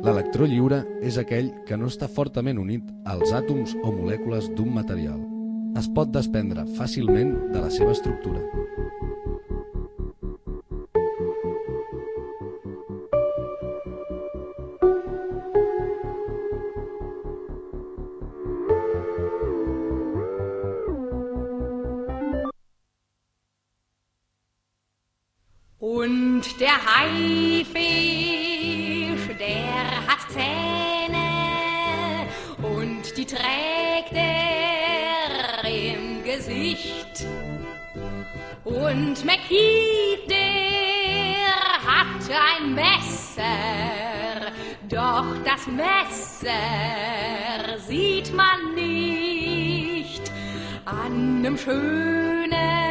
L'electró lliure és aquell que no està fortament unit als àtoms o molècules d'un material. Es pot desprendre fàcilment de la seva estructura. Und der Haifisch, der hat Zähne und die trägt er im Gesicht. Und McKeith, der hat ein Messer, doch das Messer sieht man nicht an einem schönen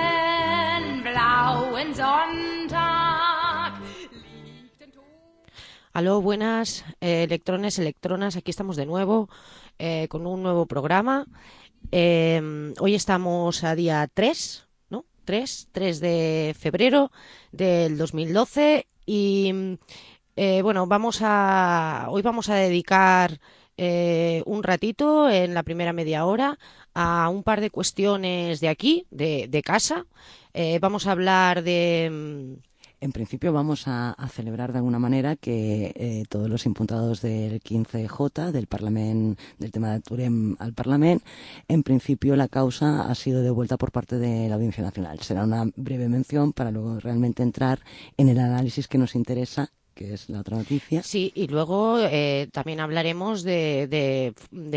blauen Sonntag. Aló, buenas, electrones, electronas, aquí estamos de nuevo con un nuevo programa. Hoy estamos a día 3, ¿no? 3 de febrero del 2012 y bueno, hoy vamos a dedicar un ratito en la primera media hora a un par de cuestiones de aquí, de casa. Vamos a hablar de... En principio vamos a celebrar de alguna manera que todos los imputados del 15J, del Parlament, del tema de Turem al Parlament, en principio la causa ha sido devuelta por parte de la Audiencia Nacional. Será una breve mención para luego realmente entrar en el análisis que nos interesa, que es la otra noticia. Sí, y luego también hablaremos de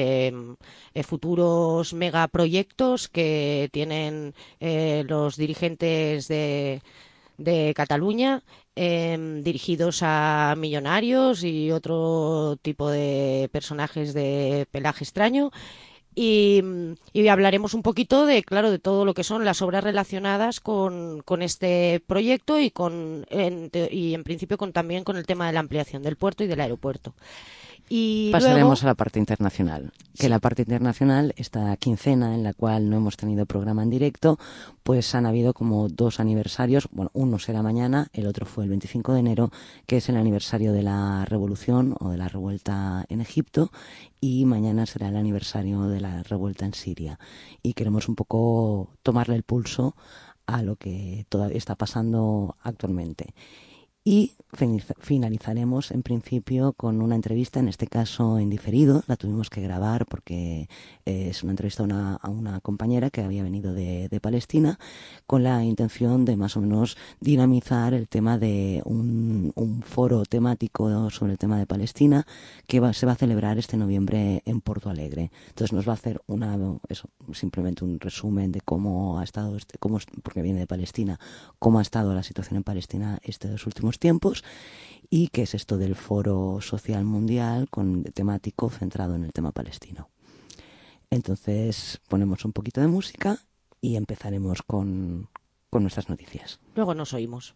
futuros megaproyectos que tienen los dirigentes de Cataluña, dirigidos a millonarios y otro tipo de personajes de pelaje extraño. Y hablaremos un poquito de todo lo que son las obras relacionadas con este proyecto y en principio también con el tema de la ampliación del puerto y del aeropuerto. Y pasaremos luego a la parte internacional, que sí. La parte internacional, esta quincena en la cual no hemos tenido programa en directo, pues han habido como 2 aniversarios. Bueno, uno será mañana, el otro fue el 25 de enero, que es el aniversario de la revolución o de la revuelta en Egipto, y mañana será el aniversario de la revuelta en Siria. Y queremos un poco tomarle el pulso a lo que todavía está pasando actualmente. Y finalizaremos en principio con una entrevista, en este caso en diferido, la tuvimos que grabar porque es una entrevista a una compañera que había venido de Palestina, con la intención de más o menos dinamizar el tema de un foro temático sobre el tema de Palestina que se va a celebrar este noviembre en Porto Alegre. Entonces nos va a hacer simplemente un resumen de cómo ha estado, porque viene de Palestina, cómo ha estado la situación en Palestina estos últimos tiempos y qué es esto del Foro Social Mundial temático centrado en el tema palestino. Entonces ponemos un poquito de música y empezaremos con nuestras noticias. Luego nos oímos.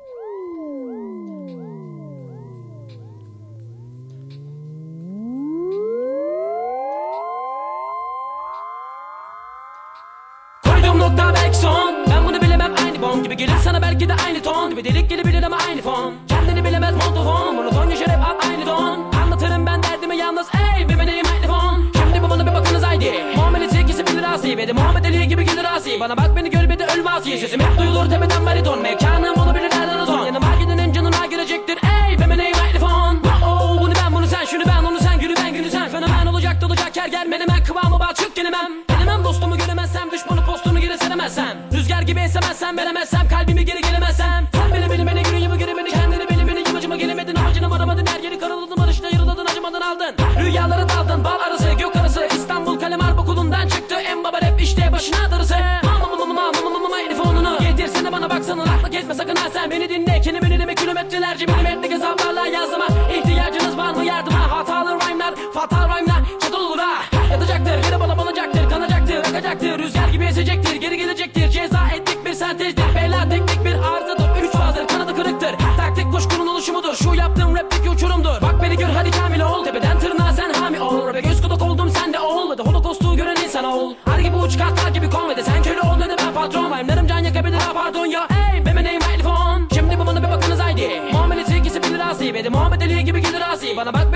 Gibi gelir sana belki de aynı ton gibi delik gelebilir ama aynı fon. Kendini bilemez montofon, monoton yaşar hep aynı ton. Anlatırım ben derdimi yalnız ey bir meneyim mikrofon. Şimdi bu bana bir bakınız haydi. Muamelesi ikisi bilir asi ve de Muhammed Ali gibi gelir asi. Bana bak beni gör bir de ölme asi. Sesim hep duyulur tepeden bariton. Mekanım onu bilir nereden o ton. Yanıma gidenin canına girecektir ey bir meneyim mikrofon. Oh bunu ben bunu sen şunu ben onu sen gülü ben gülü sen. Fenomen olacak her gel menemen kıvamı balçık gelemem. Gelemem dostumu göremezsem düşmanı postunu geri seremezsem. Rüzgar gibi esemezsem veremezsem kalbimi geri gelemezsem. Sen beni gülüyümü geri beni kendini beni yamacıma gelemedin amacına varamadın her yeri karaladın barışta yarıladın acımadan aldın. Rüyalara daldın bal arası gök arası İstanbul kalem harp okulundan çıktı en baba rap işte başına darısı. Telefonunu getirsene bana baksana akla kesme sakın ha sen beni dinle. Kendimi dinleme kilometrelerce milimetrelik hesaplarla yazdıma. İhtiyacınız var mı yardıma hatalı rhyme'lar fatal rhyme'lar çatıl olur ha. Yatacaktır geri balacaktır kanacaktır akacaktır rüzgar gibi esecektir geri gelecektir ceza ettik bir sentezdir bela teknik bir arızadır 3 fazdır kanadı kırıktır taktik kuşkunun oluşumudur şu yaptığım rapteki uçurumdur bak beni gör hadi kamil ol tepeden tırnağa sen hami ol rap'e göz kulak oldum sen de ol hadi holokostu gören insan ol her gibi uç kartlar gibi kon ve de sen köle ol ne de ben patron rhyme'larım can yakabilir ha pardon ya ey bemeneyim mikrofon şimdi bu bana bir bakınız haydi muamelesi ikisi bilir asi ve de Muhammed Ali gibi gelir asi bana bak beni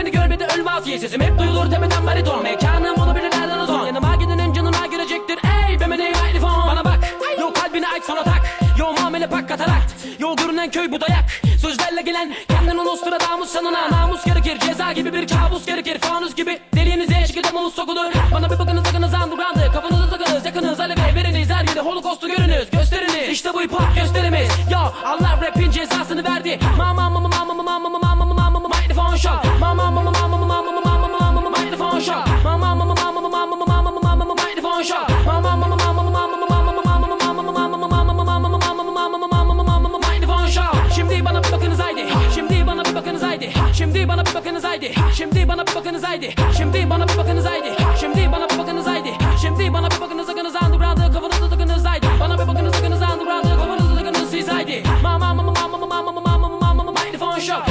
Beni görmedi ölmez ye sesim hep duyulur tepeden bariton. Mekanım onu bilirlerden uzun. Yanıma gidenin canına görecektir. Ey be beni mikrofon. Bana bak, yo kalbini aç sonra tak. Yo muamele pak katarakt. Yo görünen köy bu dayak. Sözlerle gelen kendini Nostradamus sanına. Namus gerekir, ceza gibi bir kabus gerekir. Fanus gibi deliğinize şekilde muz sokulur. Bana bir bakınız akınız underground'ı. Kafanızı takınız yakınız alev veriniz. Her yerde holokaustu görünüz gösteriniz. İşte bu hip hop gösterimiz. Yo Allah rapin cezasını verdi. Microphone shot. Microphone shot. Microphone shot. Şimdi bana bir bakınız haydi. Şimdi bana bir bakınız haydi. Şimdi bana bir bakınız haydi. Şimdi bana bir bakınız haydi. Şimdi bana bir bakınız haydi. Şimdi bana bir bakınız haydi. Şimdi bana bir bakınız akınız underground'ı kafanızı takınız haydi. Bana bir bakınız akınız underground'ı kafanızı takınız siz haydi. Microphone shot.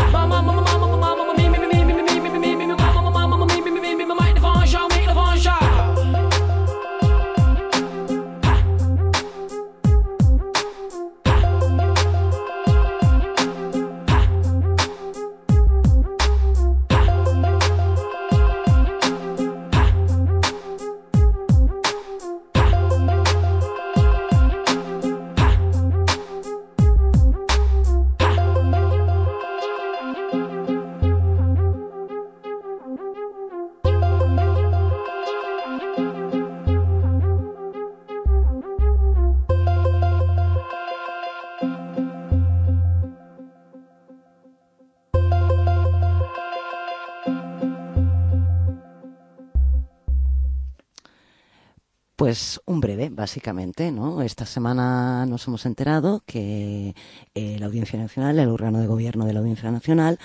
Pues un breve, básicamente, ¿no? Esta semana nos hemos enterado que la Audiencia Nacional, el órgano de gobierno de la Audiencia Nacional,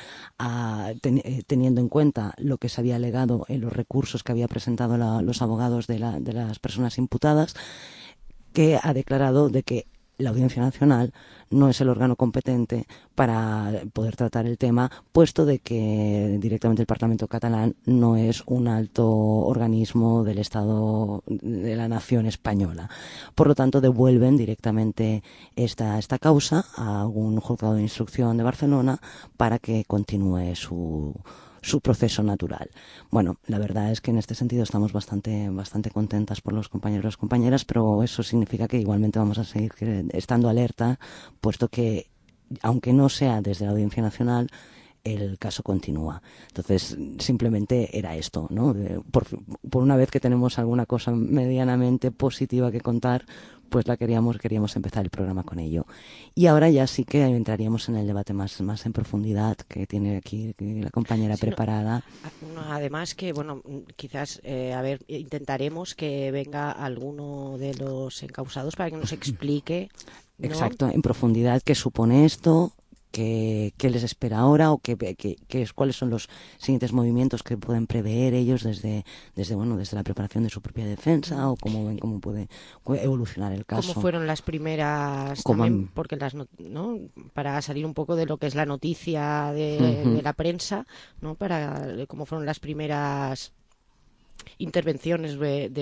teniendo en cuenta lo que se había alegado en los recursos que había presentado los abogados de las personas imputadas, que ha declarado de que la Audiencia Nacional no es el órgano competente para poder tratar el tema, puesto de que directamente el Parlamento catalán no es un alto organismo del Estado de la nación española. Por lo tanto, devuelven directamente esta causa a un juzgado de instrucción de Barcelona para que continúe su proceso natural. Bueno, la verdad es que en este sentido estamos bastante contentas por los compañeros y las compañeras, pero eso significa que igualmente vamos a seguir estando alerta, puesto que, aunque no sea desde la Audiencia Nacional, el caso continúa. Entonces, simplemente era esto, ¿no? Por una vez que tenemos alguna cosa medianamente positiva que contar, pues queríamos empezar el programa con ello. Y ahora ya sí que entraríamos en el debate más en profundidad que tiene aquí la compañera preparada. Además que, bueno, quizás, intentaremos que venga alguno de los encausados para que nos explique, ¿no? Exacto, en profundidad qué supone esto, qué les espera ahora o cuáles son los siguientes movimientos que pueden prever ellos desde la preparación de su propia defensa, o cómo ven cómo puede evolucionar el caso. ¿Cómo fueron las primeras también, porque ¿no? Para salir un poco de lo que es la noticia de la prensa, ¿no? Para cómo fueron las primeras intervenciones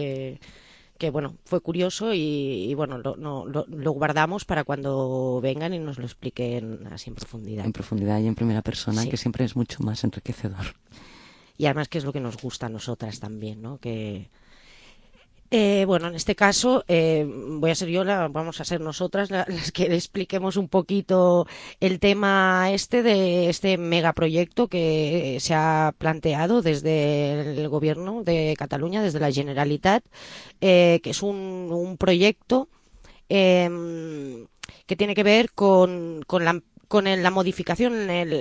que bueno, fue curioso y bueno, lo guardamos para cuando vengan y nos lo expliquen así en profundidad. En profundidad y en primera persona, sí, que siempre es mucho más enriquecedor. Y además que es lo que nos gusta a nosotras también, ¿no? Que bueno, en este caso vamos a ser nosotras las que le expliquemos un poquito el tema de este megaproyecto que se ha planteado desde el gobierno de Cataluña, desde la Generalitat, que es un proyecto que tiene que ver con la modificación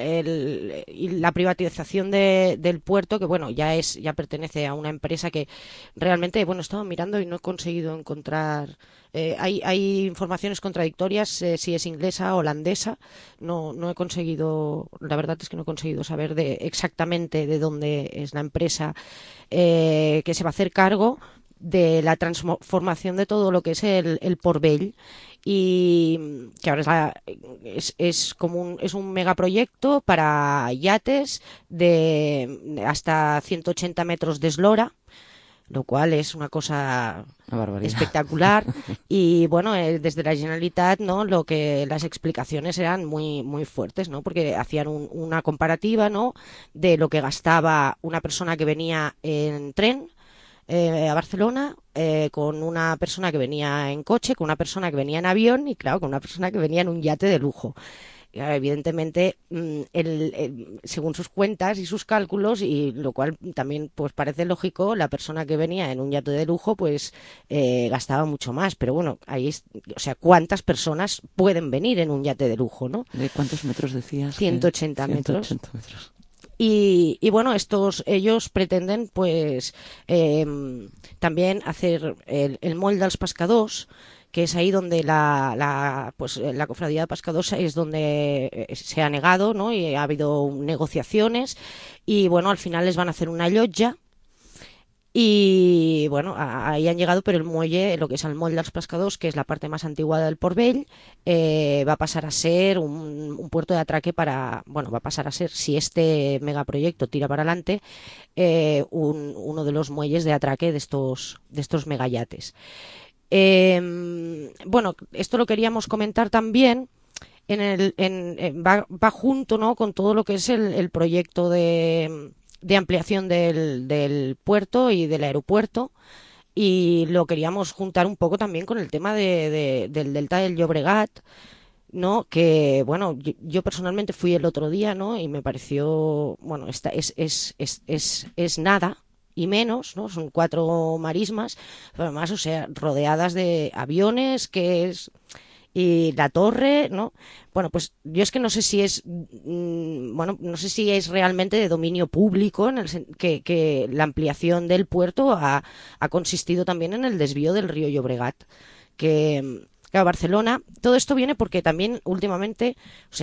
y la privatización del puerto, que bueno, ya pertenece a una empresa que realmente, bueno, he estado mirando y no he conseguido encontrar, hay informaciones contradictorias, si es inglesa o holandesa, no he conseguido, la verdad es que no he conseguido saber exactamente de dónde es la empresa que se va a hacer cargo de la transformación de todo lo que es el Port Vell, y que ahora es un megaproyecto para yates de hasta 180 metros de eslora, lo cual es una cosa Una barbaridad. espectacular. Y bueno, desde la Generalitat, ¿no? Las explicaciones eran muy muy fuertes, ¿no? Porque hacían una comparativa, ¿no? De lo que gastaba una persona que venía en tren a Barcelona, con una persona que venía en coche, con una persona que venía en avión y, claro, con una persona que venía en un yate de lujo. Evidentemente, según sus cuentas y sus cálculos, y lo cual también pues parece lógico, la persona que venía en un yate de lujo pues gastaba mucho más. Pero bueno, o sea, ¿cuántas personas pueden venir en un yate de lujo, no? ¿De cuántos metros decías? 180 metros. 180 metros. Y bueno, ellos pretenden pues también hacer el moll dels pescadors, que es ahí donde la cofradía de pescadores es donde se ha negado, ¿no? Y ha habido negociaciones y bueno, al final les van a hacer una llotja. Y bueno, ahí han llegado, pero el muelle, lo que es el moll dels pescadors, que es la parte más antigua del Port Vell, va a pasar a ser un puerto de atraque va a pasar a ser, si este megaproyecto tira para adelante, uno de los muelles de atraque de estos megayates. Bueno, esto lo queríamos comentar también. Va junto, ¿no? Con todo lo que es el proyecto de ampliación del puerto y del aeropuerto, y lo queríamos juntar un poco también con el tema del delta del Llobregat, ¿no? Que bueno, yo personalmente fui el otro día, ¿no? Y me pareció, bueno, es nada y menos, ¿no? Son 4 marismas, pero además, o sea, rodeadas de aviones, y la torre, ¿no? Bueno, pues yo es que no sé si no sé si es realmente de dominio público, que la ampliación del puerto ha consistido también en el desvío del río Llobregat, que claro, Barcelona, todo esto viene porque también últimamente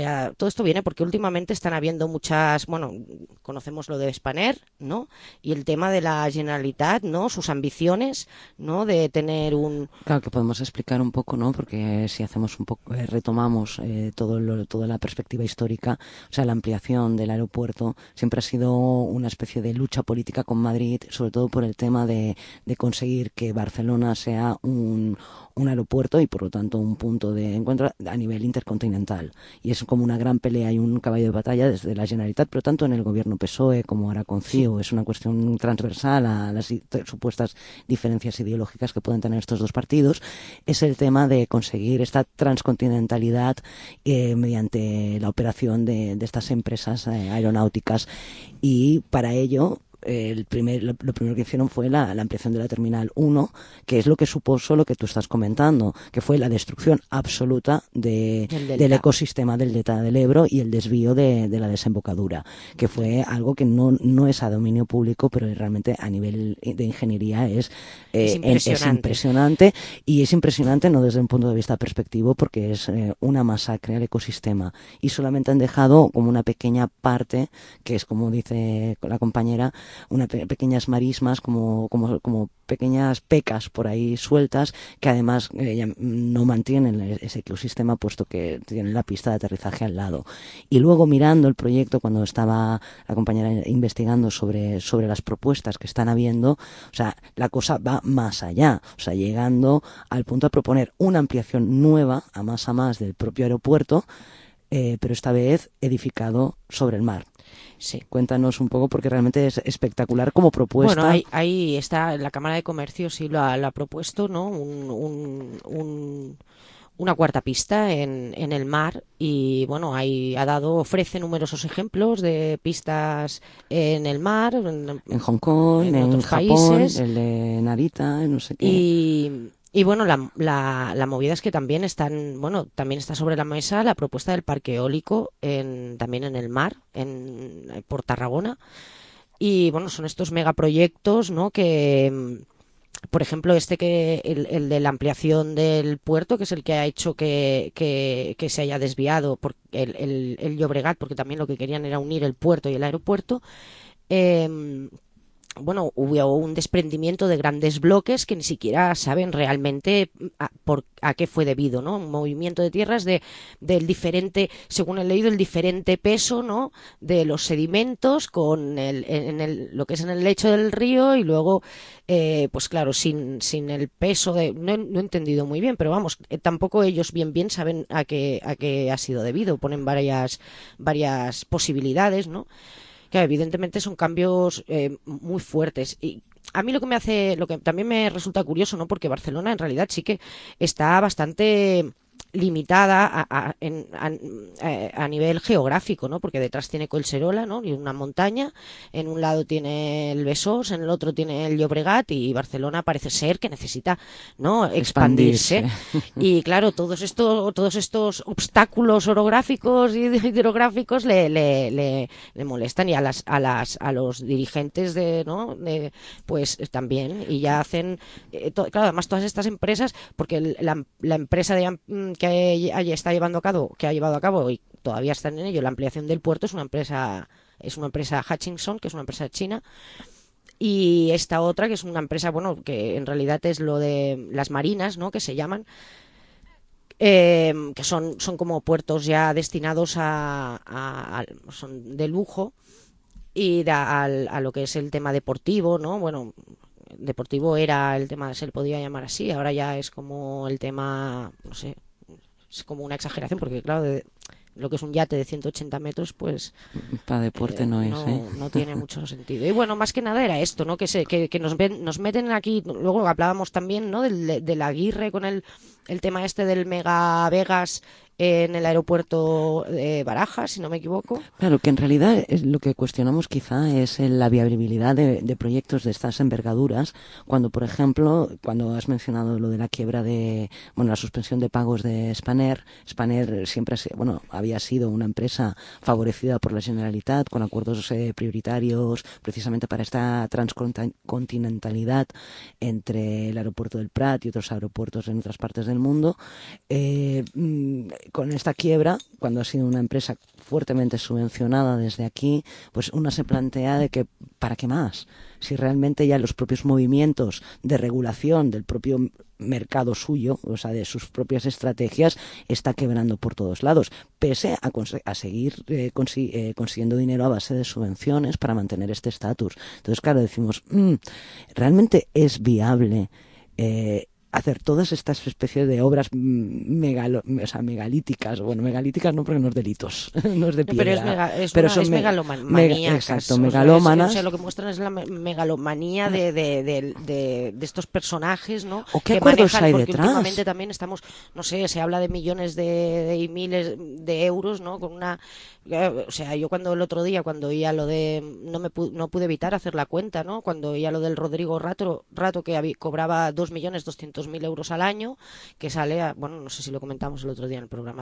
están habiendo muchas, bueno, conocemos lo de Spanair, ¿no? Y el tema de la Generalitat, ¿no? Sus ambiciones, ¿no? De tener Claro, que podemos explicar un poco, ¿no? Porque si hacemos un poco, retomamos toda la perspectiva histórica, o sea, la ampliación del aeropuerto siempre ha sido una especie de lucha política con Madrid, sobre todo por el tema de conseguir que Barcelona sea un aeropuerto y por lo tanto un punto de encuentro a nivel intercontinental, y es como una gran pelea y un caballo de batalla desde la Generalitat, pero tanto en el gobierno PSOE como ahora con CIO. Es una cuestión transversal a las supuestas diferencias ideológicas que pueden tener estos dos partidos. Es el tema de conseguir esta transcontinentalidad mediante la operación de estas empresas aeronáuticas, y para ello lo primero que hicieron fue la ampliación de la Terminal 1, que es lo que supuso lo que tú estás comentando, que fue la destrucción absoluta del ecosistema del delta del Ebro y el desvío de la desembocadura, que fue algo que no es a dominio público, pero realmente a nivel de ingeniería es impresionante, y es impresionante no desde un punto de vista perspectivo, porque es una masacre al ecosistema, y solamente han dejado como una pequeña parte, que es, como dice la compañera, pequeñas marismas, como pequeñas pecas por ahí sueltas, que además no mantienen ese ecosistema, puesto que tienen la pista de aterrizaje al lado. Y luego, mirando el proyecto, cuando estaba la compañera investigando sobre las propuestas que están habiendo, o sea, la cosa va más allá, o sea, llegando al punto de proponer una ampliación nueva a más del propio aeropuerto, pero esta vez edificado sobre el mar. Sí. Cuéntanos un poco, porque realmente es espectacular como propuesta. Bueno, ahí está, la Cámara de Comercio sí lo ha propuesto, ¿no? Una cuarta pista en el mar, y bueno, ahí ofrece numerosos ejemplos de pistas en el mar, en Hong Kong, en Japón, países, el de Narita, no sé qué. Y bueno, la movida es que también también está sobre la mesa la propuesta del parque eólico también en el mar, por Tarragona. Y bueno, son estos megaproyectos, ¿no? Que, por ejemplo, el de la ampliación del puerto, que es el que ha hecho que se haya desviado por el Llobregat, porque también lo que querían era unir el puerto y el aeropuerto. bueno, hubo un desprendimiento de grandes bloques que ni siquiera saben realmente a qué fue debido, ¿no? Un movimiento de tierras del diferente, según he leído, el diferente peso, ¿no? De los sedimentos con lo que es en el lecho del río y luego, pues claro, sin el peso no he entendido muy bien, pero vamos, tampoco ellos bien saben a qué ha sido debido. Ponen varias posibilidades, ¿no? Claro, evidentemente son cambios muy fuertes. Y a mí lo que también me resulta curioso, ¿no? Porque Barcelona en realidad sí que está bastante limitada a nivel geográfico, ¿no? Porque detrás tiene Collserola, ¿no? Y una montaña, en un lado tiene el Besós, en el otro tiene el Llobregat y Barcelona parece ser que necesita, ¿no? Expandirse. Y claro, todos estos obstáculos orográficos y hidrográficos le molestan y a los dirigentes pues también, y ya hacen claro, además todas estas empresas, porque la empresa que está llevando que ha llevado a cabo y todavía están en ello, la ampliación del puerto es una empresa Hutchinson, que es una empresa china, y esta otra que es una empresa, bueno, que en realidad es lo de las marinas, ¿no? Que se llaman, que son como puertos ya destinados son de lujo y a lo que es el tema deportivo, ¿no? Bueno, deportivo era el tema, se le podía llamar así, ahora ya es como el tema, no sé, es como una exageración, porque claro, lo que es un yate de 180 metros, pues para deporte no es, no tiene mucho sentido. Y bueno, más que nada era esto, ¿no? Que nos meten aquí. Luego hablábamos también, ¿no? Del Aguirre con el tema este del Mega Vegas en el aeropuerto de Barajas, si no me equivoco. Claro, que en realidad lo que cuestionamos quizá es la viabilidad de proyectos de estas envergaduras, cuando, por ejemplo, cuando has mencionado lo de la quiebra la suspensión de pagos de Spanair siempre había sido una empresa favorecida por la Generalitat con acuerdos prioritarios precisamente para esta transcontinentalidad entre el aeropuerto del Prat y otros aeropuertos en otras partes del mundo. Con esta quiebra, cuando ha sido una empresa fuertemente subvencionada desde aquí, pues una se plantea de que ¿para qué más? Si realmente ya los propios movimientos de regulación del propio mercado suyo, o sea, de sus propias estrategias, está quebrando por todos lados, pese a seguir consiguiendo dinero a base de subvenciones para mantener este estatus. Entonces, claro, decimos, ¿realmente es viable hacer todas estas especies de obras megalíticas? Bueno, megalíticas no, porque no es delitos, no es de piedra. Pero es megalomanía. Exacto, megalómanas. O sea, lo que muestran es la megalomanía de estos personajes, ¿no? ¿O qué acuerdos hay porque detrás? Últimamente también estamos, no sé, se habla de millones y miles de euros, ¿no? O sea, yo el otro día, cuando oía lo de... No pude evitar hacer la cuenta, ¿no? Cuando oía lo del Rodrigo Rato que cobraba 2.200.000 euros al año, que sale a, bueno, no sé si lo comentamos el otro día en el programa,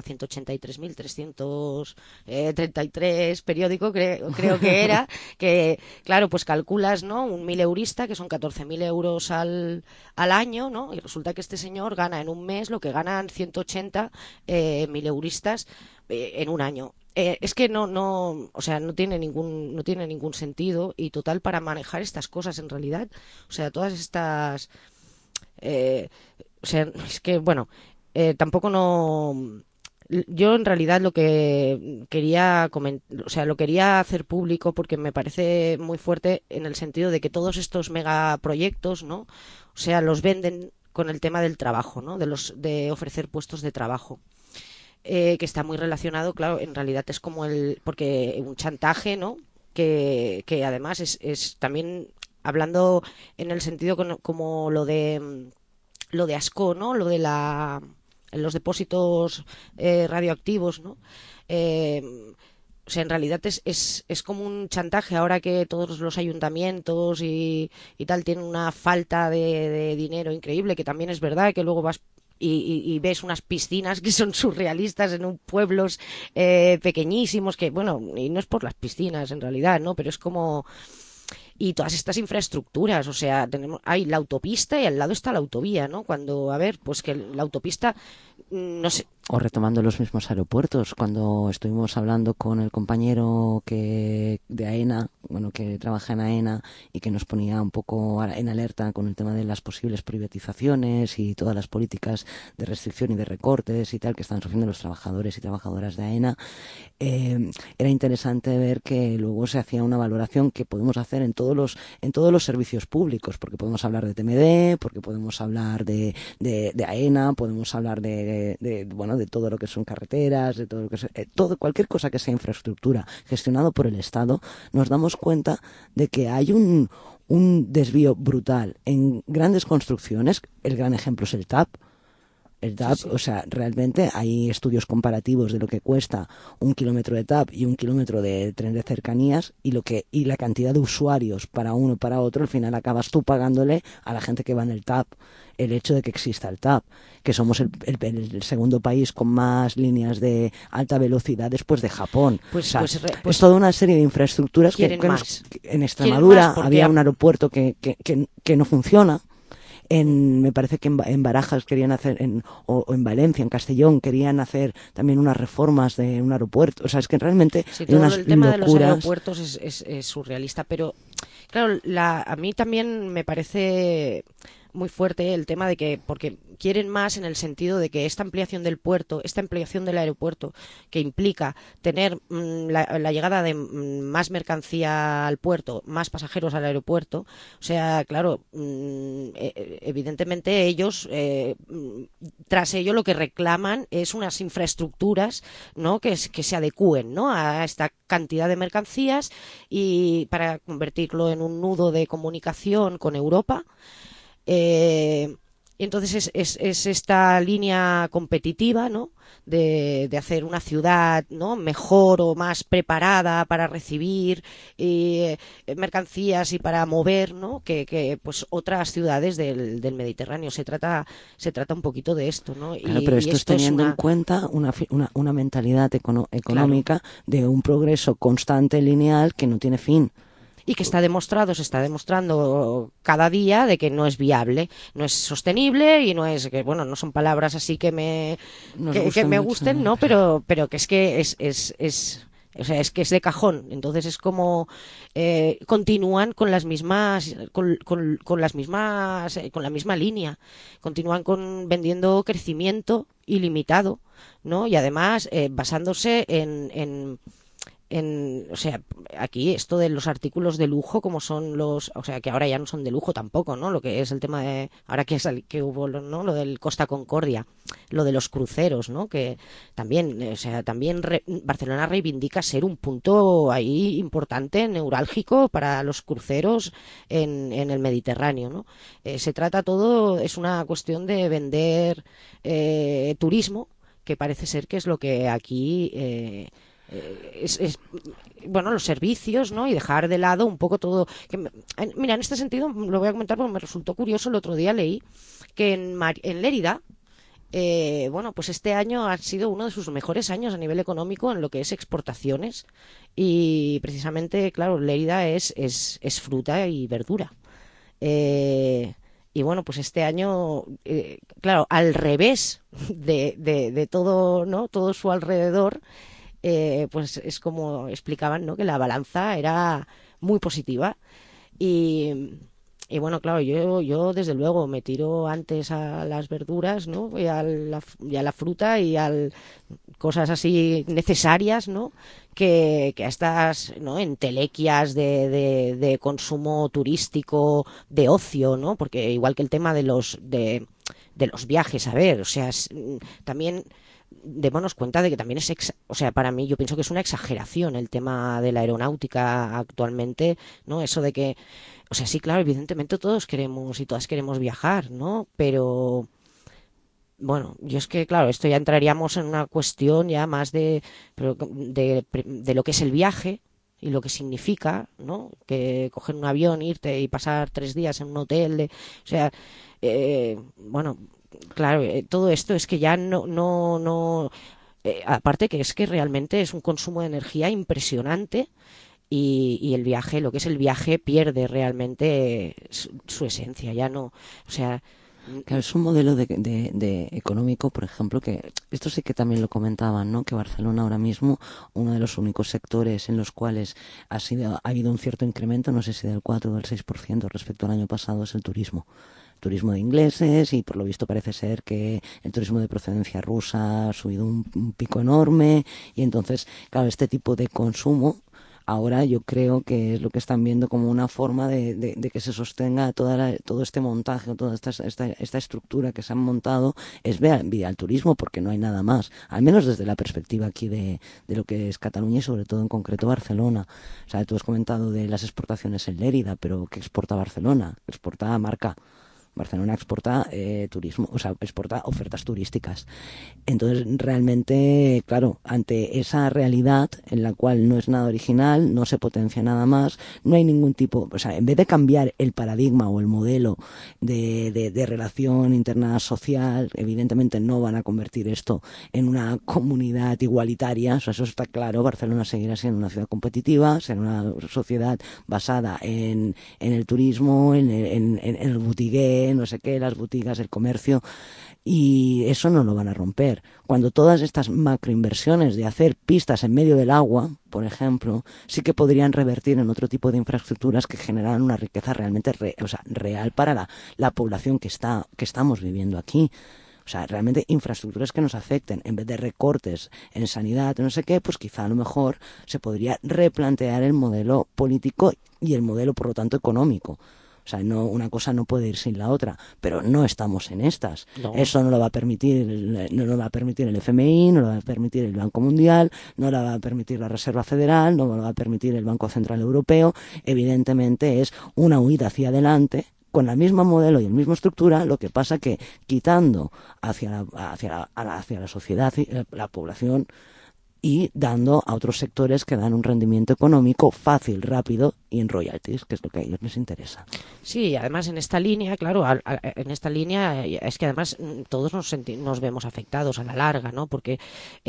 183.333 periódico, creo que era, que, claro, pues calculas, ¿no? Un 1.000 eurista, que son 14.000 euros al año, ¿no? Y resulta que este señor gana en un mes lo que ganan 180.000 euristas en un año. Es que o sea, no tiene ningún sentido, y total, para manejar estas cosas en realidad, o sea, todas estas o sea, es que bueno, tampoco no. Yo en realidad lo que quería lo quería hacer público porque me parece muy fuerte en el sentido de que todos estos megaproyectos, ¿no? O sea, los venden con el tema del trabajo, ¿no? De ofrecer puestos de trabajo. Que está muy relacionado, claro, en realidad es como porque un chantaje, ¿no? Que además es también, hablando en el sentido como lo de Ascó, ¿no? Lo de los depósitos radioactivos, ¿no? O sea, en realidad es como un chantaje ahora que todos los ayuntamientos y tal tienen una falta de dinero increíble, que también es verdad que luego vas y ves unas piscinas que son surrealistas en pueblos pequeñísimos, que bueno, y no es por las piscinas en realidad, ¿no? Pero es como... Y todas estas infraestructuras, o sea, hay la autopista y al lado está la autovía, ¿no? Cuando, a ver, pues que la autopista, no sé, O retomando los mismos aeropuertos, cuando estuvimos hablando con el compañero de AENA, bueno, que trabaja en AENA y que nos ponía un poco en alerta con el tema de las posibles privatizaciones y todas las políticas de restricción y de recortes y tal que están sufriendo los trabajadores y trabajadoras de AENA, era interesante ver que luego se hacía una valoración que podemos hacer en todos los servicios públicos, porque podemos hablar de TMD, porque podemos hablar de AENA, podemos hablar de todo lo que son carreteras, de todo lo que es, cualquier cosa que sea infraestructura gestionado por el Estado. Nos damos cuenta de que hay un desvío brutal en grandes construcciones. El gran ejemplo es el TAP. Sí. O sea, realmente hay estudios comparativos de lo que cuesta 1 kilómetro de TAP y 1 kilómetro de tren de cercanías y la cantidad de usuarios para uno y para otro. Al final acabas tú pagándole a la gente que va en el TAP el hecho de que exista el TAP, que somos el segundo país con más líneas de alta velocidad después de Japón. Es toda una serie de infraestructuras que en Extremadura había un aeropuerto que no funciona. Me parece que en Barajas querían hacer, o en Valencia, en Castellón, querían hacer también unas reformas de un aeropuerto. O sea, es que realmente sí, hay unas todo el tema locuras. De los aeropuertos es surrealista, pero claro, a mí también me parece muy fuerte el tema de que, porque quieren más en el sentido de que esta ampliación del puerto, esta ampliación del aeropuerto, que implica tener la llegada de más mercancía al puerto, más pasajeros al aeropuerto, o sea, claro, evidentemente ellos, tras ello lo que reclaman es unas infraestructuras, ¿no?, que se adecúen, ¿no?, a esta cantidad de mercancías y para convertirlo en un nudo de comunicación con Europa. Entonces es esta línea competitiva, ¿no?, de hacer una ciudad, ¿no?, mejor o más preparada para recibir mercancías y para mover, ¿no?, que pues otras ciudades del Mediterráneo. Se trata un poquito de esto, ¿no? Claro, pero esto es teniendo en cuenta una mentalidad económica, claro, de un progreso constante lineal que no tiene fin. Y que se está demostrando cada día de que no es viable, no es sostenible y no es, que bueno, no son palabras así que me gusten, ¿no? Pero que es que o sea, es que es de cajón. Entonces es como continúan con las mismas con la misma línea, continúan vendiendo crecimiento ilimitado, ¿no? Y además basándose o sea, aquí esto de los artículos de lujo, como son o sea, que ahora ya no son de lujo tampoco, ¿no? Lo que es el tema de, ahora que hubo, ¿no?, lo del Costa Concordia, lo de los cruceros, ¿no? Que también, o sea, Barcelona reivindica ser un punto ahí importante, neurálgico para los cruceros en el Mediterráneo, ¿no? Se trata todo, es una cuestión de vender turismo, que parece ser que es lo que aquí bueno, los servicios, ¿no? Y dejar de lado un poco todo. Mira, en este sentido lo voy a comentar porque me resultó curioso. El otro día leí que en Lérida, bueno, pues este año ha sido uno de sus mejores años a nivel económico en lo que es exportaciones, y precisamente, claro, Lérida es fruta y verdura. Y bueno, pues este año, claro, al revés de todo, ¿no?, todo su alrededor, pues es como explicaban, ¿no?, que la balanza era muy positiva. Y bueno, claro, yo desde luego me tiro antes a las verduras, ¿no?, y a la fruta y a cosas así necesarias, ¿no?, que a estas, ¿no?, entelequias de consumo turístico, de ocio, ¿no? Porque igual que el tema de los viajes, a ver, o sea, también démonos cuenta de que también o sea, para mí yo pienso que es una exageración el tema de la aeronáutica actualmente, ¿no? Eso de que, o sea, sí, claro, evidentemente todos queremos y todas queremos viajar, ¿no? Pero bueno, yo es que, claro, esto ya entraríamos en una cuestión ya más de lo que es el viaje y lo que significa, ¿no? Que coger un avión, irte y pasar 3 días en un hotel, o sea, bueno, claro, todo esto es que ya no aparte que es que realmente es un consumo de energía impresionante, y el viaje, lo que es el viaje, pierde realmente su esencia, ya no, o sea, Claro, es un modelo de económico, por ejemplo, que esto sí que también lo comentaban, ¿no? Que Barcelona ahora mismo, uno de los únicos sectores en los cuales ha habido un cierto incremento, no sé si del 4 o del 6% respecto al año pasado, es el turismo. Turismo de ingleses, y por lo visto parece ser que el turismo de procedencia rusa ha subido un pico enorme, y entonces, claro, este tipo de consumo ahora yo creo que es lo que están viendo como una forma de que se sostenga todo este montaje, toda esta estructura que se han montado, es vía el turismo, porque no hay nada más, al menos desde la perspectiva aquí de lo que es Cataluña y sobre todo en concreto Barcelona. O sea, tú has comentado de las exportaciones en Lérida, pero ¿qué exporta Barcelona? Exporta marca. Barcelona exporta turismo, o sea, exporta ofertas turísticas. Entonces, realmente, claro, ante esa realidad en la cual no es nada original, no se potencia nada más, no hay ningún tipo, o sea, en vez de cambiar el paradigma o el modelo de relación interna social, evidentemente no van a convertir esto en una comunidad igualitaria, o sea, eso está claro. Barcelona seguirá siendo una ciudad competitiva, será una sociedad basada en el turismo, en el botigué, no sé qué, las boutiques, el comercio, y eso no lo van a romper. Cuando todas estas macroinversiones de hacer pistas en medio del agua, por ejemplo, sí que podrían revertir en otro tipo de infraestructuras que generaran una riqueza realmente real para la población que estamos viviendo aquí. O sea, realmente infraestructuras que nos afecten, en vez de recortes en sanidad, no sé qué, pues quizá a lo mejor se podría replantear el modelo político y el modelo, por lo tanto, económico. O sea, no, una cosa no puede ir sin la otra, pero no estamos en estas. No. Eso no lo va a permitir, no lo va a permitir el FMI, no lo va a permitir el Banco Mundial, no lo va a permitir la Reserva Federal, no lo va a permitir el Banco Central Europeo. Evidentemente es una huida hacia adelante con el mismo modelo y la misma estructura, lo que pasa que quitando hacia la sociedad y la población, y dando a otros sectores que dan un rendimiento económico fácil, rápido y en royalties, que es lo que a ellos les interesa. Sí, además en esta línea, claro, en esta línea es que además todos nos vemos afectados a la larga, ¿no? Porque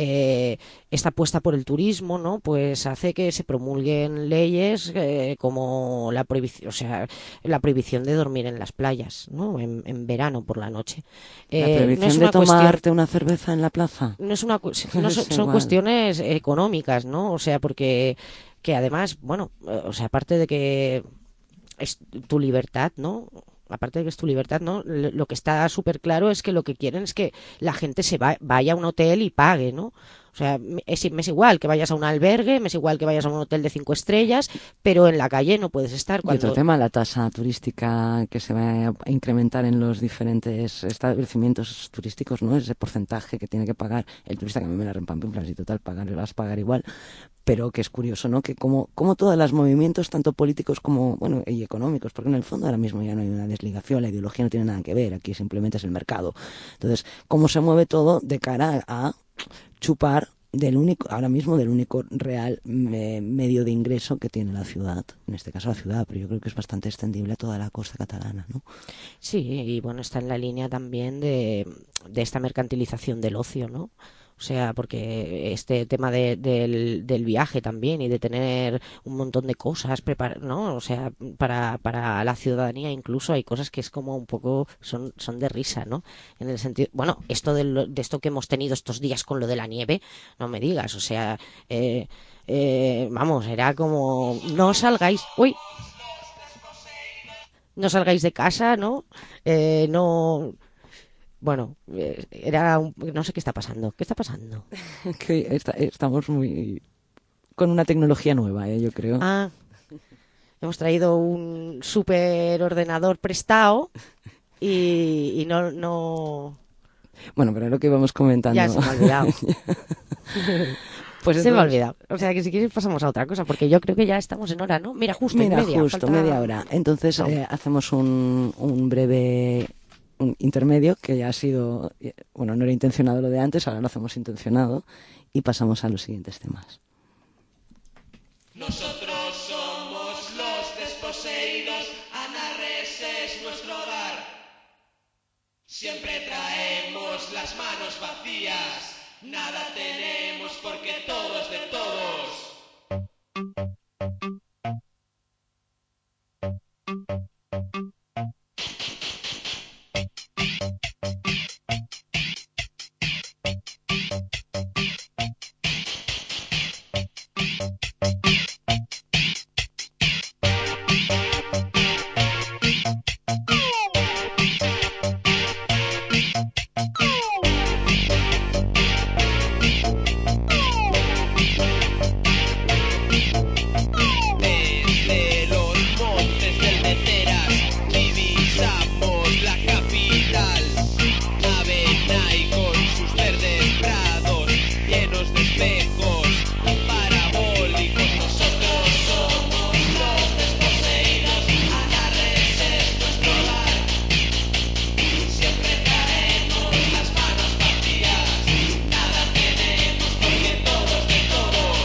esta apuesta por el turismo, ¿no? Pues hace que se promulguen leyes como la prohibición, o sea, la prohibición de dormir en las playas, ¿no? En verano por la noche. La prohibición no es de una tomarte una cerveza en la plaza. No es una, no son, Es son igual. cuestiones económicas, ¿no? O sea, porque que además, bueno, o sea, aparte de que es tu libertad, ¿no? Aparte de que es tu libertad, ¿no? Lo que está súper claro es que lo que quieren es que la gente vaya a un hotel y pague, ¿no? O sea, me es igual que vayas a un albergue, me es igual que vayas a un hotel de 5 estrellas, pero en la calle no puedes estar. Y otro tema, la tasa turística que se va a incrementar en los diferentes establecimientos turísticos, ¿no? Ese porcentaje que tiene que pagar el turista, que a mí me la rempampinflas y total, vas a pagar igual. Pero que es curioso, ¿no? Que como todos los movimientos, tanto políticos como, bueno, y económicos, porque en el fondo ahora mismo ya no hay una desligación, la ideología no tiene nada que ver, aquí simplemente es el mercado. Entonces, cómo se mueve todo de cara a chupar ahora mismo del único real medio de ingreso que tiene la ciudad, en este caso la ciudad, pero yo creo que es bastante extendible a toda la costa catalana, ¿no? Sí, y bueno, está en la línea también de esta mercantilización del ocio, ¿no? O sea, porque este tema del viaje también y de tener un montón de cosas, ¿no? O sea, para la ciudadanía incluso hay cosas que es como un poco, son de risa, ¿no? En el sentido, bueno, esto de esto que hemos tenido estos días con lo de la nieve, no me digas, o sea, vamos, era como, no salgáis, uy, no salgáis de casa, ¿no? No... Bueno, no sé qué está pasando. ¿Qué está pasando? Que estamos muy con una tecnología nueva, yo creo. Ah, hemos traído un super ordenador prestado y no... Bueno, pero es lo que íbamos comentando. Ya se me ha olvidado. Pues se me ha olvidado. O sea, que si quieres pasamos a otra cosa, porque yo creo que ya estamos en hora, ¿no? Mira, justo media hora. Entonces hacemos un breve... un intermedio que ya ha sido, bueno, no era intencionado lo de antes, ahora lo hacemos intencionado y pasamos a los siguientes temas. Nosotros somos los desposeídos, Anarres es nuestro hogar. Siempre traemos las manos vacías, nada tenemos porque todo es de todos. Desde los montes del Meteras divisamos la capital, Avenay con sus verdes prados llenos de espejos parabólicos. Nosotros somos los desposeídos, Anarres es nuestro hogar. Siempre traemos las manos vacías, nada tenemos porque todos de todos.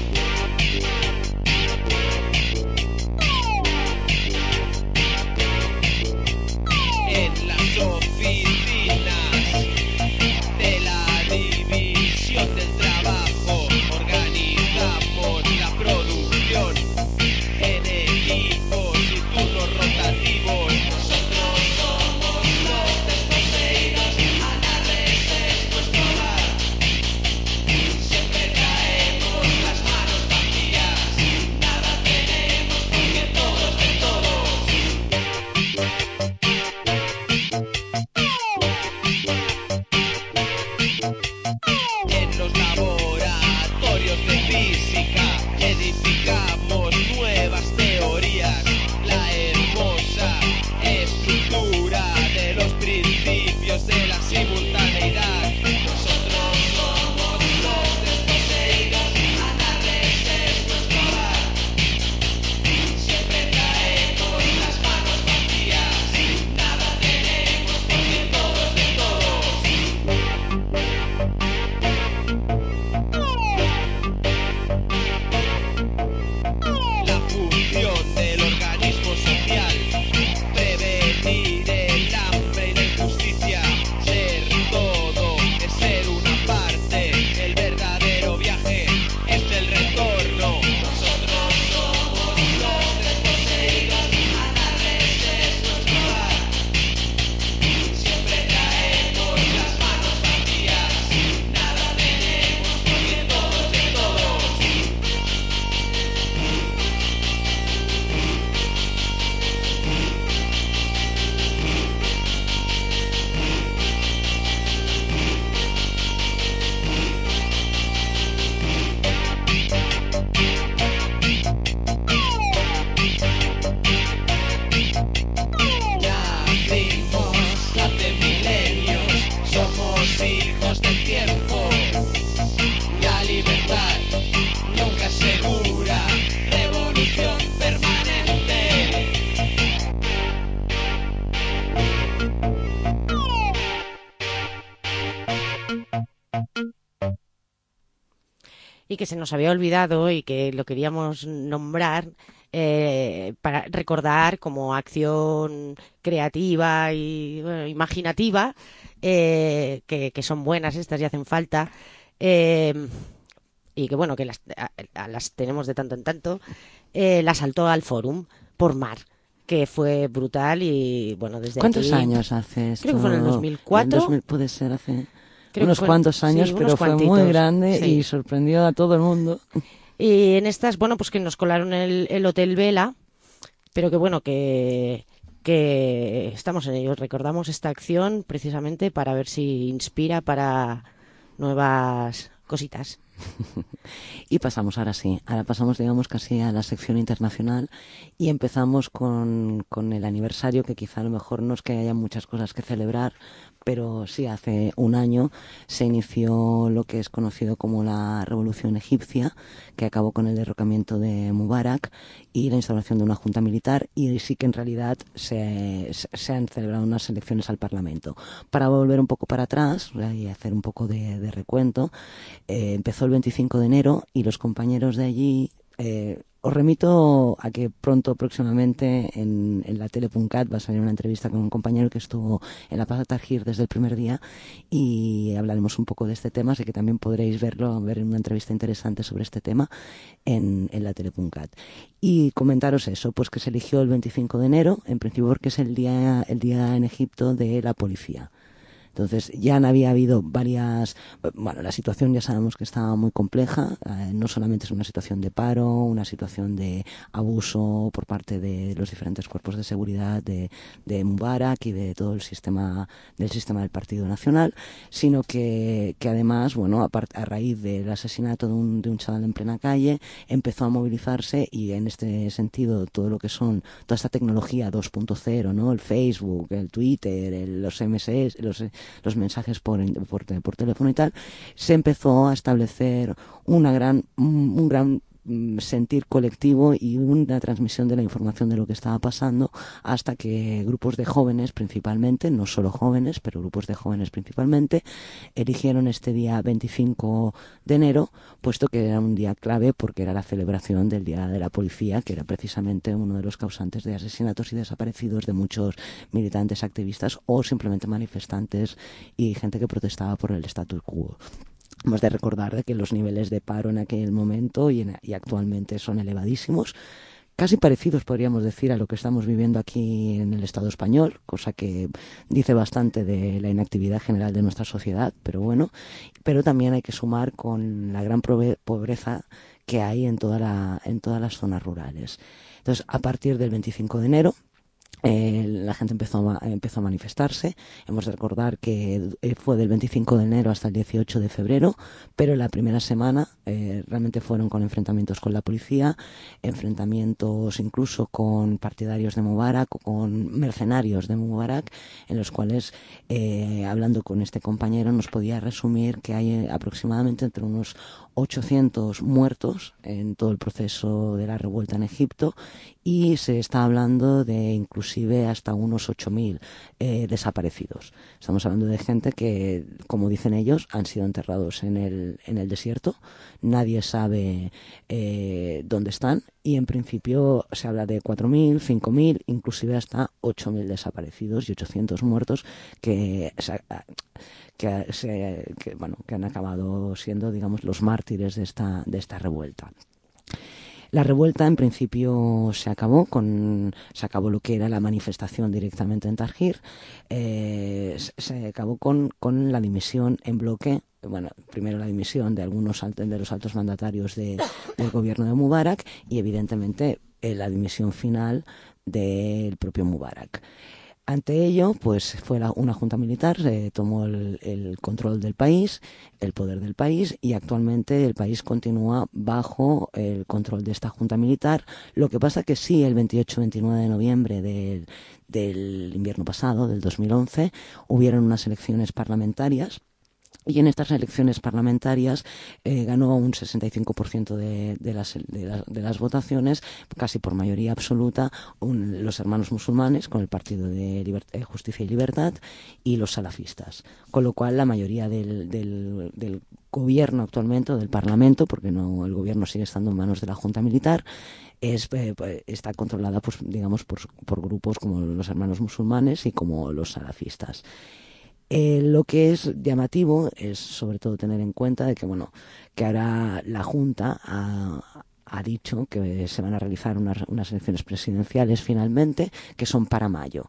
En las oficinas de la división del trabajo organizamos la producción en equipos y turnos rotativos. Nosotros somos los desposeídos, Anarres es nuestro hogar. Siempre traemos las manos vacías, nada tenemos porque todos de todos. En los laboratorios de física edificamos nuevas teorías, la hermosa estructura de los principios de la simultaneidad. Nosotros somos los desposeídos, Anarres es nuestro hogar. Siempre traemos las manos vacías, nada tenemos porque todos de todos. La función del organismo social, prevenir el hambre y la injusticia, ser todo es ser una parte, el verdadero viaje es el retorno. Nosotros somos los desposeídos, Anarres es nuestro hogar. Siempre traemos las manos vacías, nada tenemos porque todos de todos. Nacimos hace milenios, somos hijos del tiempo. La libertad nunca es segura, revolución permanente. Y que se nos había olvidado y que lo queríamos nombrar para recordar como acción creativa y bueno, imaginativa, que son buenas estas y hacen falta, y que bueno, que las tenemos de tanto en tanto, la saltó al Fórum por mar, que fue brutal y bueno, desde ¿Cuántos aquí, años hace esto? creo que fue en el 2004. Puede ser hace Creo unos que fue- cuantos años, sí, pero unos fue muy cuantitos, grande sí. y sorprendió a todo el mundo. Y en estas, bueno, pues que nos colaron el Hotel Vela, pero que bueno, que estamos en ello. Recordamos esta acción precisamente para ver si inspira para nuevas cositas. Y pasamos ahora pasamos digamos casi a la sección internacional y empezamos con el aniversario, que quizá a lo mejor no es que haya muchas cosas que celebrar, pero sí, hace un año se inició lo que es conocido como la Revolución Egipcia, que acabó con el derrocamiento de Mubarak y la instauración de una junta militar, y sí que en realidad se han celebrado unas elecciones al Parlamento. Para volver un poco para atrás y hacer un poco de recuento, empezó el 25 de enero y los compañeros de allí... os remito a que próximamente en la tele.cat va a salir una entrevista con un compañero que estuvo en la Plaza Tahrir desde el primer día y hablaremos un poco de este tema, así que también podréis ver una entrevista interesante sobre este tema en la tele.cat. Y comentaros eso, pues que se eligió el 25 de enero, en principio porque es el día en Egipto de la policía. Entonces ya había habido varias... Bueno, la situación ya sabemos que estaba muy compleja, no solamente es una situación de paro, una situación de abuso por parte de los diferentes cuerpos de seguridad de Mubarak y de todo el sistema del Partido Nacional, sino que además, bueno, a raíz del asesinato de un chaval en plena calle, empezó a movilizarse, y en este sentido todo lo que son, toda esta tecnología 2.0, ¿no? El Facebook, el Twitter, los MSS, los mensajes por teléfono y tal, se empezó a establecer un gran sentir colectivo y una transmisión de la información de lo que estaba pasando, hasta que grupos de jóvenes principalmente, no solo jóvenes, pero grupos de jóvenes principalmente, eligieron este día 25 de enero, puesto que era un día clave porque era la celebración del Día de la Policía, que era precisamente uno de los causantes de asesinatos y desaparecidos de muchos militantes activistas o simplemente manifestantes y gente que protestaba por el status quo. Hemos de recordar de que los niveles de paro en aquel momento y actualmente son elevadísimos, casi parecidos, podríamos decir, a lo que estamos viviendo aquí en el Estado español, cosa que dice bastante de la inactividad general de nuestra sociedad, pero bueno, pero también hay que sumar con la gran pobreza que hay en todas las zonas rurales. Entonces, a partir del 25 de enero, la gente empezó a manifestarse. Hemos de recordar que fue del 25 de enero hasta el 18 de febrero, pero la primera semana realmente fueron con enfrentamientos con la policía, enfrentamientos incluso con partidarios de Mubarak o con mercenarios de Mubarak, en los cuales, hablando con este compañero, nos podía resumir que hay aproximadamente entre unos 800 muertos en todo el proceso de la revuelta en Egipto, y se está hablando de inclusive hasta unos 8.000 desaparecidos. Estamos hablando de gente que, como dicen ellos, han sido enterrados en el desierto. Nadie sabe dónde están, y en principio se habla de 4.000, 5.000, inclusive hasta 8.000 desaparecidos y 800 muertos que han acabado siendo, digamos, los mártires de esta revuelta. La revuelta en principio se acabó lo que era la manifestación directamente en Tahrir. Se acabó con la dimisión en bloque. Bueno, primero la dimisión de algunos de los altos mandatarios del gobierno de Mubarak, y evidentemente la dimisión final del propio Mubarak. Ante ello, pues fue una junta militar, tomó el control del país, el poder del país, y actualmente el país continúa bajo el control de esta junta militar. Lo que pasa que sí, el 28-29 de noviembre del invierno pasado, del 2011, hubieron unas elecciones parlamentarias. Y en estas elecciones parlamentarias ganó un 65% de las votaciones, casi por mayoría absoluta, los hermanos musulmanes, con el Partido de Justicia y Libertad, y los salafistas. Con lo cual la mayoría del gobierno actualmente, o del Parlamento, porque el gobierno sigue estando en manos de la Junta Militar, está controlada, pues, digamos, por grupos como los hermanos musulmanes y como los salafistas. Lo que es llamativo es sobre todo tener en cuenta de que ahora la Junta ha dicho que se van a realizar unas elecciones presidenciales finalmente, que son para mayo.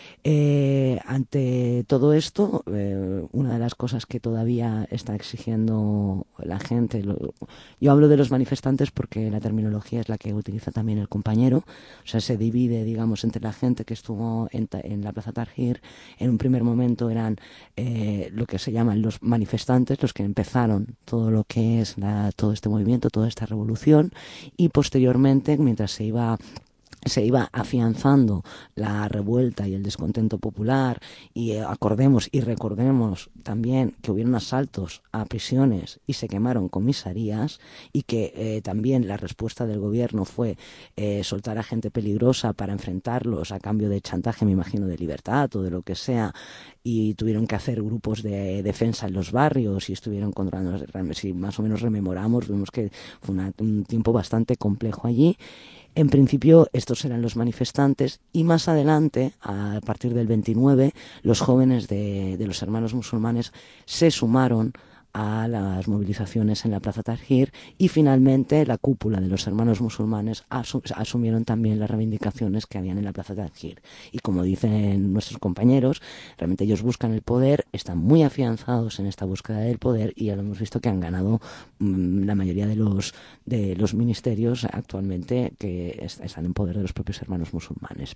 Ante todo esto, una de las cosas que todavía está exigiendo la gente, yo hablo de los manifestantes porque la terminología es la que utiliza también el compañero, o sea, se divide, digamos, entre la gente que estuvo en la Plaza Tahrir. En un primer momento eran lo que se llaman los manifestantes, los que empezaron todo lo que es todo este movimiento, toda esta revolución, y posteriormente, mientras se iba afianzando la revuelta y el descontento popular, y recordemos también que hubieron asaltos a prisiones y se quemaron comisarías, y que también la respuesta del gobierno fue soltar a gente peligrosa para enfrentarlos a cambio de chantaje, me imagino, de libertad o de lo que sea, y tuvieron que hacer grupos de defensa en los barrios y estuvieron controlando. Si más o menos rememoramos, vemos que fue un tiempo bastante complejo allí. En principio estos eran los manifestantes, y más adelante, a partir del 29, los jóvenes de los hermanos musulmanes se sumaron a las movilizaciones en la Plaza Tahrir, y finalmente la cúpula de los hermanos musulmanes asumieron también las reivindicaciones que habían en la Plaza Tahrir. Y como dicen nuestros compañeros, realmente ellos buscan el poder, están muy afianzados en esta búsqueda del poder, y ya lo hemos visto que han ganado la mayoría de los ministerios actualmente que están en poder de los propios hermanos musulmanes.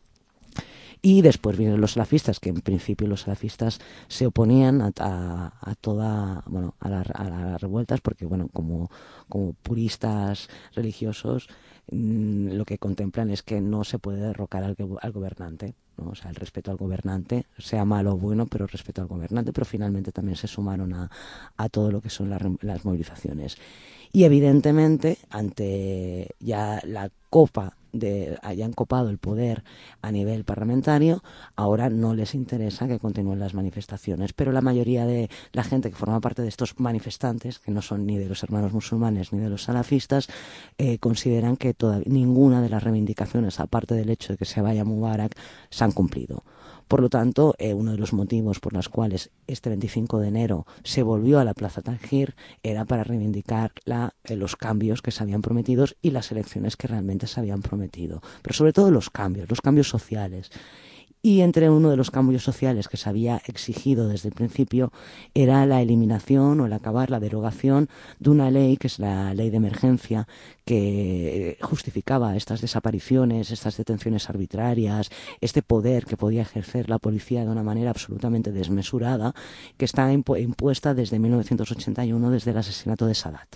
Y después vienen los salafistas, que en principio los salafistas se oponían a toda, bueno, a las revueltas, porque bueno, como puristas religiosos, lo que contemplan es que no se puede derrocar al gobernante, ¿no? O sea, el respeto al gobernante, sea malo o bueno, pero respeto al gobernante. Pero finalmente también se sumaron a todo lo que son las movilizaciones. Y evidentemente, ante ya la copa hayan copado el poder a nivel parlamentario, ahora no les interesa que continúen las manifestaciones, pero la mayoría de la gente que forma parte de estos manifestantes, que no son ni de los hermanos musulmanes ni de los salafistas, consideran que ninguna de las reivindicaciones, aparte del hecho de que se vaya Mubarak, se han cumplido. Por lo tanto, uno de los motivos por los cuales este 25 de enero se volvió a la Plaza Tahrir era para reivindicar los cambios que se habían prometido y las elecciones que realmente se habían prometido. Pero sobre todo los cambios sociales. Y entre uno de los cambios sociales que se había exigido desde el principio era la eliminación o el acabar, la derogación de una ley, que es la ley de emergencia, que justificaba estas desapariciones, estas detenciones arbitrarias, este poder que podía ejercer la policía de una manera absolutamente desmesurada, que está impuesta desde 1981, desde el asesinato de Sadat.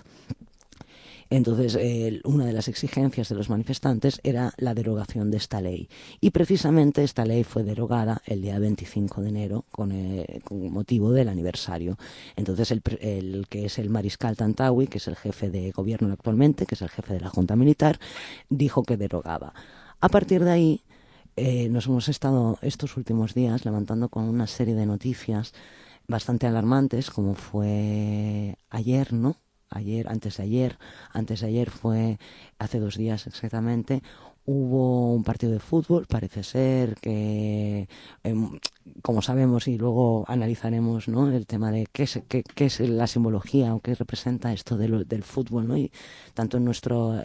Entonces, una de las exigencias de los manifestantes era la derogación de esta ley. Y precisamente esta ley fue derogada el día 25 de enero con motivo del aniversario. Entonces, el que es el mariscal Tantawi, que es el jefe de gobierno actualmente, que es el jefe de la Junta Militar, dijo que derogaba. A partir de ahí, nos hemos estado estos últimos días levantando con una serie de noticias bastante alarmantes, como fue ayer, ¿no? Antes de ayer fue hace 2 días exactamente, hubo un partido de fútbol. Parece ser que, como sabemos y luego analizaremos, ¿no?, el tema de qué es la simbología o qué representa esto del fútbol, ¿no? Y tanto en nuestro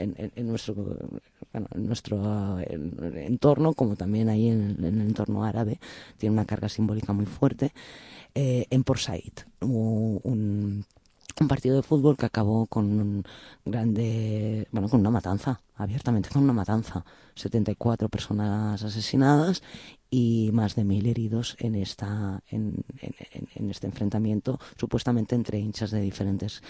entorno como también ahí en el entorno árabe tiene una carga simbólica muy fuerte. En Port Said hubo un partido de fútbol que acabó con con una matanza, abiertamente con una matanza. 74 personas asesinadas y más de 1000 heridos en este enfrentamiento, supuestamente entre hinchas de diferentes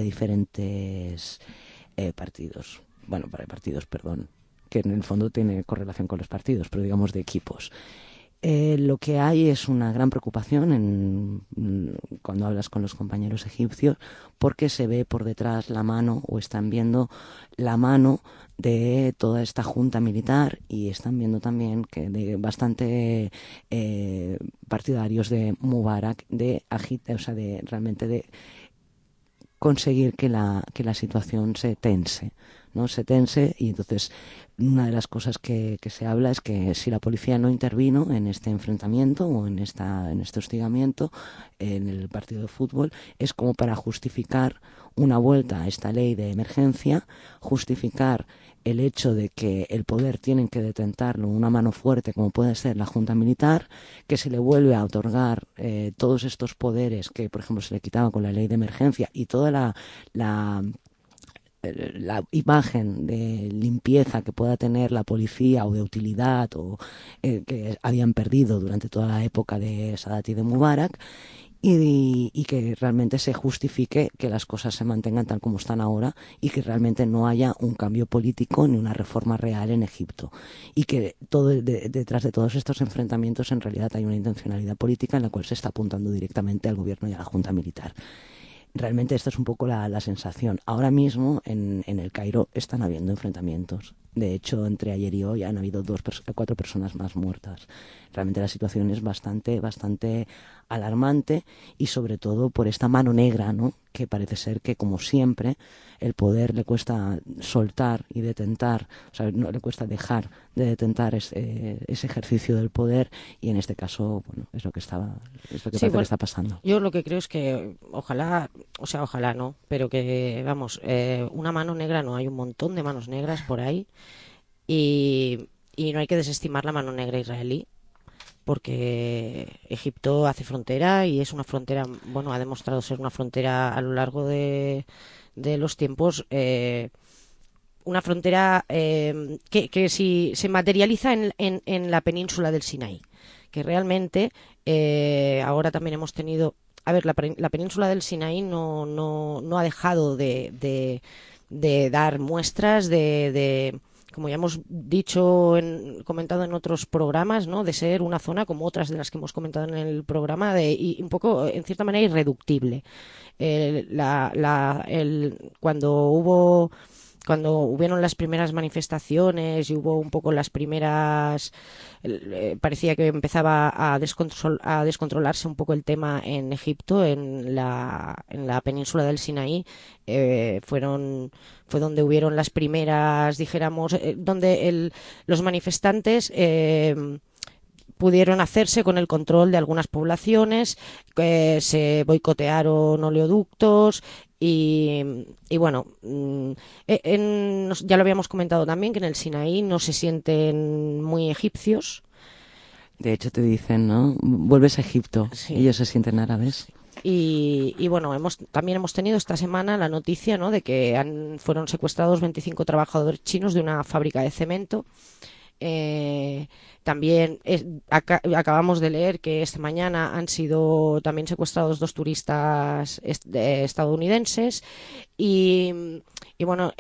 partidos. Bueno, partidos, que en el fondo tiene correlación con los partidos, pero digamos de equipos. Lo que hay es una gran preocupación cuando hablas con los compañeros egipcios, porque se ve por detrás la mano, o están viendo la mano de toda esta junta militar, y están viendo también que de bastante partidarios de Mubarak, de realmente de conseguir que la situación se tense, ¿no? Y entonces una de las cosas que se habla es que si la policía no intervino en este enfrentamiento o en este hostigamiento en el partido de fútbol, es como para justificar una vuelta a esta ley de emergencia, justificar el hecho de que el poder tienen que detentarlo una mano fuerte como puede ser la Junta Militar, que se le vuelve a otorgar todos estos poderes que, por ejemplo, se le quitaba con la ley de emergencia, y toda la imagen de limpieza que pueda tener la policía, o de utilidad, o que habían perdido durante toda la época de Sadat y de Mubarak, y que realmente se justifique que las cosas se mantengan tal como están ahora, y que realmente no haya un cambio político ni una reforma real en Egipto, y que detrás de todos estos enfrentamientos en realidad hay una intencionalidad política en la cual se está apuntando directamente al gobierno y a la Junta Militar. Realmente esta es un poco la sensación. Ahora mismo en el Cairo están habiendo enfrentamientos De hecho, entre ayer y hoy han habido 4 personas más muertas. Realmente la situación es bastante alarmante, y sobre todo por esta mano negra, ¿no? Que parece ser que, como siempre, el poder le cuesta soltar y detentar, o sea, no le cuesta dejar de detentar ese ejercicio del poder, y en este caso, bueno, es lo que parece que está pasando. Yo lo que creo es que ojalá no, pero que, vamos, una mano negra no, hay un montón de manos negras por ahí, y no hay que desestimar la mano negra israelí, porque Egipto hace frontera y es una frontera, bueno, ha demostrado ser una frontera a lo largo de los tiempos, una frontera que si se materializa en la península del Sinaí, que realmente ahora también hemos tenido, a ver, la península del Sinaí no ha dejado de dar muestras de como ya hemos dicho, comentado en otros programas, ¿no? De ser una zona como otras de las que hemos comentado en el programa, y un poco, en cierta manera, irreductible. Cuando hubieron las primeras manifestaciones y hubo un poco las primeras, parecía que empezaba a descontrolarse un poco el tema en Egipto, en la península del Sinaí, fue donde hubieron las primeras, dijéramos, donde los manifestantes pudieron hacerse con el control de algunas poblaciones, se boicotearon oleoductos. Y bueno, ya lo habíamos comentado también, que en el Sinaí no se sienten muy egipcios. De hecho, te dicen, ¿no? Vuelves a Egipto. Sí. Ellos se sienten árabes. Y bueno, también hemos tenido esta semana la noticia, ¿no? De que fueron secuestrados 25 trabajadores chinos de una fábrica de cemento. También acabamos de leer que esta mañana han sido también secuestrados 2 turistas estadounidenses, y bueno,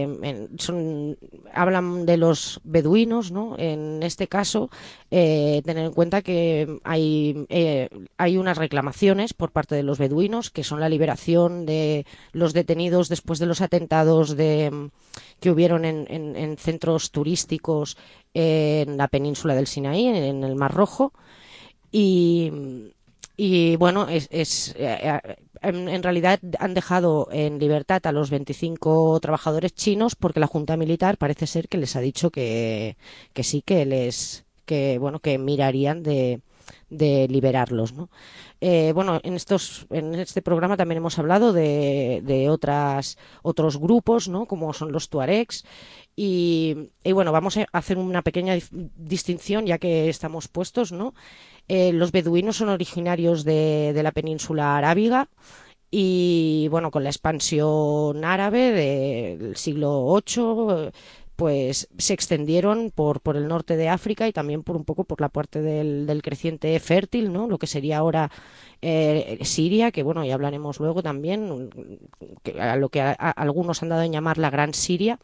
hablan de los beduinos, ¿no? En este caso, tener en cuenta que hay unas reclamaciones por parte de los beduinos, que son la liberación de los detenidos después de los atentados que hubieron en centros turísticos en la península del Sinaí, en el Mar Rojo, y bueno, en realidad han dejado en libertad a los 25 trabajadores chinos, porque la Junta Militar parece ser que les ha dicho que sí, que mirarían de liberarlos, ¿no? Bueno, en este programa también hemos hablado de otros grupos, ¿no? Como son los tuaregs, y bueno, vamos a hacer una pequeña distinción, ya que estamos puestos, ¿no? Los beduinos son originarios de la península arábiga, y bueno, con la expansión árabe del siglo VIII, pues se extendieron por el norte de África, y también un poco por la parte del creciente fértil, ¿no? Lo que sería ahora Siria, que bueno, ya hablaremos luego también, a lo que algunos han dado en llamar la Gran Siria.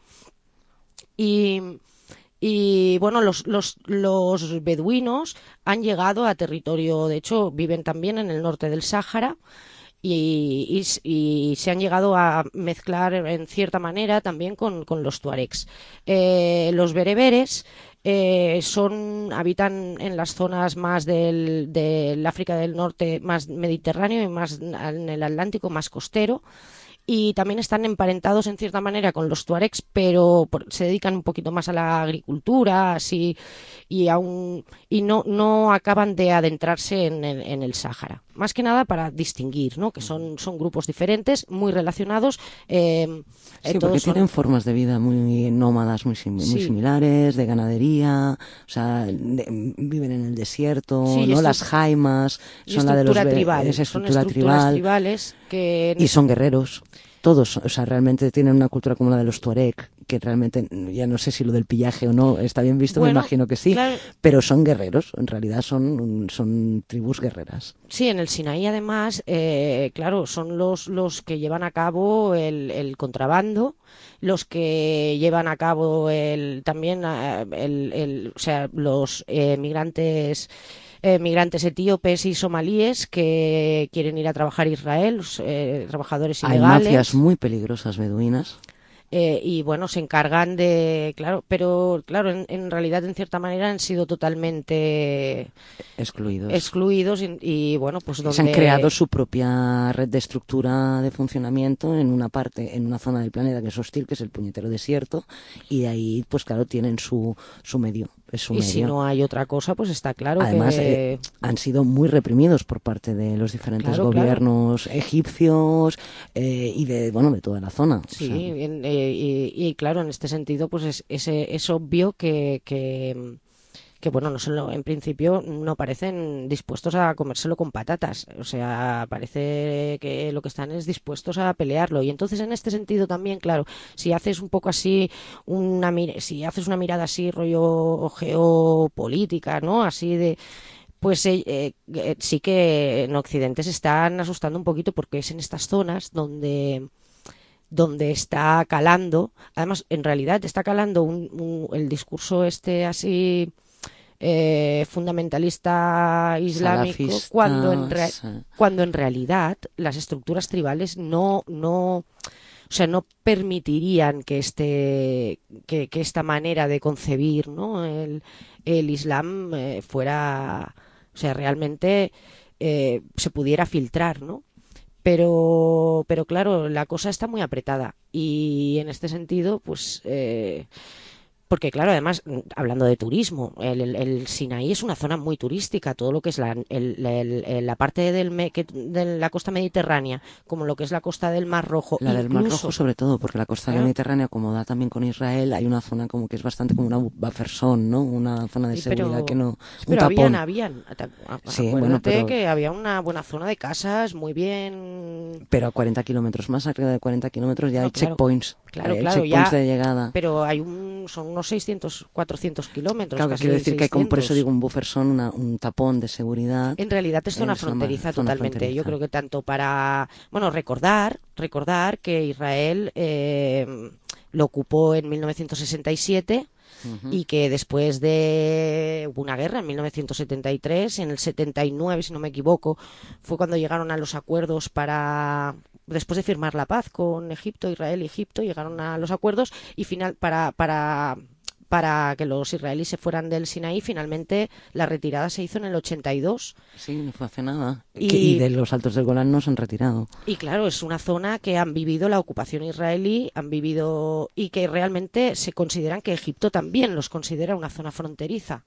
Y bueno, los beduinos han llegado a territorio, de hecho viven también en el norte del Sáhara, y se han llegado a mezclar en cierta manera también con los tuaregs. Los bereberes habitan en las zonas más del África del Norte, más mediterráneo, y más en el Atlántico, más costero. Y también están emparentados en cierta manera con los tuaregs, pero se dedican un poquito más a la agricultura, así, y no acaban de adentrarse en el Sáhara. Más que nada para distinguir, ¿no? Que son grupos diferentes, muy relacionados. Sí, porque tienen formas de vida muy nómadas, muy similares, de ganadería, o sea, viven en el desierto, sí, ¿no? Las jaimas, son la de los tribales, son estructuras tribales y son guerreros. Todos, o sea, realmente tienen una cultura como la de los tuareg, que realmente, ya no sé si lo del pillaje o no está bien visto, bueno, me imagino que sí, claro, pero son guerreros, en realidad son tribus guerreras. Sí, en el Sinaí además, claro, son los que llevan a cabo el contrabando, los que llevan a cabo también o sea, los migrantes etíopes y somalíes que quieren ir a trabajar a Israel, trabajadores ilegales. Hay mafias muy peligrosas beduinas. Y bueno, se encargan de, claro, pero claro, en realidad en cierta manera han sido totalmente excluidos y bueno, pues Se donde han creado su propia red de estructura de funcionamiento en una parte, en una zona del planeta que es hostil, que es el puñetero desierto, y de ahí, pues claro, tienen su medio. Es su y medio. si no hay otra cosa, pues está claro Además, que han sido muy reprimidos por parte de los diferentes Claro, gobiernos egipcios y de toda la zona. sí, O sea, y claro, en este sentido, pues es obvio que bueno, no solo, en principio no parecen dispuestos a comérselo con patatas, o sea, parece que lo que están es dispuestos a pelearlo. Y entonces en este sentido también, claro, si haces un poco así, si haces una mirada así rollo geopolítica, ¿no? Así de pues sí que en Occidente se están asustando un poquito porque es en estas zonas donde está calando, además en realidad está calando el discurso este así fundamentalista islámico, salafista, cuando en realidad las estructuras tribales o sea, no permitirían que esta manera de concebir, ¿no? el Islam fuera, o sea, realmente se pudiera filtrar, ¿no? Pero claro, la cosa está muy apretada y en este sentido, pues porque claro, además, hablando de turismo, el Sinaí es una zona muy turística, todo lo que es la parte de la costa mediterránea, como lo que es la costa del Mar Rojo. La del Mar Rojo sobre todo, porque la costa mediterránea, como da también con Israel, hay una zona como que es bastante como una buffer zone, ¿no? Una zona de seguridad que no... Un tapón. Sí, acuérdate que había una buena zona de casas, muy bien... Pero a 40 kilómetros, más arriba de 40 kilómetros ya hay checkpoints. Claro, checkpoints de llegada. Pero son unos 600, 400 kilómetros. Claro, que quiero decir 600. que hay, como por eso digo, un buffer zone, un tapón de seguridad. En realidad es zona fronteriza totalmente. Fronteriza. Yo creo que tanto para... Bueno, recordar que Israel lo ocupó en 1967 y que después hubo una guerra en 1973, en el 79, si no me equivoco, fue cuando llegaron a los acuerdos después de firmar la paz con Israel y Egipto, llegaron a los acuerdos y para que los israelíes se fueran del Sinaí, finalmente la retirada se hizo en el 82. Sí, no fue hace nada. Y de los Altos del Golán no se han retirado. Y claro, es una zona que han vivido la ocupación israelí, y que realmente se consideran que Egipto también los considera una zona fronteriza.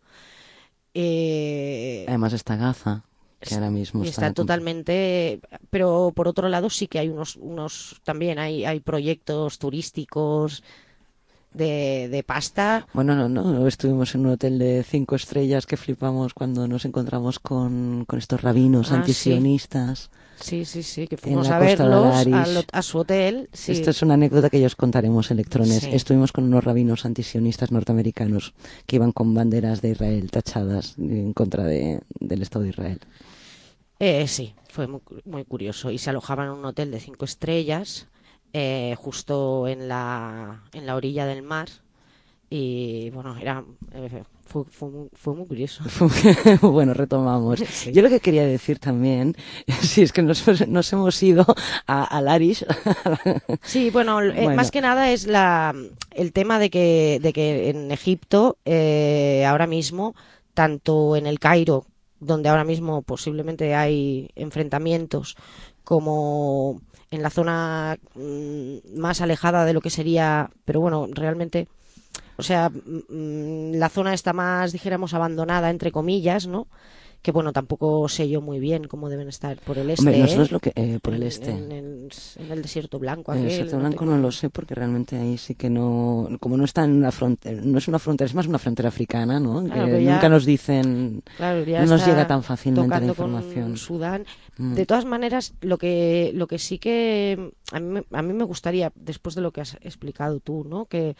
Además está Gaza, que ahora mismo está totalmente... Pero por otro lado sí que hay también hay proyectos turísticos de pasta. Bueno, no, estuvimos en un hotel de 5 estrellas que flipamos cuando nos encontramos con estos rabinos antisionistas. Sí, que fuimos a verlos a su hotel. Sí. Esto es una anécdota que ya os contaremos, electrones. Sí. Estuvimos con unos rabinos antisionistas norteamericanos que iban con banderas de Israel tachadas en contra del Estado de Israel. Sí, fue muy, muy curioso. Y se alojaban en un hotel de 5 estrellas, justo en la orilla del mar. Y bueno, fue muy curioso. Bueno, retomamos. Sí. Yo lo que quería decir también, sí, es que nos hemos ido al Arish. Sí, bueno, más que nada es el tema de que en Egipto, ahora mismo, tanto en el Cairo, donde ahora mismo posiblemente hay enfrentamientos, como en la zona más alejada de lo que sería, pero bueno, realmente, o sea, la zona está más, dijéramos, abandonada, entre comillas, ¿no? Que bueno, tampoco sé yo muy bien cómo deben estar por el este. Hombre, nosotros lo que por el este. En el desierto blanco. En el desierto blanco no lo sé, porque realmente ahí sí que no, como no está en una frontera, no es una frontera, es más una frontera africana, ¿no? Claro, que nunca nos dicen, no nos llega tan fácilmente la información. Con Sudán. De todas maneras, lo que sí que a mí me gustaría, después de lo que has explicado tú, ¿no? Que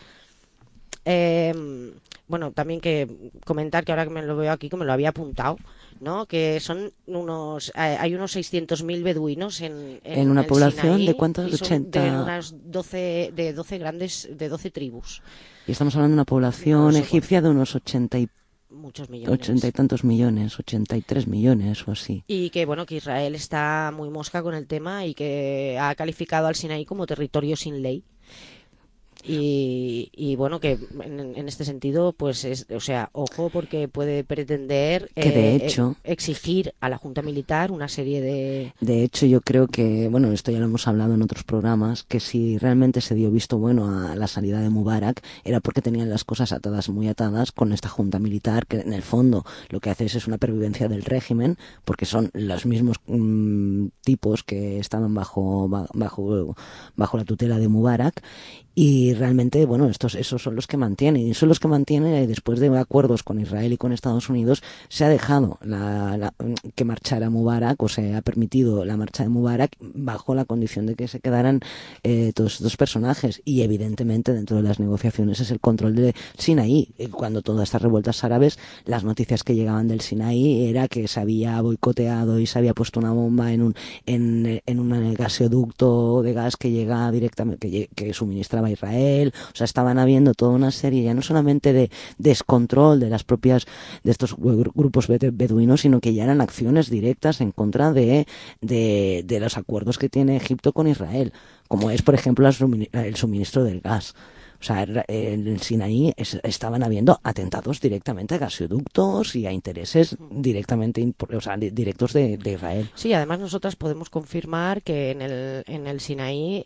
bueno, también que comentar que ahora que me lo veo aquí, que me lo había apuntado, ¿no? Que son hay unos 600.000 beduinos en una el población Sinaí, de cuántos, 80, de unas 12 tribus. Y estamos hablando de una población egipcia de unos 80 y tantos millones, 83 millones o así. Y que bueno, que Israel está muy mosca con el tema y que ha calificado al Sinaí como territorio sin ley. Y bueno, que en este sentido, pues o sea, ojo, porque puede pretender Que de hecho, exigir a la Junta Militar una serie de... De hecho, yo creo que, bueno, esto ya lo hemos hablado en otros programas, que si realmente se dio visto bueno a la salida de Mubarak, era porque tenían las cosas atadas, muy atadas, con esta junta militar, que en el fondo lo que hace es una pervivencia del régimen, porque son los mismos tipos que estaban bajo la tutela de Mubarak, y realmente, bueno, esos son los que mantienen, y son los que mantienen, y después de acuerdos con Israel y con Estados Unidos, se ha dejado que marchara Mubarak, o se ha permitido la marcha de Mubarak bajo la condición de que se quedaran todos estos personajes, y evidentemente dentro de las negociaciones es el control de Sinaí. Cuando todas estas revueltas árabes, las noticias que llegaban del Sinaí era que se había boicoteado y se había puesto una bomba en un gasoducto de gas que llega directamente, que suministraba a Israel. O sea, estaban habiendo toda una serie ya no solamente de descontrol de estos grupos beduinos, sino que ya eran acciones directas en contra de los acuerdos que tiene Egipto con Israel, como es, por ejemplo, el suministro del gas. O sea, en el Sinaí estaban habiendo atentados directamente a gasoductos y a intereses directamente, directos de Israel. Sí, además nosotras podemos confirmar que en el Sinaí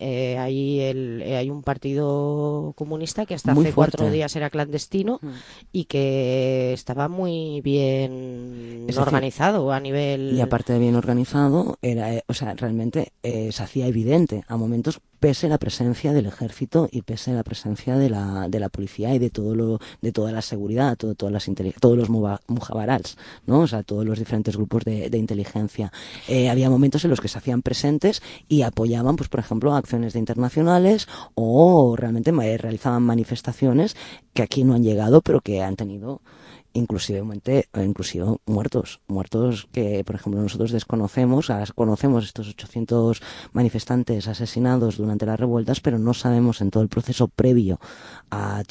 hay un partido comunista que hasta Muy hace fuerte. 4 días era clandestino y que estaba muy bien Es decir, organizado a nivel... Y aparte de bien organizado, realmente se hacía evidente a momentos, pese a la presencia del ejército y pese a la presencia de la policía y de toda la seguridad, todos los mujabarals, ¿no? O sea, todos los diferentes grupos de inteligencia. Había momentos en los que se hacían presentes y apoyaban, pues por ejemplo, acciones de internacionales, o realmente realizaban manifestaciones que aquí no han llegado, pero que han tenido inclusive muertos que, por ejemplo, nosotros desconocemos. Conocemos estos 800 manifestantes asesinados durante las revueltas, pero no sabemos en todo el proceso previo a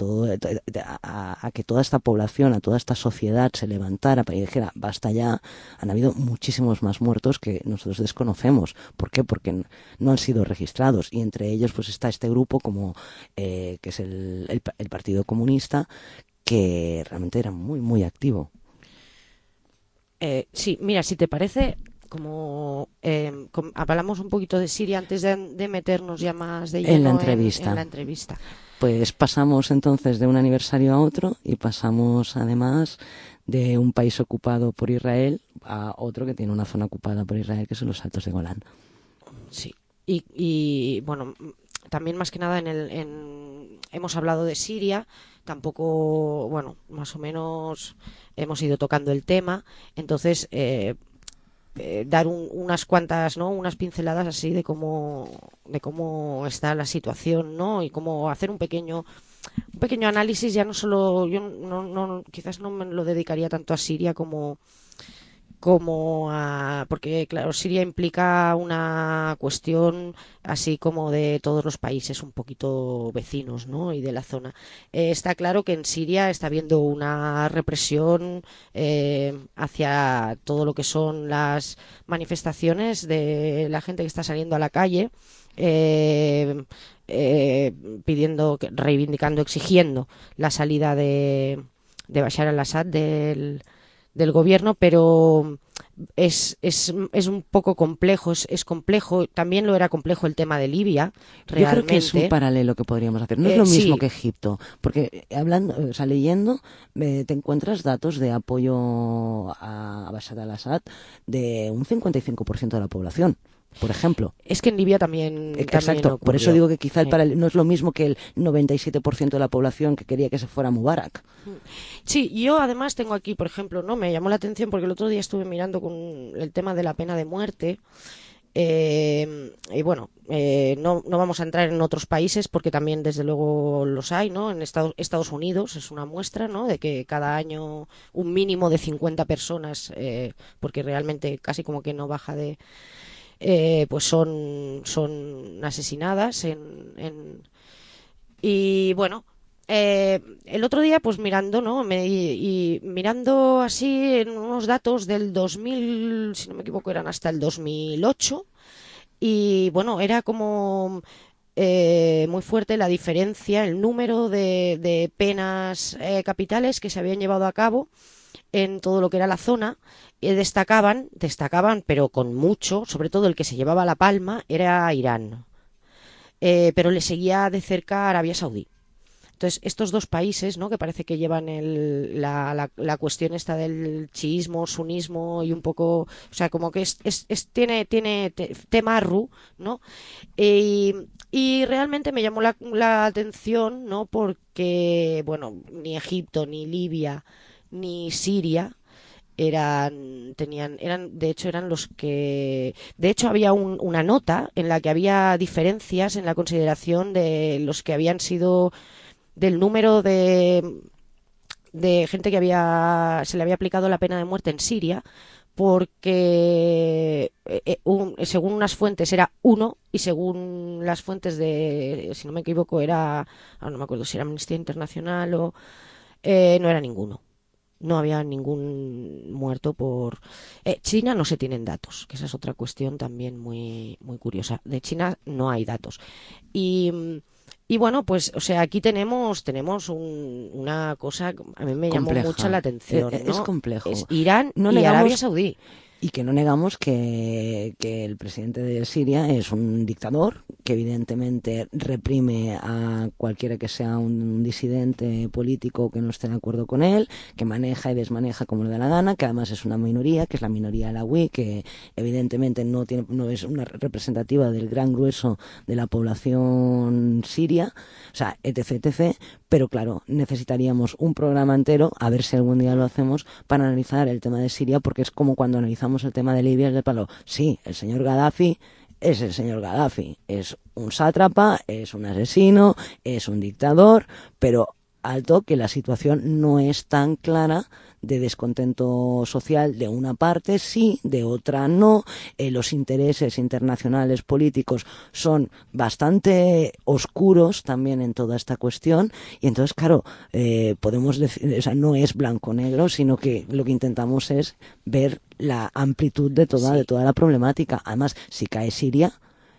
que toda esta población, a toda esta sociedad se levantara para y dijera basta ya. Han habido muchísimos más muertos que nosotros desconocemos. ¿Por qué? Porque no han sido registrados, y entre ellos pues está este grupo que es el Partido Comunista, que realmente era muy, muy activo. Sí, mira, si te parece, hablamos un poquito de Siria antes de meternos ya más de lleno en la entrevista. Pues pasamos entonces de un aniversario a otro, y pasamos además de un país ocupado por Israel a otro que tiene una zona ocupada por Israel, que son los Altos de Golán. Sí, y bueno, también más que nada hemos hablado de Siria. Tampoco, bueno, más o menos hemos ido tocando el tema. Entonces, dar unas cuantas, ¿no? Unas pinceladas así de cómo está la situación, ¿no? Y cómo hacer un pequeño análisis. Ya no solo, yo quizás no me lo dedicaría tanto a Siria como porque claro, Siria implica una cuestión así como de todos los países un poquito vecinos, ¿no? Y de la zona. Está claro que en Siria está habiendo una represión hacia todo lo que son las manifestaciones de la gente que está saliendo a la calle, reivindicando, exigiendo la salida de Bashar al-Assad del gobierno, pero es un poco complejo, es complejo. También lo era complejo el tema de Libia, realmente. Yo creo que es un paralelo que podríamos hacer. No es lo mismo sí. que Egipto, porque leyendo te encuentras datos de apoyo a Bashar al-Assad de un 55% de la población, por ejemplo. Es que en Libia también. Exacto, por eso digo que quizá no es lo mismo que el 97% de la población que quería que se fuera Mubarak. Sí, yo además tengo aquí, por ejemplo, no me llamó la atención porque el otro día estuve mirando con el tema de la pena de muerte. Y bueno, no vamos a entrar en otros países porque también desde luego los hay, ¿no? En Estados Unidos es una muestra, ¿no? De que cada año un mínimo de 50 personas, porque realmente casi como que no baja de... pues son asesinadas y bueno, el otro día pues mirando, ¿no? Mirando así en unos datos del 2000, si no me equivoco eran hasta el 2008, y bueno, era como muy fuerte la diferencia, el número de penas capitales que se habían llevado a cabo en todo lo que era la zona. Destacaban, pero con mucho, sobre todo el que se llevaba la palma era Irán, pero le seguía de cerca Arabia Saudí. Entonces, estos dos países, ¿no?, que parece que llevan la cuestión esta del chiismo, sunismo y un poco, o sea, como que tiene tema RU, ¿no? Y realmente me llamó la atención, ¿no?, porque, bueno, ni Egipto, ni Libia, ni Siria de hecho eran los que, de hecho había una nota en la que había diferencias en la consideración de los que habían sido, del número de gente que se le había aplicado la pena de muerte en Siria, porque según unas fuentes era 1 y según las fuentes si no me equivoco no me acuerdo si era Amnistía Internacional o no era ninguno. No había ningún muerto por... China no se tienen datos, que esa es otra cuestión también muy, muy curiosa. De China no hay datos. Y bueno, pues, o sea, aquí tenemos una cosa, a mí me compleja. Llamó mucho la atención, ¿no? Es complejo. Es Irán no y negamos, Arabia Saudí. Y que no negamos que el presidente de Siria es un dictador que evidentemente reprime a cualquiera que sea un disidente político que no esté de acuerdo con él, que maneja y desmaneja como le da la gana, que además es una minoría, que es la minoría alawí, que evidentemente no es una representativa del gran grueso de la población siria, o sea, etc. Pero claro, necesitaríamos un programa entero, a ver si algún día lo hacemos, para analizar el tema de Siria, porque es como cuando analizamos el tema de Libia, es de palo. Sí, el señor Gaddafi es el señor Gaddafi, es un sátrapa, es un asesino, es un dictador, pero alto que la situación no es tan clara, de descontento social de una parte sí, de otra no, los intereses internacionales políticos son bastante oscuros también en toda esta cuestión, y entonces claro, podemos decir, o sea, no es blanco-negro, sino que lo que intentamos es ver la amplitud de toda la problemática. Además, si cae Siria,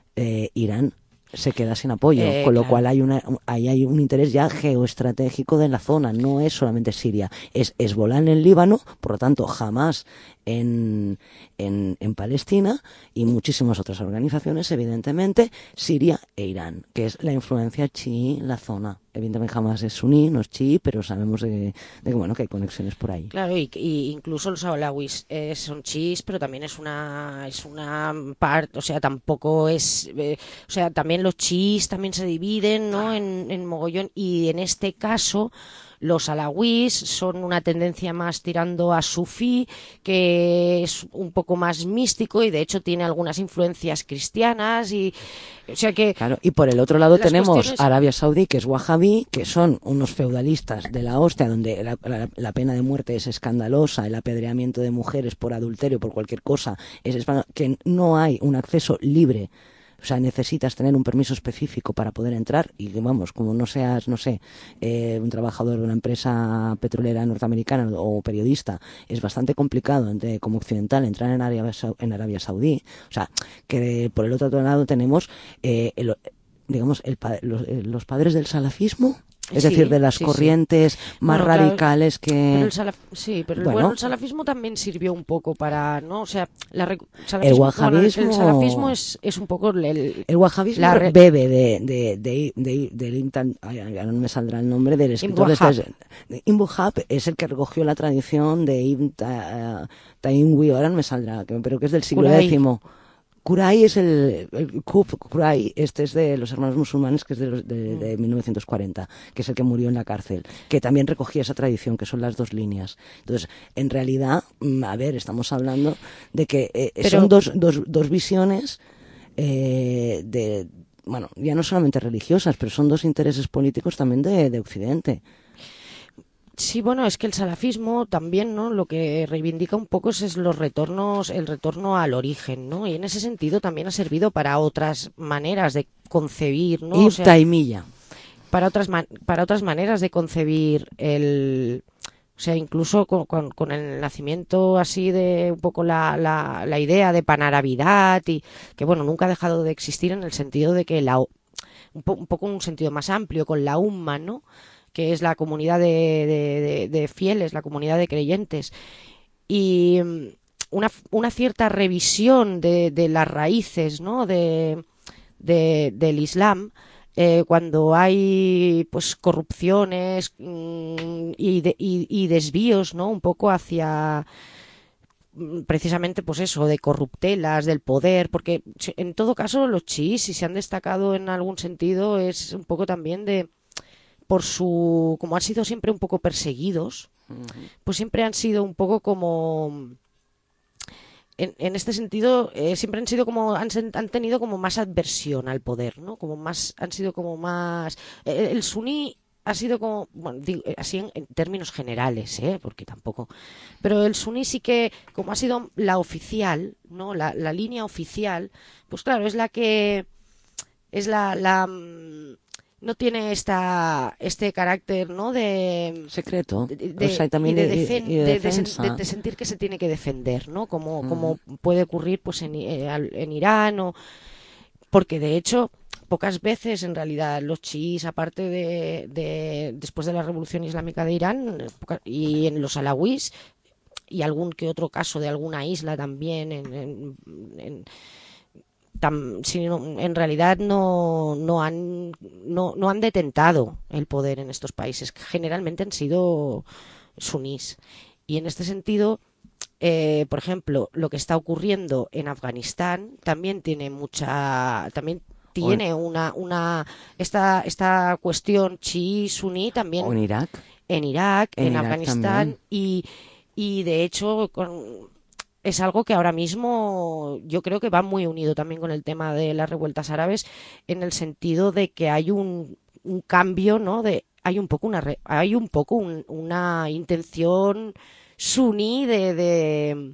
Irán se queda sin apoyo, con lo cual hay un interés ya geoestratégico de la zona, no es solamente Siria, es Hezbollah en el Líbano, por lo tanto jamás en Palestina, y muchísimas otras organizaciones, evidentemente, Siria e Irán, que es la influencia chií en la zona. Evidentemente jamás es suní, no es chií, pero sabemos de que hay conexiones por ahí. Claro, y incluso los alawís son chiíes, pero también es una parte, o sea, tampoco es, o sea, también los chiíes también se dividen, ¿no?, en mogollón, y en este caso los alawís son una tendencia más tirando a sufí, que es un poco más místico y de hecho tiene algunas influencias cristianas, y o sea que... Claro, y por el otro lado tenemos cuestiones... Arabia Saudí, que es wahabí, que son unos feudalistas de la hostia, donde la pena de muerte es escandalosa, el apedreamiento de mujeres por adulterio, por cualquier cosa, que no hay un acceso libre. O sea, necesitas tener un permiso específico para poder entrar, y vamos, como no seas, no sé, un trabajador de una empresa petrolera norteamericana o periodista, es bastante complicado como occidental entrar en Arabia Saudí. O sea, que por el otro lado tenemos, los padres del salafismo, es decir, de las corrientes más radicales que... Pero el salafismo también sirvió un poco para, ¿no? O sea, el wahabismo... el salafismo es un poco... El wahabismo bebe no me saldrá el nombre del escritor de Ibn Wahab es el que recogió la tradición de Ibn Taymiyyah, ahora no me saldrá, pero que es del siglo X. Kurai es el Kurai, este es de los hermanos musulmanes, que es de 1940, que es el que murió en la cárcel, que también recogía esa tradición, que son las dos líneas. Entonces, en realidad, a ver, estamos hablando de que son dos visiones bueno, ya no solamente religiosas, pero son dos intereses políticos también de Occidente. Sí, bueno, es que el salafismo también, ¿no?, lo que reivindica un poco es el retorno al origen, ¿no? Y en ese sentido también ha servido para otras maneras de concebir, ¿no? Y Taimilla. Para otras maneras de concebir o sea, incluso con el nacimiento así de un poco la idea de panarabidad, y que, bueno, nunca ha dejado de existir en el sentido de que un poco un sentido más amplio, con la Umma, ¿no? Que es la comunidad de fieles, la comunidad de creyentes. Y una cierta revisión de las raíces, ¿no? del Islam, cuando hay pues corrupciones y desvíos, ¿no? Un poco hacia precisamente pues eso, de corruptelas, del poder, porque en todo caso los chiíes, si se han destacado en algún sentido, es un poco también como han sido siempre un poco perseguidos, pues siempre han sido un poco como... En este sentido, siempre han sido como han tenido como más adversión al poder, ¿no? Han sido como más el suní ha sido como, bueno, digo, así en términos generales, porque tampoco, pero el suní sí que, como ha sido la oficial, ¿no? La línea oficial, pues claro, es la que es no tiene este carácter, ¿no? De secreto, o sea, también de sentir que se tiene que defender, ¿no? Como puede ocurrir pues en Irán, porque de hecho pocas veces en realidad los chiíes, aparte después de la Revolución Islámica de Irán y en los alawís y algún que otro caso de alguna isla también en realidad no han detentado el poder en estos países, que generalmente han sido sunís. Y en este sentido, por ejemplo, lo que está ocurriendo en Afganistán también tiene esta cuestión chií-suní también. O en Irak. En Irak, en Afganistán también. y de hecho es algo que ahora mismo yo creo que va muy unido también con el tema de las revueltas árabes, en el sentido de que hay un cambio, ¿no? Hay un poco una intención suní de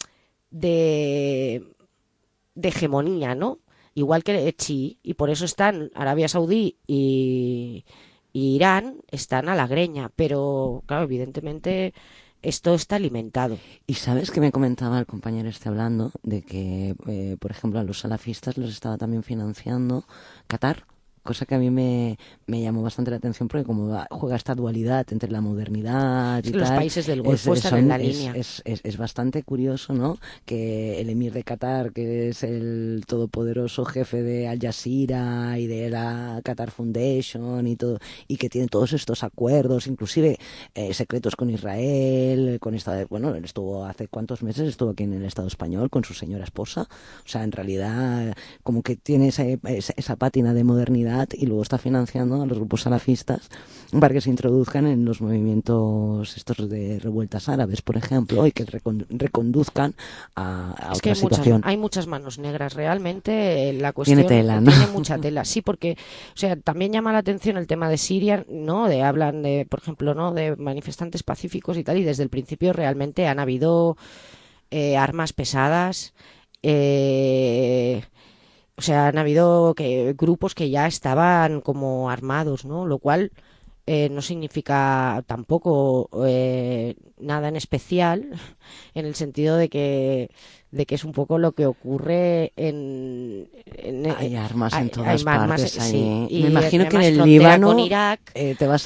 hegemonía, ¿no? Igual que chií, y por eso están Arabia Saudí y Irán están a la greña, pero claro, evidentemente esto está alimentado. Y sabes que me comentaba el compañero hablando de que, por ejemplo, a los salafistas los estaba también financiando Qatar, cosa que a mí me llamó bastante la atención porque como juega esta dualidad entre la modernidad y los tal, países del Golfo están en la línea. Es bastante curioso, ¿no? Que el emir de Qatar, que es el todopoderoso jefe de Al Jazeera y de la Qatar Foundation y todo, y que tiene todos estos acuerdos, inclusive secretos con Israel, bueno, él estuvo hace cuántos meses, estuvo aquí en el Estado español con su señora esposa, o sea, en realidad como que tiene esa pátina de modernidad y luego está financiando a los grupos salafistas para que se introduzcan en los movimientos estos de revueltas árabes, por ejemplo, y que reconduzcan a otra situación. Hay muchas manos negras, realmente la cuestión tiene tela, ¿no? Tiene mucha tela, sí, porque, o sea, también llama la atención el tema de Siria, ¿no? Hablan de, por ejemplo, ¿no? De manifestantes pacíficos y tal, y desde el principio realmente han habido armas pesadas, o sea, han habido grupos que ya estaban como armados, ¿no? Lo cual no significa tampoco nada en especial, en el sentido de que es un poco lo que ocurre hay armas en todas partes. Sí, me imagino que en el Líbano con Irak, te vas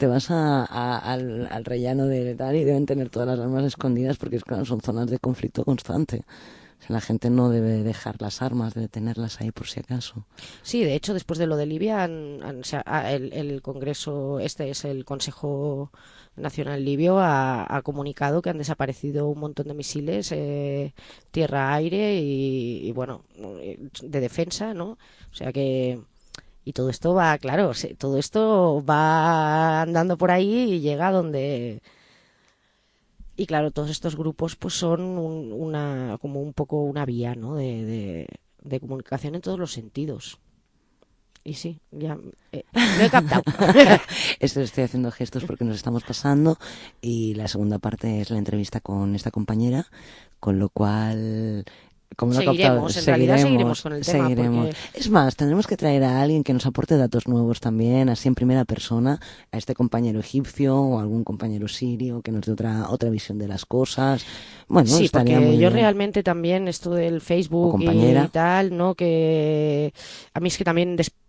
al rellano de tal y deben tener todas las armas escondidas porque son zonas de conflicto constante. O sea, la gente no debe dejar las armas, debe tenerlas ahí por si acaso. Sí, de hecho, después de lo de Libia, el Congreso, este es el Consejo Nacional Libio, ha comunicado que han desaparecido un montón de misiles tierra-aire y, bueno, de defensa, ¿no? O sea que... Y todo esto va, claro, todo esto va andando por ahí y llega donde... Y claro, todos estos grupos pues son como un poco una vía, ¿no? de comunicación en todos los sentidos. Y sí, ya lo he captado. Estoy haciendo gestos porque nos estamos pasando y la segunda parte es la entrevista con esta compañera, con lo cual... Como seguiremos con el tema. Porque... Es más, tendremos que traer a alguien que nos aporte datos nuevos también, así en primera persona, a este compañero egipcio o algún compañero sirio que nos dé otra visión de las cosas. Bueno, sí, estaría porque muy yo bien. Realmente también esto del Facebook y tal, ¿no? Que a mí es que también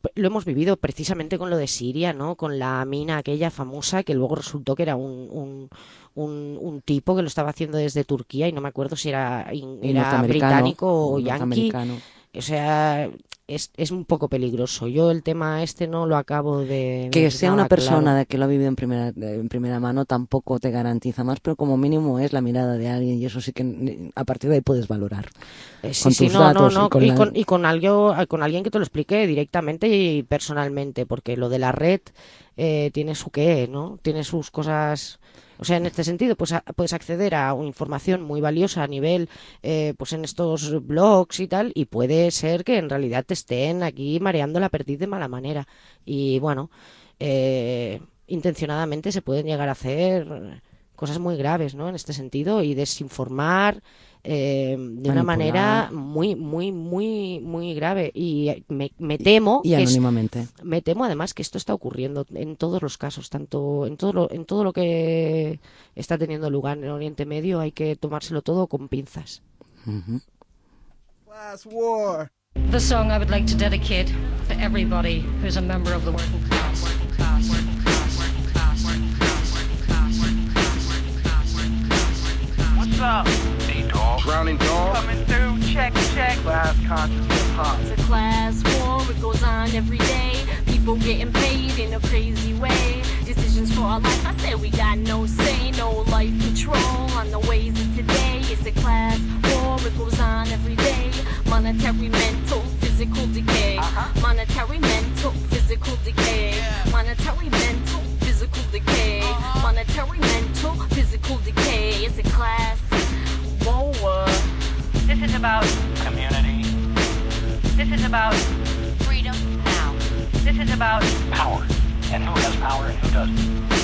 vivido precisamente con lo de Siria, ¿no? Con la mina aquella famosa que luego resultó que era un tipo que lo estaba haciendo desde Turquía y no me acuerdo si era británico o yanqui. O sea, es un poco peligroso. Yo el tema no lo acabo de... Que sea una persona claro. que lo ha vivido en primera mano tampoco te garantiza más, pero como mínimo es la mirada de alguien y eso sí que a partir de ahí puedes valorar. Sí, sí, no. Y con alguien que te lo explique directamente y personalmente, porque lo de la red tiene su qué, ¿no? Tiene sus cosas... O sea, en este sentido, pues puedes acceder a una información muy valiosa a nivel, pues en estos blogs y tal, y puede ser que en realidad te estén aquí mareando la perdiz de mala manera. Y bueno, intencionadamente se pueden llegar a hacer cosas muy graves, ¿no? En este sentido, y desinformar de una manera muy, muy, muy, muy grave. Y me temo y anónimamente. Me temo además que esto está ocurriendo en todos los casos, tanto en todo lo que está teniendo lugar en Oriente Medio, hay que tomárselo todo con pinzas. Class war. The song I would like to dedicate to everybody who's a member of the working class. What's up? Hey, dog. Drowning dog. Coming through. Check, check. Class conscious hip hop. It's a class war, it goes on every day. People getting paid in a crazy way. Decisions for our life, I said we got no say, no life control on the ways of today. It's a class war, it goes on every day. Monetary, mental, physical decay. Monetary, mental, physical decay. Monetary, mental, physical decay. Monetary, mental, physical decay. It's a class war. This is about Community. this is about Freedom now. this is about Power. And who has power and who doesn't?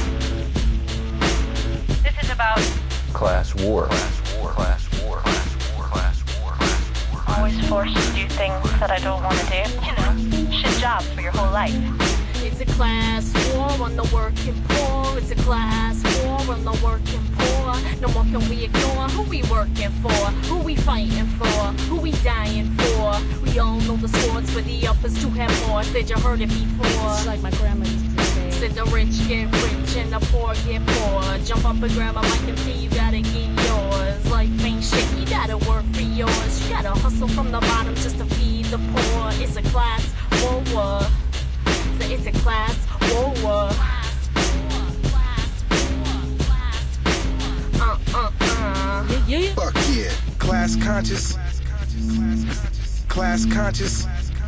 this is about Class war. Class war. Class war. Class war. Class war. Class war. always forced to do things that I don't want to do. You know, shit jobs for your whole life. It's a class war on the working poor. It's a class war on the working poor. No more can we ignore who we working for, who we fighting for, who we dying for. We all know the swords for the uppers to have more. Said you heard it before. It's like my grandma used to say. Said the rich get rich and the poor get poor. Jump up and grab a mic and see you gotta get yours. Life ain't shit, you gotta work for yours. You gotta hustle from the bottom just to feed the poor. It's a class war. So it's a class war. Yeah. Fuck yeah. Class conscious. Class conscious.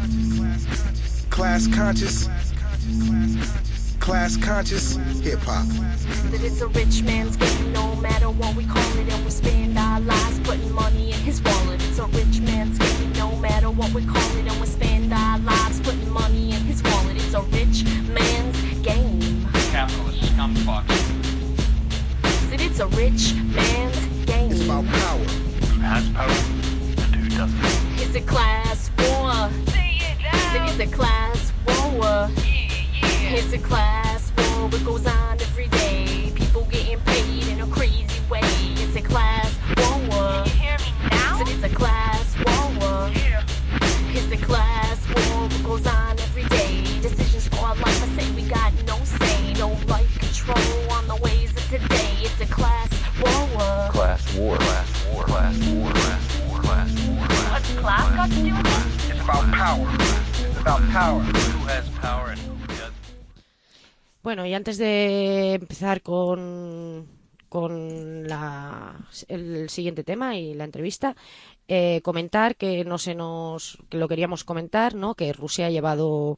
Class conscious. Class conscious. Hip hop. That it's a rich man's game, no matter what we call it, and we spend our lives putting money in his wallet. It's a rich man's game, no matter what we call it, and we spend our lives putting money in his wallet. It's a rich man's game. Capitalist scumfuck. That it's a rich man's game. It's about power. Who has power and who doesn't? It's a class war. That it's a class war. It's a class war, it goes on every day. People getting paid in a crazy way. It's a class war. So it's a class war. It's a class war, it goes on every day. Decisions for our life, I say we got no say, no life control on the ways of today. It's a class war. Class war. Class war. Class war. Class war. Class war. What's class got to do with it? It's about power. It's about power. Who has power and who doesn't? Bueno, y antes de empezar con el siguiente tema y la entrevista, comentar que que lo queríamos comentar, ¿no? Que Rusia ha llevado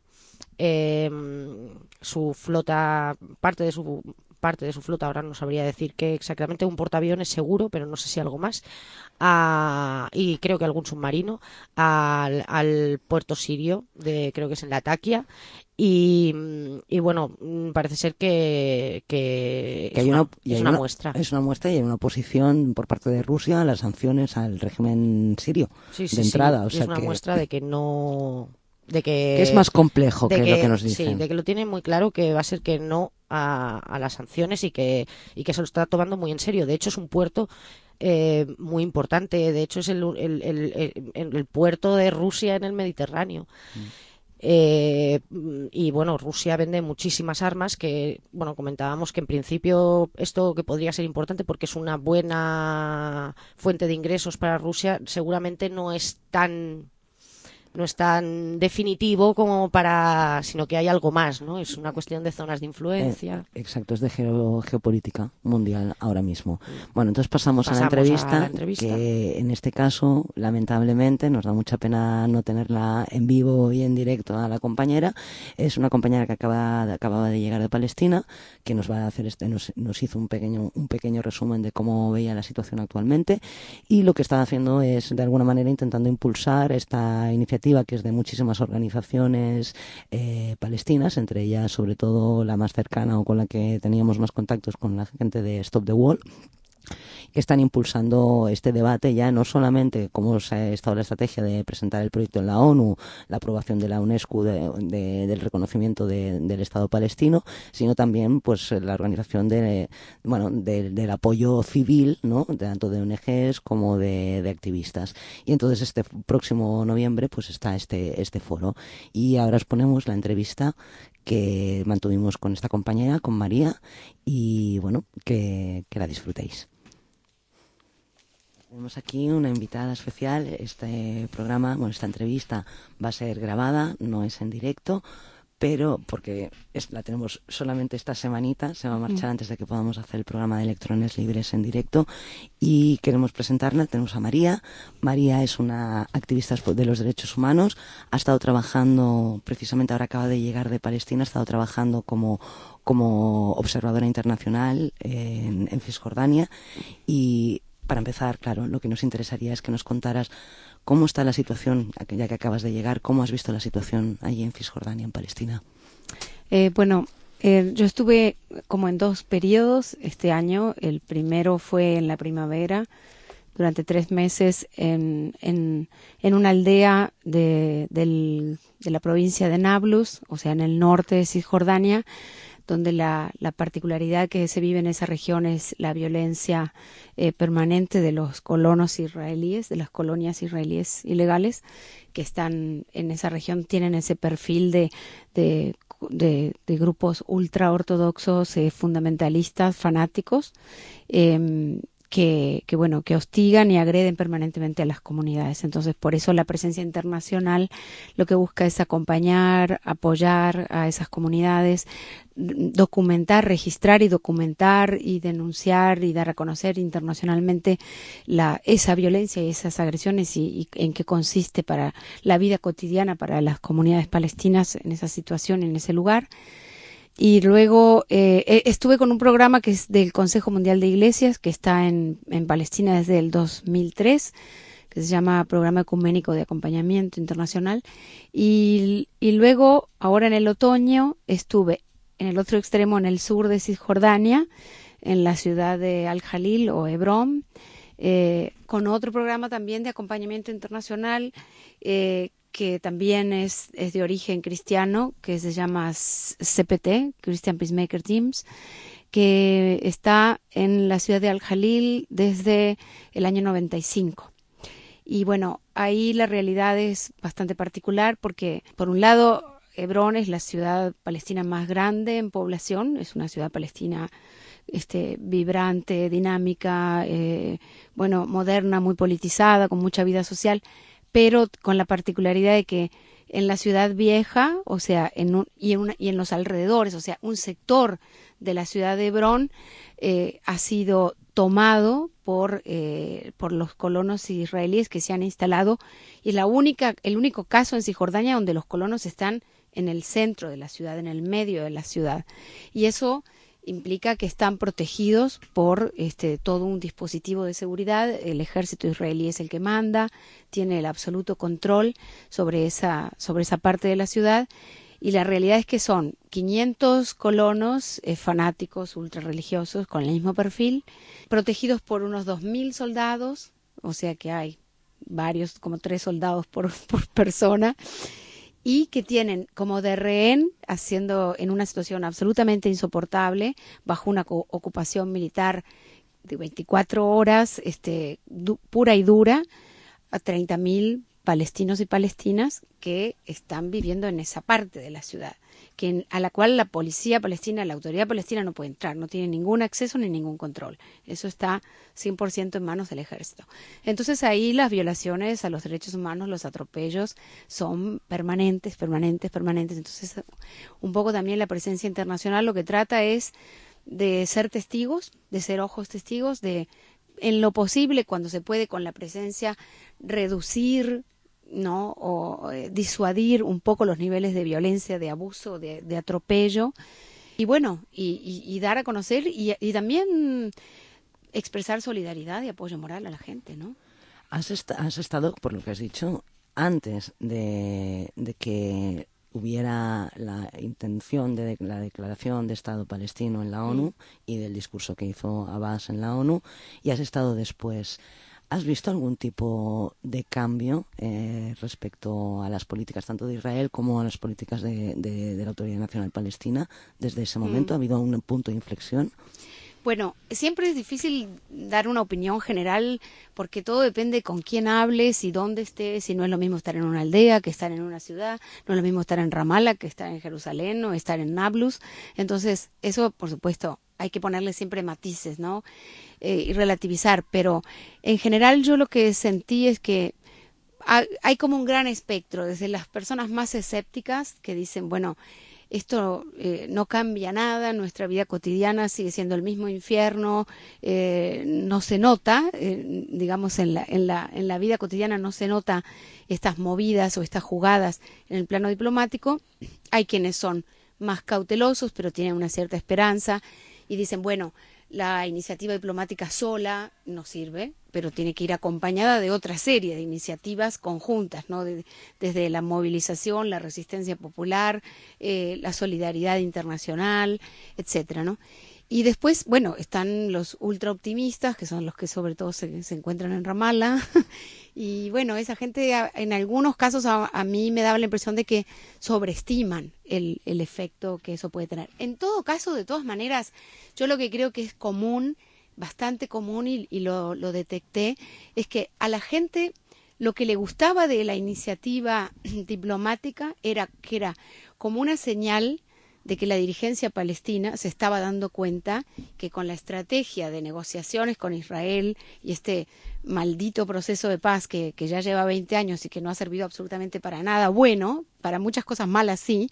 su flota, parte de su flota, ahora no sabría decir qué exactamente, un portaaviones seguro, pero no sé si algo más, y creo que algún submarino al puerto sirio creo que es en Latakia. Y bueno, parece ser que es una muestra. Es una muestra y hay una oposición por parte de Rusia a las sanciones al régimen sirio de entrada. O sea, es una muestra de que no... que es más complejo que lo que nos dicen. Sí, de que lo tienen muy claro que va a ser que no a las sanciones y que se lo está tomando muy en serio. De hecho, es un puerto muy importante. De hecho, es el puerto de Rusia en el Mediterráneo. Y bueno, Rusia vende muchísimas armas que, bueno, comentábamos que en principio esto que podría ser importante porque es una buena fuente de ingresos para Rusia, seguramente no es tan definitivo como para, sino que hay algo más, ¿no? Es una cuestión de zonas de influencia. Exacto, es de geopolítica mundial ahora mismo. Bueno, entonces pasamos a la entrevista, que en este caso, lamentablemente, nos da mucha pena no tenerla en vivo y en directo a la compañera. Es una compañera que acababa de llegar de Palestina, que nos va a hacer nos hizo un pequeño resumen de cómo veía la situación actualmente, y lo que está haciendo es, de alguna manera, intentando impulsar esta iniciativa que es de muchísimas organizaciones palestinas, entre ellas sobre todo la más cercana o con la que teníamos más contactos, con la gente de Stop the Wall, que están impulsando este debate ya no solamente como se ha estado la estrategia de presentar el proyecto en la ONU, la aprobación de la UNESCO del reconocimiento del Estado palestino, sino también pues la organización del apoyo civil, ¿no? Tanto de ONGs como de activistas. Y entonces este próximo noviembre pues está este foro. Y ahora os ponemos la entrevista que mantuvimos con esta compañera, con María, y bueno, que la disfrutéis. Tenemos aquí una invitada especial. Este programa, esta entrevista va a ser grabada, no es en directo, pero porque la tenemos solamente esta semanita, se va a marchar antes de que podamos hacer el programa de Electrones Libres en directo, y queremos presentarla. Tenemos a María. María es una activista de los derechos humanos, ha estado trabajando, precisamente ahora acaba de llegar de Palestina, ha estado trabajando como observadora internacional en Cisjordania. Y para empezar, claro, lo que nos interesaría es que nos contaras cómo está la situación, ya que acabas de llegar, cómo has visto la situación allí en Cisjordania, en Palestina. Yo estuve como en 2 periodos este año. El primero fue en la primavera, durante 3 meses en una aldea de la provincia de Nablus, o sea, en el norte de Cisjordania, donde la particularidad que se vive en esa región es la violencia permanente de los colonos israelíes, de las colonias israelíes ilegales que están en esa región, tienen ese perfil de grupos ultraortodoxos, fundamentalistas, fanáticos, que hostigan y agreden permanentemente a las comunidades. Entonces, por eso la presencia internacional lo que busca es acompañar, apoyar a esas comunidades, documentar, registrar y documentar y denunciar y dar a conocer internacionalmente esa violencia y esas agresiones y en qué consiste para la vida cotidiana para las comunidades palestinas en esa situación, en ese lugar. Y luego estuve con un programa que es del Consejo Mundial de Iglesias, que está en Palestina desde el 2003, que se llama Programa Ecuménico de Acompañamiento Internacional. Y luego, ahora en el otoño, estuve en el otro extremo, en el sur de Cisjordania, en la ciudad de Al-Jalil o Hebrón, con otro programa también de acompañamiento internacional, que también es de origen cristiano, que se llama CPT, Christian Peacemaker Teams, que está en la ciudad de Al-Jalil desde el año 95. Y bueno, ahí la realidad es bastante particular porque, por un lado, Hebrón es la ciudad palestina más grande en población, es una ciudad palestina vibrante, dinámica, moderna, muy politizada, con mucha vida social, pero con la particularidad de que en la ciudad vieja, o sea, y en los alrededores, o sea, un sector de la ciudad de Hebrón ha sido tomado por los colonos israelíes que se han instalado, y el único caso en Cisjordania donde los colonos están en el centro de la ciudad, en el medio de la ciudad, y eso implica que están protegidos por todo un dispositivo de seguridad. El ejército israelí es el que manda, tiene el absoluto control sobre esa parte de la ciudad, y la realidad es que son 500 colonos fanáticos ultrarreligiosos con el mismo perfil, protegidos por unos 2.000 soldados, o sea que hay varios, como 3 soldados por persona, y que tienen como de rehén, haciendo en una situación absolutamente insoportable, bajo una ocupación militar de 24 horas, pura y dura, a 30.000 palestinos y palestinas que están viviendo en esa parte de la ciudad, a la cual la policía palestina, la autoridad palestina no puede entrar, no tiene ningún acceso ni ningún control. Eso está 100% en manos del ejército. Entonces ahí las violaciones a los derechos humanos, los atropellos son permanentes. Entonces un poco también la presencia internacional lo que trata es de ser testigos, de ser ojos testigos, de en lo posible, cuando se puede con la presencia, reducir, ¿no? O disuadir un poco los niveles de violencia, de abuso, de atropello, y bueno, y dar a conocer y también expresar solidaridad y apoyo moral a la gente, ¿no? Has estado, por lo que has dicho, antes de que hubiera la intención de la declaración de Estado palestino en la ONU y del discurso que hizo Abbas en la ONU, y has estado después. ¿Has visto algún tipo de cambio respecto a las políticas tanto de Israel como a las políticas de la Autoridad Nacional Palestina desde ese momento? ¿Ha habido un punto de inflexión? Bueno, siempre es difícil dar una opinión general porque todo depende con quién hables y dónde estés, y no es lo mismo estar en una aldea que estar en una ciudad, no es lo mismo estar en Ramallah que estar en Jerusalén o estar en Nablus. Entonces, eso, por supuesto, hay que ponerle siempre matices, ¿no? Y relativizar, pero en general yo lo que sentí es que hay como un gran espectro, desde las personas más escépticas que dicen, bueno, esto no cambia nada, nuestra vida cotidiana sigue siendo el mismo infierno, no se nota, digamos en la vida cotidiana no se nota estas movidas o estas jugadas en el plano diplomático. Hay quienes son más cautelosos pero tienen una cierta esperanza y dicen, bueno, la iniciativa diplomática sola no sirve, pero tiene que ir acompañada de otra serie de iniciativas conjuntas, ¿no? Desde la movilización, la resistencia popular, la solidaridad internacional, etcétera, ¿no? Y después, bueno, están los ultra optimistas, que son los que sobre todo se encuentran en Ramallah. Y bueno, esa gente en algunos casos a mí me daba la impresión de que sobreestiman el efecto que eso puede tener. En todo caso, de todas maneras, yo lo que creo que es común, bastante común, y lo detecté, es que a la gente lo que le gustaba de la iniciativa diplomática era que era como una señal de que la dirigencia palestina se estaba dando cuenta que con la estrategia de negociaciones con Israel y este maldito proceso de paz que ya lleva 20 años y que no ha servido absolutamente para nada bueno, para muchas cosas malas sí,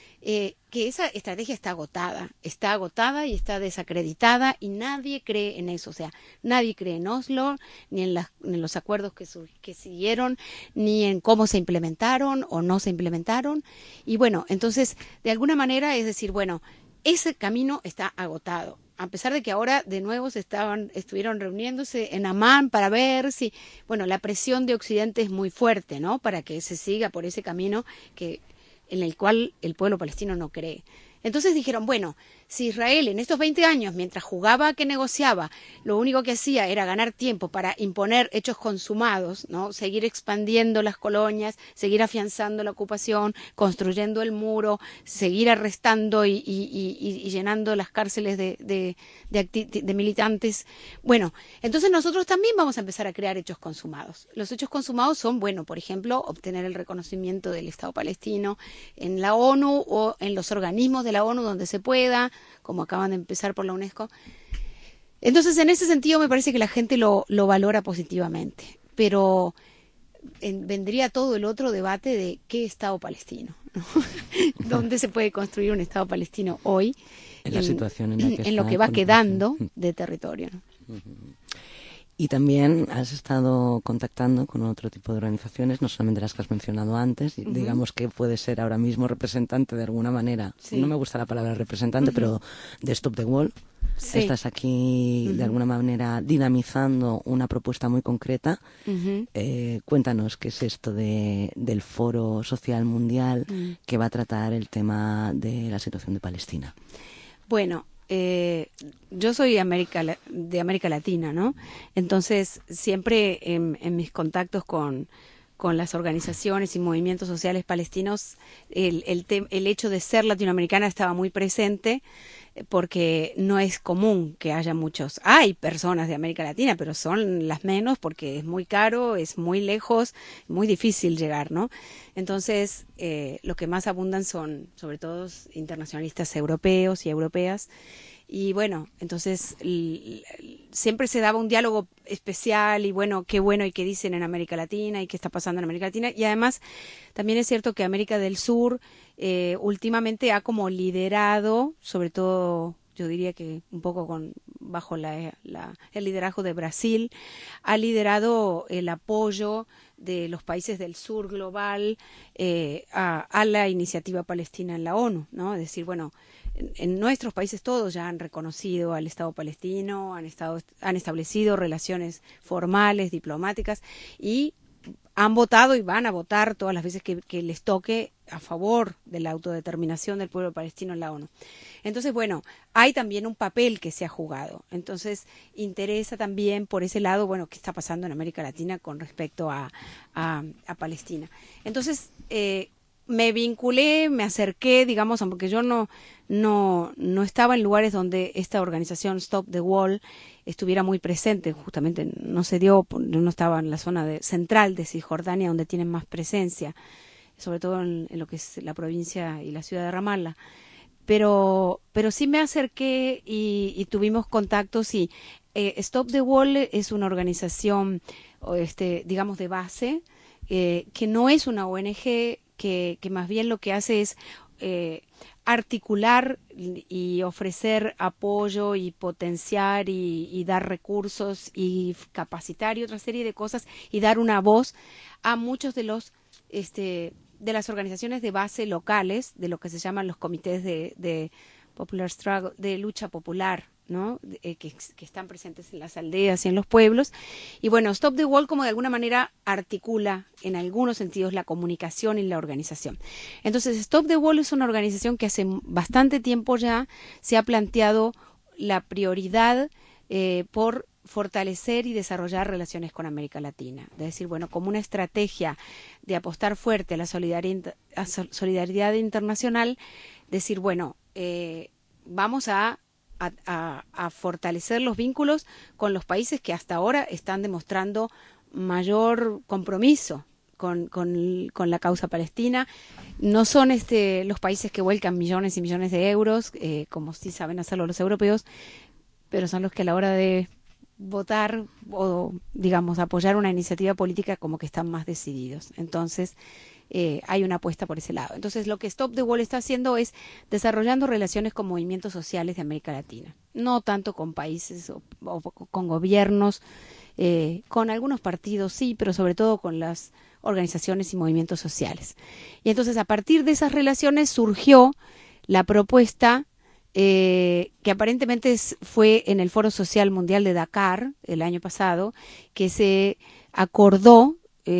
que esa estrategia está agotada y está desacreditada y nadie cree en eso. O sea, nadie cree en Oslo, ni en los acuerdos que siguieron, ni en cómo se implementaron o no se implementaron. Y bueno, entonces, de alguna manera es decir, bueno, ese camino está agotado. A pesar de que ahora de nuevo estuvieron reuniéndose en Amán para ver si, bueno, la presión de Occidente es muy fuerte, ¿no? Para que se siga por ese camino en el cual el pueblo palestino no cree. Entonces dijeron, bueno, si Israel en estos 20 años, mientras jugaba que negociaba, lo único que hacía era ganar tiempo para imponer hechos consumados, ¿no? Seguir expandiendo las colonias, seguir afianzando la ocupación, construyendo el muro, seguir arrestando y llenando las cárceles de militantes. Bueno, entonces nosotros también vamos a empezar a crear hechos consumados. Los hechos consumados son, bueno, por ejemplo, obtener el reconocimiento del Estado palestino en la ONU o en los organismos de la ONU donde se pueda, como acaban de empezar por la UNESCO. Entonces, en ese sentido, me parece que la gente lo valora positivamente. Pero vendría todo el otro debate de qué Estado palestino, ¿no? ¿Dónde se puede construir un Estado palestino hoy? En la situación en la que en lo que va quedando de territorio, ¿no? Y también has estado contactando con otro tipo de organizaciones, no solamente las que has mencionado antes, digamos que puede ser ahora mismo representante de alguna manera, sí. No me gusta la palabra representante, pero de Stop the Wall. Sí. Estás aquí de alguna manera dinamizando una propuesta muy concreta. Cuéntanos qué es esto del Foro Social Mundial que va a tratar el tema de la situación de Palestina. Bueno, yo soy de América Latina, ¿no? Entonces, siempre en mis contactos con con las organizaciones y movimientos sociales palestinos, el hecho de ser latinoamericana estaba muy presente, porque no es común que haya muchos. Hay personas de América Latina, pero son las menos porque es muy caro, es muy lejos, muy difícil llegar, ¿no? Entonces, lo que más abundan son, sobre todo, internacionalistas europeos y europeas. Y bueno, entonces siempre se daba un diálogo especial y bueno, qué bueno y qué dicen en América Latina y qué está pasando en América Latina. Y además, también es cierto que América del Sur últimamente ha como liderado, sobre todo yo diría que un poco bajo el liderazgo de Brasil, ha liderado el apoyo de los países del sur global a la iniciativa palestina en la ONU, ¿no? Es decir, bueno, en nuestros países todos ya han reconocido al Estado palestino, han establecido relaciones formales, diplomáticas y han votado y van a votar todas las veces que les toque a favor de la autodeterminación del pueblo palestino en la ONU. Entonces, bueno, hay también un papel que se ha jugado. Entonces, interesa también por ese lado, bueno, qué está pasando en América Latina con respecto a Palestina. Entonces, me vinculé, me acerqué, digamos, aunque yo no estaba en lugares donde esta organización Stop the Wall estuviera muy presente, justamente no se dio, no estaba en la zona central de Cisjordania, donde tienen más presencia, sobre todo en lo que es la provincia y la ciudad de Ramallah. Pero sí me acerqué y tuvimos contactos y Stop the Wall es una organización, digamos, de base, que no es una ONG, que más bien lo que hace es articular y ofrecer apoyo y potenciar y dar recursos y capacitar y otra serie de cosas y dar una voz a muchos de las organizaciones de base locales, de lo que se llaman los comités de Popular Struggle, de lucha popular, ¿no? Que están presentes en las aldeas y en los pueblos. Y bueno, Stop the Wall como de alguna manera articula en algunos sentidos la comunicación y la organización. Entonces, Stop the Wall es una organización que hace bastante tiempo ya se ha planteado la prioridad por fortalecer y desarrollar relaciones con América Latina. Es decir, bueno, como una estrategia de apostar fuerte a la solidaridad internacional, decir, bueno, vamos a fortalecer los vínculos con los países que hasta ahora están demostrando mayor compromiso con la causa palestina. No son los países que vuelcan millones y millones de euros, como sí saben hacerlo los europeos, pero son los que a la hora de votar o, digamos, apoyar una iniciativa política como que están más decididos. Entonces, hay una apuesta por ese lado. Entonces, lo que Stop the Wall está haciendo es desarrollando relaciones con movimientos sociales de América Latina. No tanto con países o con gobiernos, con algunos partidos sí, pero sobre todo con las organizaciones y movimientos sociales. Y entonces, a partir de esas relaciones surgió la propuesta que aparentemente fue en el Foro Social Mundial de Dakar el año pasado, que se acordó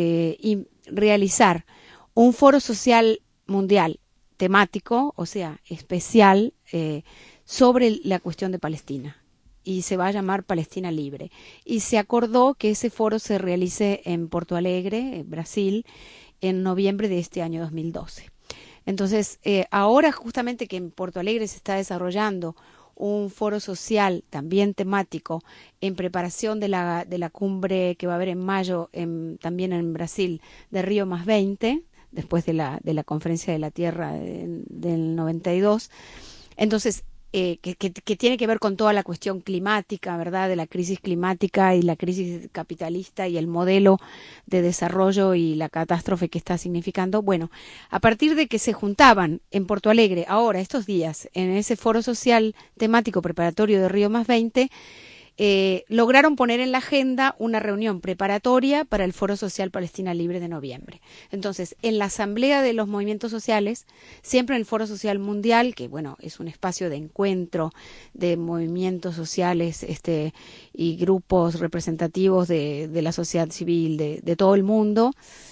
realizar un foro social mundial temático, o sea, especial, sobre la cuestión de Palestina. Y se va a llamar Palestina Libre. Y se acordó que ese foro se realice en Porto Alegre, Brasil, en noviembre de este año 2012. Entonces, ahora justamente que en Porto Alegre se está desarrollando un foro social también temático en preparación de la cumbre que va a haber en mayo también en Brasil de Río +20, después de la conferencia de la Tierra del 92. Entonces, que tiene que ver con toda la cuestión climática, ¿verdad? De la crisis climática y la crisis capitalista y el modelo de desarrollo y la catástrofe que está significando. Bueno, a partir de que se juntaban en Porto Alegre, ahora, estos días, en ese foro social temático preparatorio de Río +20, lograron poner en la agenda una reunión preparatoria para el Foro Social Palestina Libre de noviembre. Entonces, en la Asamblea de los Movimientos Sociales, siempre en el Foro Social Mundial, que bueno, es un espacio de encuentro de movimientos sociales y grupos representativos de la sociedad civil de todo el mundo,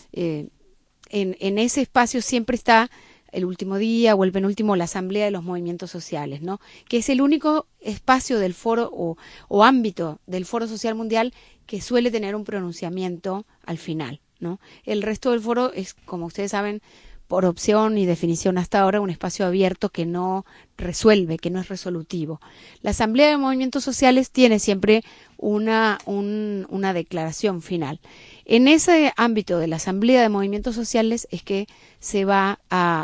en ese espacio siempre está el último día o el penúltimo, la Asamblea de los Movimientos Sociales, ¿no? Que es el único espacio del foro o ámbito del Foro Social Mundial que suele tener un pronunciamiento al final, ¿no? El resto del foro es, como ustedes saben, por opción y definición hasta ahora, un espacio abierto que no resuelve, que no es resolutivo. La Asamblea de Movimientos Sociales tiene siempre una declaración final. En ese ámbito de la Asamblea de Movimientos Sociales es que se va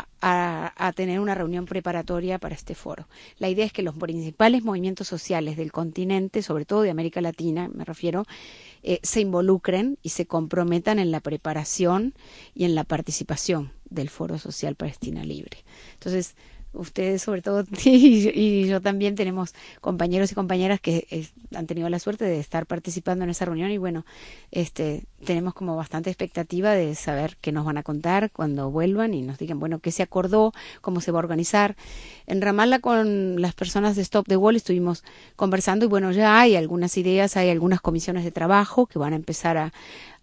a tener una reunión preparatoria para este foro. La idea es que los principales movimientos sociales del continente, sobre todo de América Latina, me refiero, se involucren y se comprometan en la preparación y en la participación del Foro Social Palestina Libre. Entonces, ustedes sobre todo y yo también tenemos compañeros y compañeras que han tenido la suerte de estar participando en esa reunión y bueno, tenemos como bastante expectativa de saber qué nos van a contar cuando vuelvan y nos digan, bueno, qué se acordó, cómo se va a organizar. En Ramallah con las personas de Stop the Wall estuvimos conversando y bueno, ya hay algunas ideas, hay algunas comisiones de trabajo que van a empezar a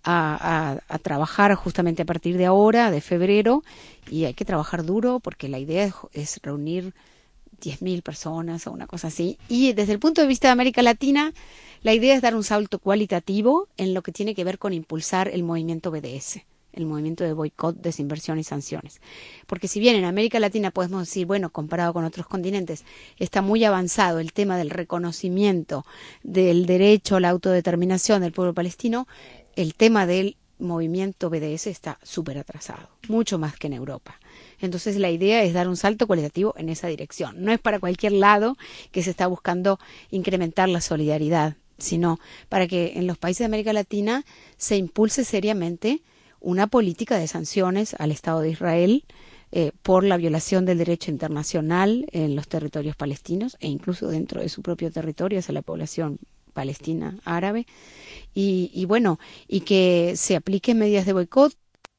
trabajar justamente a partir de ahora, de febrero, y hay que trabajar duro porque la idea es reunir 10.000 personas o una cosa así. Y desde el punto de vista de América Latina, la idea es dar un salto cualitativo en lo que tiene que ver con impulsar el movimiento BDS, el movimiento de boicot, desinversión y sanciones. Porque si bien en América Latina podemos decir, bueno, comparado con otros continentes, está muy avanzado el tema del reconocimiento del derecho a la autodeterminación del pueblo palestino, el tema del movimiento BDS está súper atrasado, mucho más que en Europa. Entonces la idea es dar un salto cualitativo en esa dirección. No es para cualquier lado que se está buscando incrementar la solidaridad, sino para que en los países de América Latina se impulse seriamente una política de sanciones al Estado de Israel por la violación del derecho internacional en los territorios palestinos e incluso dentro de su propio territorio hacia la población palestina árabe y bueno, y que se apliquen medidas de boicot,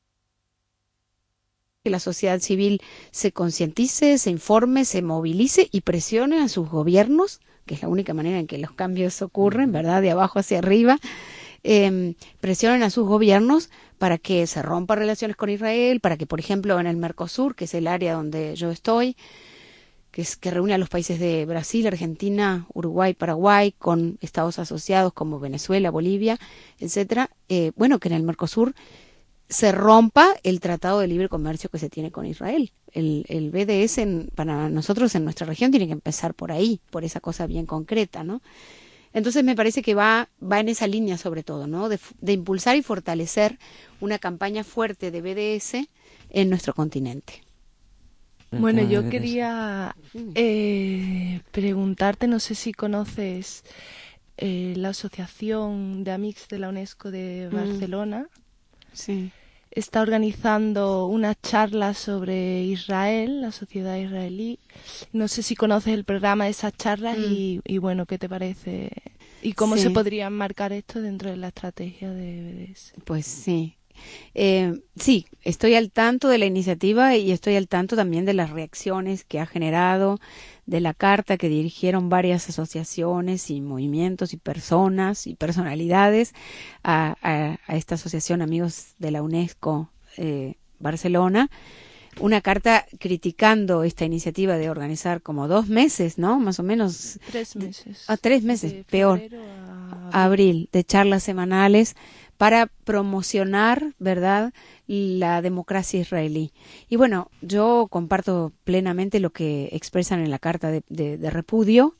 que la sociedad civil se concientice, se informe, se movilice y presione a sus gobiernos, que es la única manera en que los cambios ocurren, ¿verdad? De abajo hacia arriba, presionen a sus gobiernos para que se rompan relaciones con Israel, para que, por ejemplo, en el Mercosur, que es el área donde yo estoy, que reúne a los países de Brasil, Argentina, Uruguay, Paraguay, con estados asociados como Venezuela, Bolivia, etcétera, bueno, que en el Mercosur se rompa el tratado de libre comercio que se tiene con Israel. El BDS para nosotros en nuestra región tiene que empezar por ahí, por esa cosa bien concreta, ¿no? Entonces me parece que va en esa línea sobre todo, ¿no? De impulsar y fortalecer una campaña fuerte de BDS en nuestro continente. Bueno, yo quería preguntarte, no sé si conoces la Asociación de Amics de la UNESCO de Barcelona. Sí. Está organizando una charla sobre Israel, la sociedad israelí. No sé si conoces el programa de esas charlas y bueno, ¿qué te parece? ¿Y cómo se podría enmarcar esto dentro de la estrategia de BDS? Pues sí. Sí, estoy al tanto de la iniciativa y estoy al tanto también de las reacciones que ha generado, de la carta que dirigieron varias asociaciones y movimientos y personas y personalidades a esta asociación Amigos de la UNESCO Barcelona. Una carta criticando esta iniciativa de organizar como 2 meses, ¿no? Más o menos. 3 meses. 3 meses, peor. A abril, de charlas semanales para promocionar, ¿verdad?, la democracia israelí. Y bueno, yo comparto plenamente lo que expresan en la carta de repudio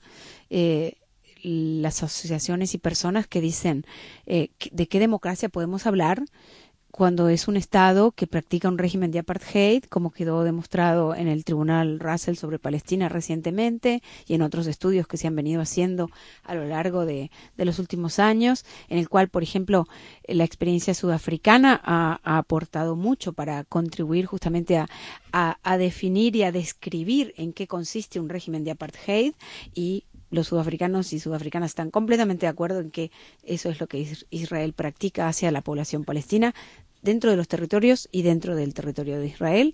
las asociaciones y personas que dicen de qué democracia podemos hablar cuando es un Estado que practica un régimen de apartheid, como quedó demostrado en el Tribunal Russell sobre Palestina recientemente y en otros estudios que se han venido haciendo a lo largo de los últimos años, en el cual, por ejemplo, la experiencia sudafricana ha aportado mucho para contribuir justamente a definir y a describir en qué consiste un régimen de apartheid, y los sudafricanos y sudafricanas están completamente de acuerdo en que eso es lo que Israel practica hacia la población palestina dentro de los territorios y dentro del territorio de Israel.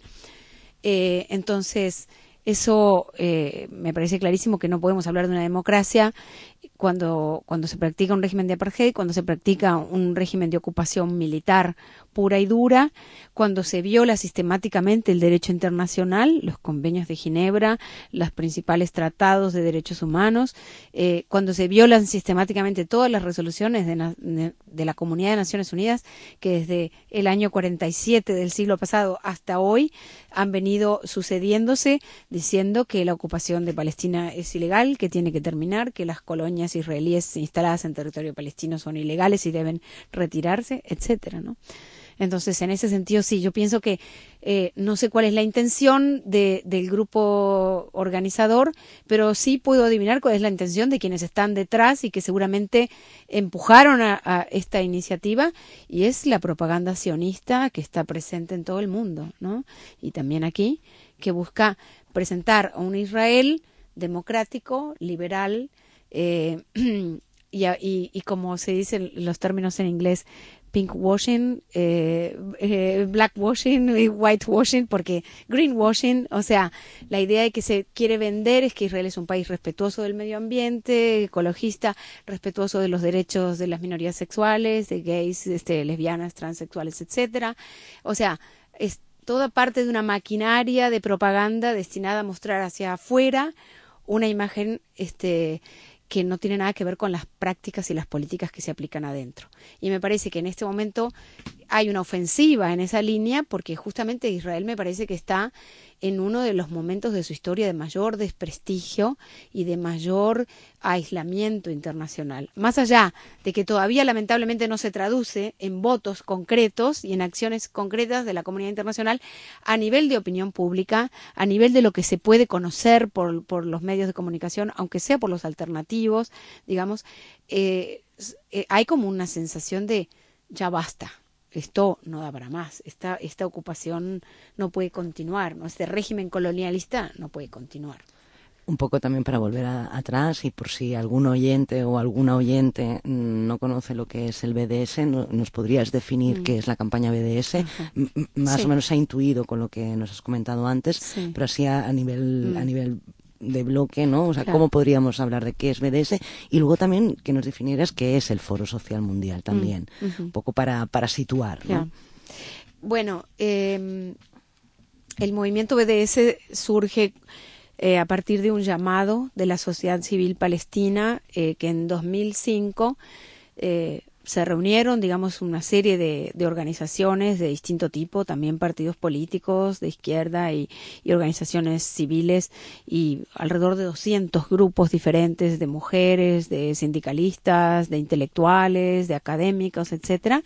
Entonces, eso me parece clarísimo que no podemos hablar de una democracia cuando se practica un régimen de apartheid, cuando se practica un régimen de ocupación militar pura y dura, cuando se viola sistemáticamente el derecho internacional, los convenios de Ginebra, los principales tratados de derechos humanos, cuando se violan sistemáticamente todas las resoluciones de la Comunidad de Naciones Unidas, que desde el año 47 del siglo pasado hasta hoy han venido sucediéndose, diciendo que la ocupación de Palestina es ilegal, que tiene que terminar, que las colonias israelíes instaladas en territorio palestino son ilegales y deben retirarse, etcétera, ¿no? Entonces, en ese sentido, sí, yo pienso que no sé cuál es la intención del grupo organizador, pero sí puedo adivinar cuál es la intención de quienes están detrás y que seguramente empujaron a esta iniciativa, y es la propaganda sionista que está presente en todo el mundo, ¿no? Y también aquí, que busca presentar a un Israel democrático, liberal, y como se dicen los términos en inglés, pinkwashing, blackwashing y whitewashing, porque greenwashing, o sea, la idea de que se quiere vender es que Israel es un país respetuoso del medio ambiente, ecologista, respetuoso de los derechos de las minorías sexuales, de gays, lesbianas, transexuales, etcétera. O sea, es toda parte de una maquinaria de propaganda destinada a mostrar hacia afuera una imagen que no tiene nada que ver con las prácticas y las políticas que se aplican adentro. Y me parece que en este momento hay una ofensiva en esa línea, porque justamente Israel me parece que está en uno de los momentos de su historia de mayor desprestigio y de mayor aislamiento internacional. Más allá de que todavía lamentablemente no se traduce en votos concretos y en acciones concretas de la comunidad internacional a nivel de opinión pública, a nivel de lo que se puede conocer por los medios de comunicación, aunque sea por los alternativos, digamos, hay como una sensación de ya basta. Esto no da para más, esta ocupación no puede continuar, ¿no? Este régimen colonialista no puede continuar. Un poco también para volver atrás, y por si algún oyente o alguna oyente no conoce lo que es el BDS, ¿nos podrías definir qué es la campaña BDS? Más o menos se ha intuido con lo que nos has comentado antes, pero así a nivel de bloque, ¿no? O sea, claro. ¿Cómo podríamos hablar de qué es BDS? Y luego también que nos definieras qué es el Foro Social Mundial también, un poco para situar, ¿no? Yeah. Bueno, el movimiento BDS surge a partir de un llamado de la sociedad civil palestina que en 2005 se reunieron, digamos, una serie de organizaciones de distinto tipo, también partidos políticos de izquierda y organizaciones civiles, y alrededor de 200 grupos diferentes de mujeres, de sindicalistas, de intelectuales, de académicos, etcétera.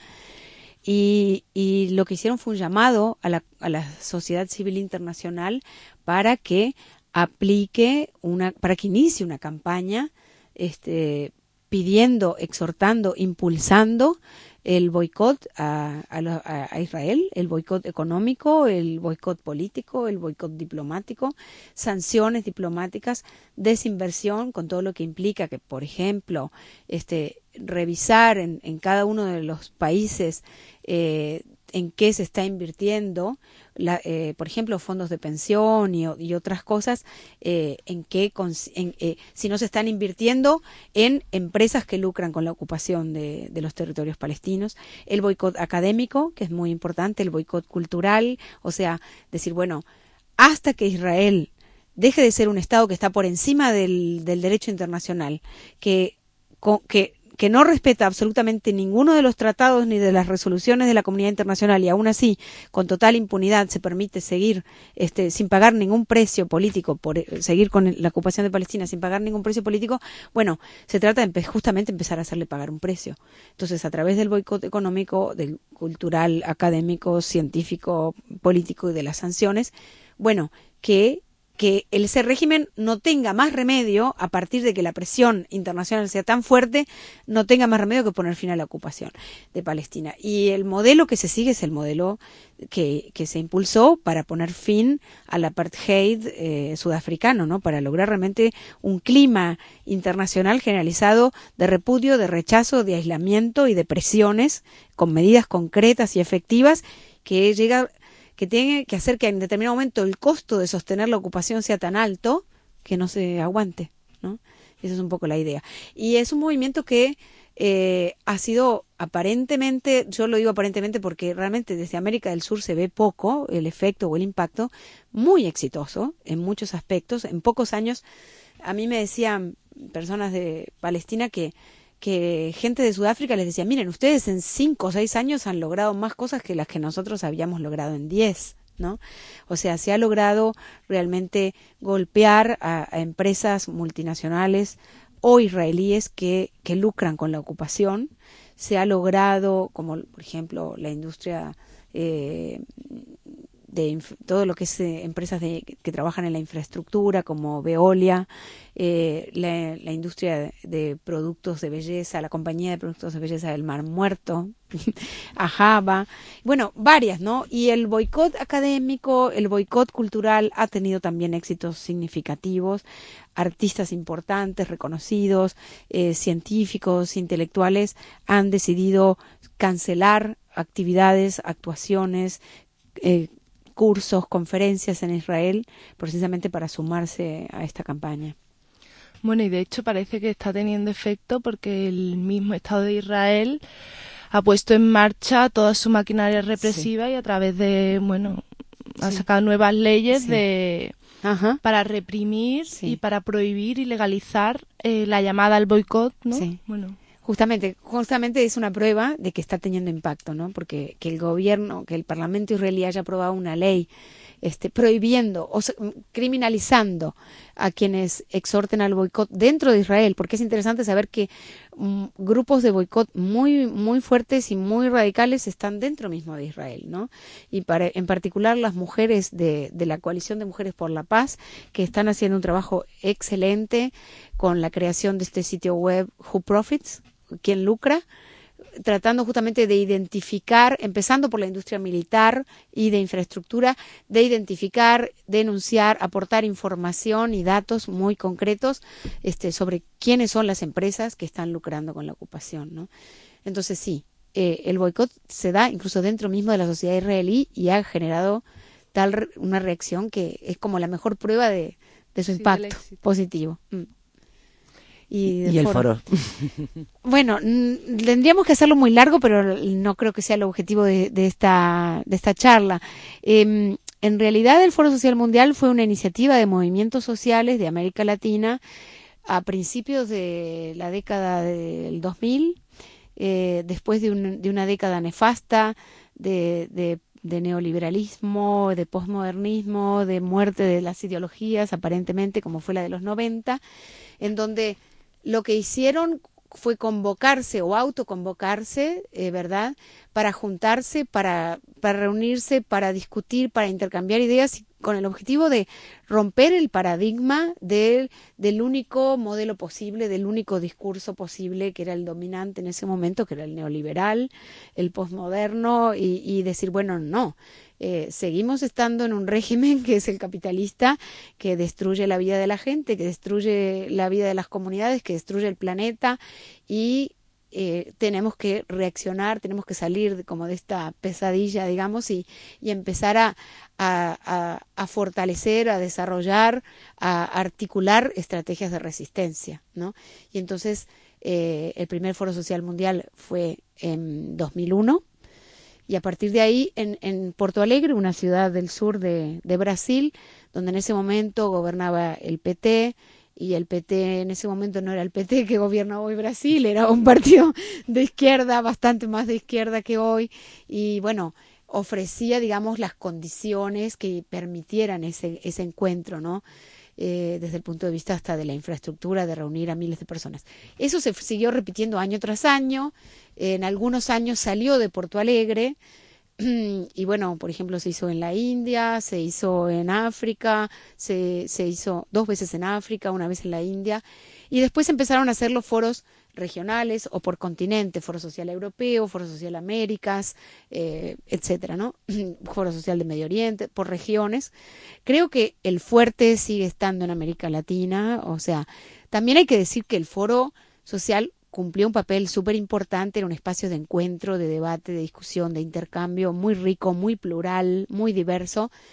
Y lo que hicieron fue un llamado a la sociedad civil internacional para que para que inicie una campaña pidiendo, exhortando, impulsando el boicot a Israel, el boicot económico, el boicot político, el boicot diplomático, sanciones diplomáticas, desinversión, con todo lo que implica que, por ejemplo, revisar en cada uno de los países en qué se está invirtiendo, por ejemplo, fondos de pensión y otras cosas, si no se están invirtiendo en empresas que lucran con la ocupación de los territorios palestinos, el boicot académico, que es muy importante, el boicot cultural, o sea, decir, bueno, hasta que Israel deje de ser un Estado que está por encima del derecho internacional, que no respeta absolutamente ninguno de los tratados ni de las resoluciones de la comunidad internacional, y aún así, con total impunidad, se permite seguir sin pagar ningún precio político, por seguir con la ocupación de Palestina sin pagar ningún precio político, bueno, se trata de justamente empezar a hacerle pagar un precio. Entonces, a través del boicot económico, del cultural, académico, científico, político y de las sanciones, bueno, que ese régimen no tenga más remedio, a partir de que la presión internacional sea tan fuerte, no tenga más remedio que poner fin a la ocupación de Palestina. Y el modelo que se sigue es el modelo que se impulsó para poner fin al apartheid sudafricano, ¿no? Para lograr realmente un clima internacional generalizado de repudio, de rechazo, de aislamiento y de presiones con medidas concretas y efectivas que tiene que hacer que en determinado momento el costo de sostener la ocupación sea tan alto que no se aguante, ¿no? Esa es un poco la idea. Y es un movimiento que ha sido aparentemente, yo lo digo aparentemente porque realmente desde América del Sur se ve poco el efecto o el impacto, muy exitoso en muchos aspectos. En pocos años, a mí me decían personas de Palestina que gente de Sudáfrica les decía, miren, ustedes en 5 o 6 años han logrado más cosas que las que nosotros habíamos logrado en 10, ¿no? O sea, se ha logrado realmente golpear a empresas multinacionales o israelíes que lucran con la ocupación. Se ha logrado, como por ejemplo la industria todo lo que es empresas que trabajan en la infraestructura, como Veolia, la industria de productos de belleza, la compañía de productos de belleza del Mar Muerto, Ajaba, bueno, varias, ¿no? Y el boicot académico, el boicot cultural ha tenido también éxitos significativos, artistas importantes, reconocidos, científicos, intelectuales han decidido cancelar actividades, actuaciones, cursos, conferencias en Israel, precisamente para sumarse a esta campaña. Bueno, y de hecho parece que está teniendo efecto porque el mismo Estado de Israel ha puesto en marcha toda su maquinaria represiva, sí, y a través de, bueno, ha sacado nuevas leyes, sí, para reprimir, sí, y para prohibir y legalizar la llamada al boicot, ¿no? Sí. Bueno. Justamente es una prueba de que está teniendo impacto, ¿no? Porque que el gobierno, que el Parlamento israelí haya aprobado una ley prohibiendo o criminalizando a quienes exhorten al boicot dentro de Israel, porque es interesante saber que grupos de boicot muy muy fuertes y muy radicales están dentro mismo de Israel, ¿no? Y en particular las mujeres de la Coalición de Mujeres por la Paz, que están haciendo un trabajo excelente con la creación de este sitio web Who Profits, ¿quién lucra?, tratando justamente de identificar, empezando por la industria militar y de infraestructura, de identificar, denunciar, aportar información y datos muy concretos sobre quiénes son las empresas que están lucrando con la ocupación, ¿no? Entonces sí, el boicot se da incluso dentro mismo de la sociedad israelí y ha generado una reacción que es como la mejor prueba de su impacto positivo. Y el foro. Bueno, tendríamos que hacerlo muy largo, pero no creo que sea el objetivo de esta charla. En realidad, el Foro Social Mundial fue una iniciativa de movimientos sociales de América Latina a principios de la década del 2000, después de una década nefasta de neoliberalismo, de posmodernismo, de muerte de las ideologías, aparentemente, como fue la de los 90, en donde lo que hicieron fue convocarse o autoconvocarse, ¿verdad?, para juntarse, para reunirse, para discutir, para intercambiar ideas, con el objetivo de romper el paradigma del único modelo posible, del único discurso posible que era el dominante en ese momento, que era el neoliberal, el posmoderno, y decir, bueno, no, seguimos estando en un régimen que es el capitalista, que destruye la vida de la gente, que destruye la vida de las comunidades, que destruye el planeta, y tenemos que reaccionar, tenemos que salir como de esta pesadilla, digamos, y empezar a fortalecer, a desarrollar, a articular estrategias de resistencia, ¿no? Y entonces el primer Foro Social Mundial fue en 2001, y a partir de ahí en Porto Alegre, una ciudad del sur de Brasil, donde en ese momento gobernaba el PT, y el PT en ese momento no era el PT que gobierna hoy Brasil, era un partido de izquierda, bastante más de izquierda que hoy, y bueno, ofrecía, digamos, las condiciones que permitieran ese encuentro, ¿no? Desde el punto de vista hasta de la infraestructura, de reunir a miles de personas. Eso se siguió repitiendo año tras año, en algunos años salió de Porto Alegre, y bueno, por ejemplo, se hizo en la India, se hizo en África, se hizo 2 veces en África, una vez en la India, y después empezaron a hacer los foros regionales o por continente, Foro Social Europeo, Foro Social Américas, etcétera, ¿no? Foro Social de Medio Oriente, por regiones. Creo que el fuerte sigue estando en América Latina, o sea, también hay que decir que el Foro Social cumplió un papel súper importante en un espacio de encuentro, de debate, de discusión, de intercambio muy rico, muy plural, muy diverso,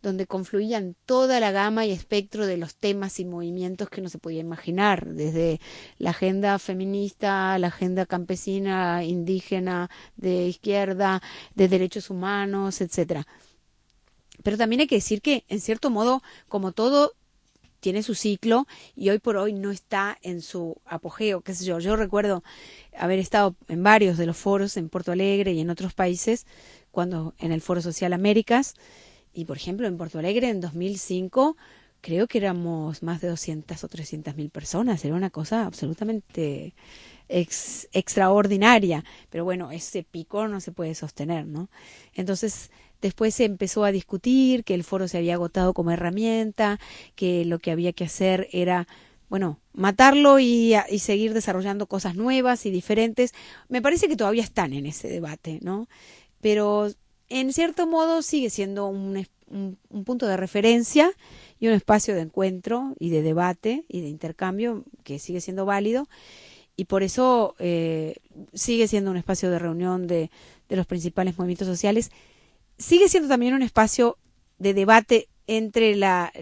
donde confluían toda la gama y espectro de los temas y movimientos que uno se podía imaginar, desde la agenda feminista, la agenda campesina, indígena, de izquierda, de derechos humanos, etcétera. Pero también hay que decir que, en cierto modo, como todo tiene su ciclo y hoy por hoy no está en su apogeo, qué sé yo. Yo recuerdo haber estado en varios de los foros en Porto Alegre y en otros países, cuando en el Foro Social Américas, y por ejemplo en Porto Alegre en 2005 creo que éramos más de 200 o 300.000 personas, era una cosa absolutamente extraordinaria, pero bueno, ese pico no se puede sostener, ¿no? Entonces después se empezó a discutir que el foro se había agotado como herramienta, que lo que había que hacer era, bueno, matarlo y seguir desarrollando cosas nuevas y diferentes. Me parece que todavía están en ese debate, ¿no? Pero en cierto modo sigue siendo un punto de referencia y un espacio de encuentro y de debate y de intercambio que sigue siendo válido, y por eso sigue siendo un espacio de reunión de los principales movimientos sociales. Sigue siendo también un espacio de debate entre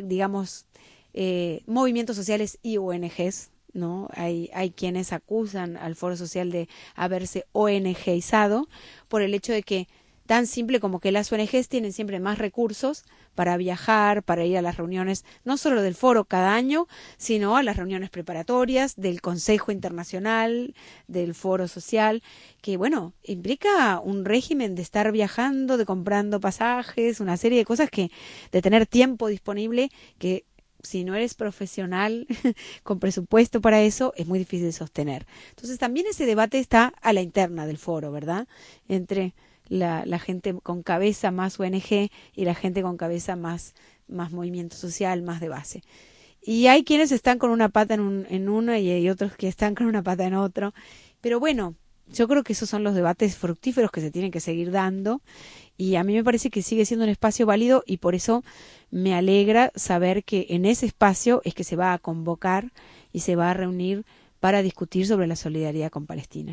movimientos sociales y ONGs, ¿no? Hay quienes acusan al Foro Social de haberse ONGizado por el hecho de que, tan simple como que las ONGs tienen siempre más recursos para viajar, para ir a las reuniones, no solo del foro cada año, sino a las reuniones preparatorias del Consejo Internacional, del Foro Social, que bueno, implica un régimen de estar viajando, de comprando pasajes, una serie de cosas de tener tiempo disponible que, si no eres profesional con presupuesto para eso, es muy difícil de sostener. Entonces también ese debate está a la interna del foro, ¿verdad? Entre la gente con cabeza más ONG y la gente con cabeza más movimiento social, más de base. Y hay quienes están con una pata en uno y hay otros que están con una pata en otro. Pero bueno, yo creo que esos son los debates fructíferos que se tienen que seguir dando, y a mí me parece que sigue siendo un espacio válido, y por eso me alegra saber que en ese espacio es que se va a convocar y se va a reunir para discutir sobre la solidaridad con Palestina.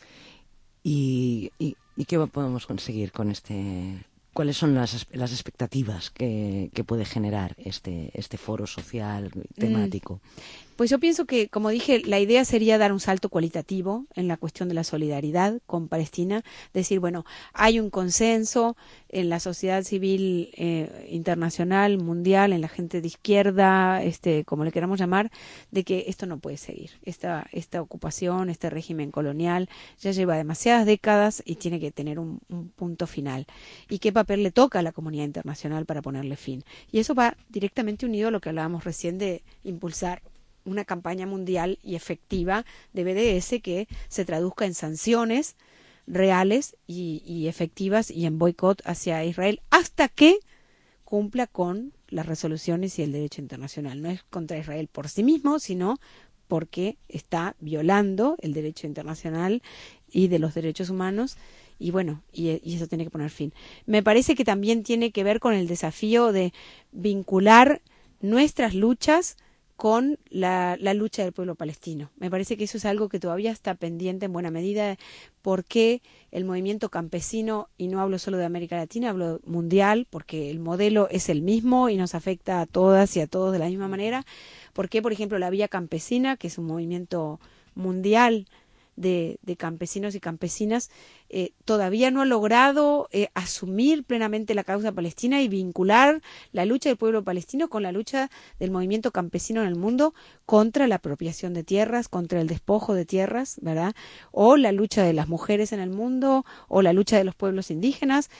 ¿Y qué podemos conseguir con este? ¿Cuáles son las expectativas que puede generar este foro social temático? Pues yo pienso que, como dije, la idea sería dar un salto cualitativo en la cuestión de la solidaridad con Palestina. Decir, bueno, hay un consenso en la sociedad civil internacional, mundial, en la gente de izquierda, como le queramos llamar, de que esto no puede seguir. Esta ocupación, este régimen colonial ya lleva demasiadas décadas y tiene que tener un punto final. ¿Y qué papel le toca a la comunidad internacional para ponerle fin? Y eso va directamente unido a lo que hablábamos recién de impulsar una campaña mundial y efectiva de BDS que se traduzca en sanciones reales y efectivas y en boicot hacia Israel hasta que cumpla con las resoluciones y el derecho internacional. No es contra Israel por sí mismo, sino porque está violando el derecho internacional y de los derechos humanos, y bueno, y eso tiene que poner fin. Me parece que también tiene que ver con el desafío de vincular nuestras luchas con la lucha del pueblo palestino. Me parece que eso es algo que todavía está pendiente en buena medida, porque el movimiento campesino, y no hablo solo de América Latina, hablo mundial, porque el modelo es el mismo y nos afecta a todas y a todos de la misma manera. Porque, por ejemplo, la Vía Campesina, que es un movimiento mundial de campesinos y campesinas, todavía no ha logrado asumir plenamente la causa palestina y vincular la lucha del pueblo palestino con la lucha del movimiento campesino en el mundo contra la apropiación de tierras, contra el despojo de tierras, ¿verdad? O la lucha de las mujeres en el mundo, o la lucha de los pueblos indígenas,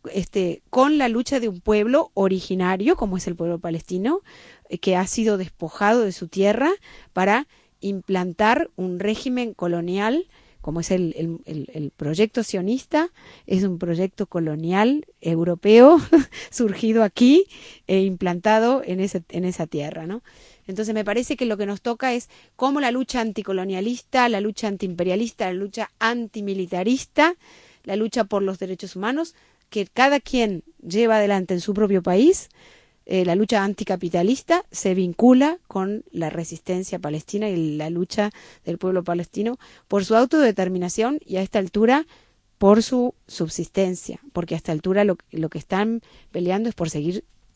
con la lucha de un pueblo originario, como es el pueblo palestino, que ha sido despojado de su tierra para implantar un régimen colonial, como es el proyecto sionista. Es un proyecto colonial europeo surgido aquí e implantado en esa tierra, ¿no? Entonces me parece que lo que nos toca es cómo la lucha anticolonialista, la lucha antiimperialista, la lucha antimilitarista, la lucha por los derechos humanos, que cada quien lleva adelante en su propio país, la lucha anticapitalista, se vincula con la resistencia palestina y la lucha del pueblo palestino por su autodeterminación, y a esta altura por su subsistencia, porque a esta altura lo que están peleando es por seguir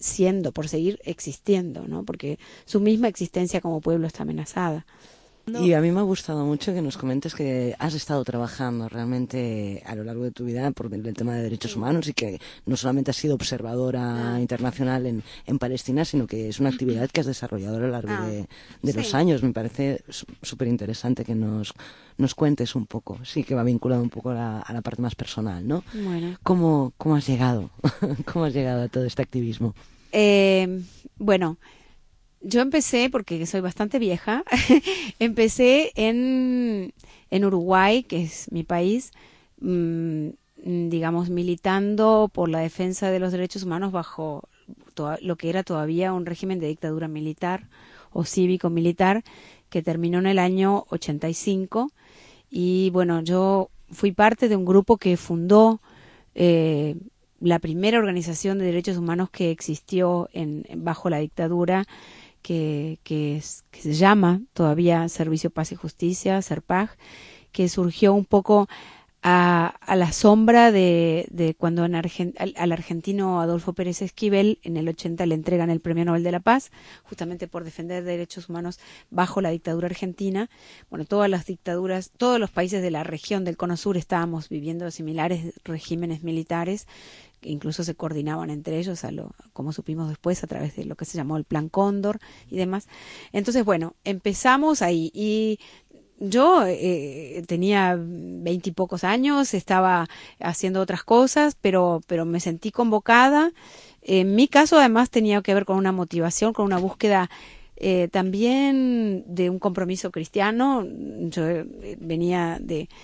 siendo, por seguir existiendo, ¿no? Porque su misma existencia como pueblo está amenazada. No. Y a mí me ha gustado mucho que nos comentes que has estado trabajando realmente a lo largo de tu vida por el tema de derechos humanos y que no solamente has sido observadora internacional en Palestina, sino que es una actividad que has desarrollado a lo largo de los años. Me parece súper interesante que nos cuentes un poco. Sí, que va vinculado un poco a la parte más personal, ¿no? Bueno. ¿Cómo has llegado? ¿Cómo has llegado a todo este activismo? Bueno, yo empecé, porque soy bastante vieja, empecé en Uruguay, que es mi país, digamos, militando por la defensa de los derechos humanos bajo lo que era todavía un régimen de dictadura militar o cívico-militar que terminó en el año 85. Y bueno, yo fui parte de un grupo que fundó la primera organización de derechos humanos que existió bajo la dictadura, que se llama todavía Servicio Paz y Justicia, SERPAJ, que surgió un poco a la sombra de cuando al argentino Adolfo Pérez Esquivel en el 80 le entregan el Premio Nobel de la Paz, justamente por defender derechos humanos bajo la dictadura argentina. Bueno, todas las dictaduras, todos los países de la región del Cono Sur estábamos viviendo similares regímenes militares, que incluso se coordinaban entre ellos, como supimos después, a través de lo que se llamó el Plan Cóndor y demás. Entonces, bueno, empezamos ahí y yo tenía 20 y pocos años, estaba haciendo otras cosas, pero me sentí convocada. En mi caso, además, tenía que ver con una motivación, con una búsqueda también de un compromiso cristiano. Yo venía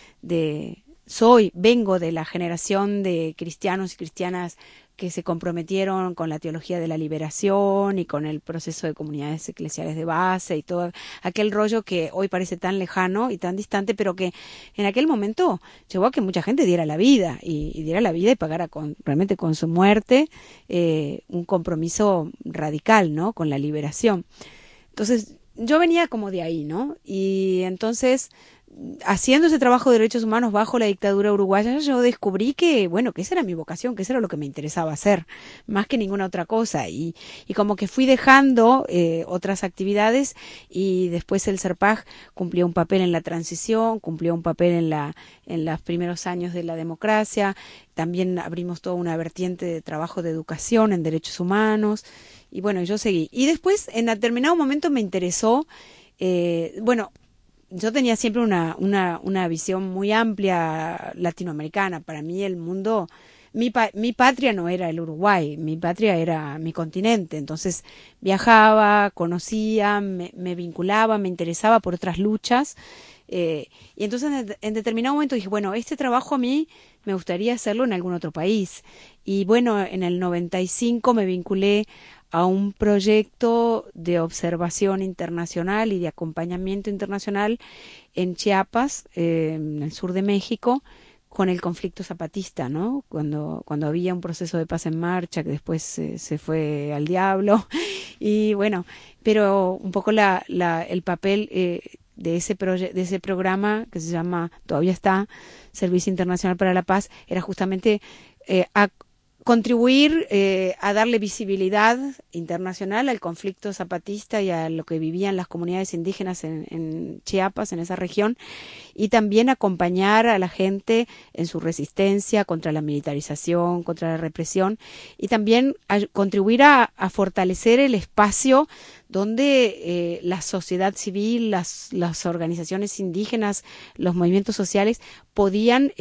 vengo de la generación de cristianos y cristianas que se comprometieron con la teología de la liberación y con el proceso de comunidades eclesiales de base y todo aquel rollo que hoy parece tan lejano y tan distante, pero que en aquel momento llevó a que mucha gente diera la vida y pagara realmente con su muerte un compromiso radical, ¿no? Con la liberación. Entonces, yo venía como de ahí, ¿no? Y entonces, haciendo ese trabajo de derechos humanos bajo la dictadura uruguaya, yo descubrí que esa era mi vocación, que eso era lo que me interesaba hacer, más que ninguna otra cosa. Y como que fui dejando otras actividades y después el SERPAJ cumplió un papel en la transición, cumplió un papel en los primeros años de la democracia. También abrimos toda una vertiente de trabajo de educación en derechos humanos. Y bueno, yo seguí. Y después, en determinado momento me interesó, yo tenía siempre una visión muy amplia latinoamericana. Para mí el mundo, mi patria no era el Uruguay, mi patria era mi continente. Entonces viajaba, conocía, me vinculaba, me interesaba por otras luchas. Y entonces en determinado momento dije, bueno, este trabajo a mí me gustaría hacerlo en algún otro país. Y bueno, en el 95 me vinculé a un proyecto de observación internacional y de acompañamiento internacional en Chiapas, en el sur de México, con el conflicto zapatista, ¿no? Cuando había un proceso de paz en marcha que después se fue al diablo. Y bueno, pero un poco el papel de ese programa que se llama, todavía está, Servicio Internacional para la Paz, era justamente contribuir a darle visibilidad internacional al conflicto zapatista y a lo que vivían las comunidades indígenas en Chiapas, en esa región, y también acompañar a la gente en su resistencia contra la militarización, contra la represión, y también contribuir a fortalecer el espacio donde la sociedad civil, las organizaciones indígenas, los movimientos sociales podían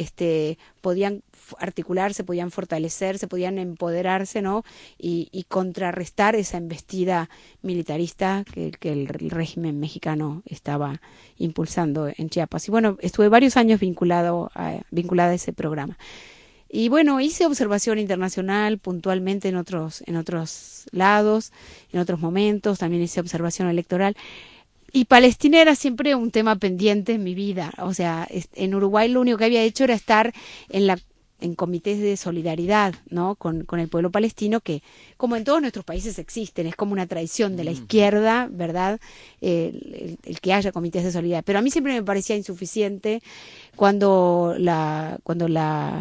articularse, podían fortalecerse, podían empoderarse, ¿no? Y contrarrestar esa embestida militarista que el régimen mexicano estaba impulsando en Chiapas. Y bueno, estuve varios años vinculada a ese programa. Y bueno, hice observación internacional puntualmente en otros lados, en otros momentos, también hice observación electoral. Y Palestina era siempre un tema pendiente en mi vida. O sea, en Uruguay lo único que había hecho era estar en comités de solidaridad, ¿no? Con el pueblo palestino, que como en todos nuestros países existen, es como una tradición de la izquierda, ¿verdad? El que haya comités de solidaridad. Pero a mí siempre me parecía insuficiente cuando la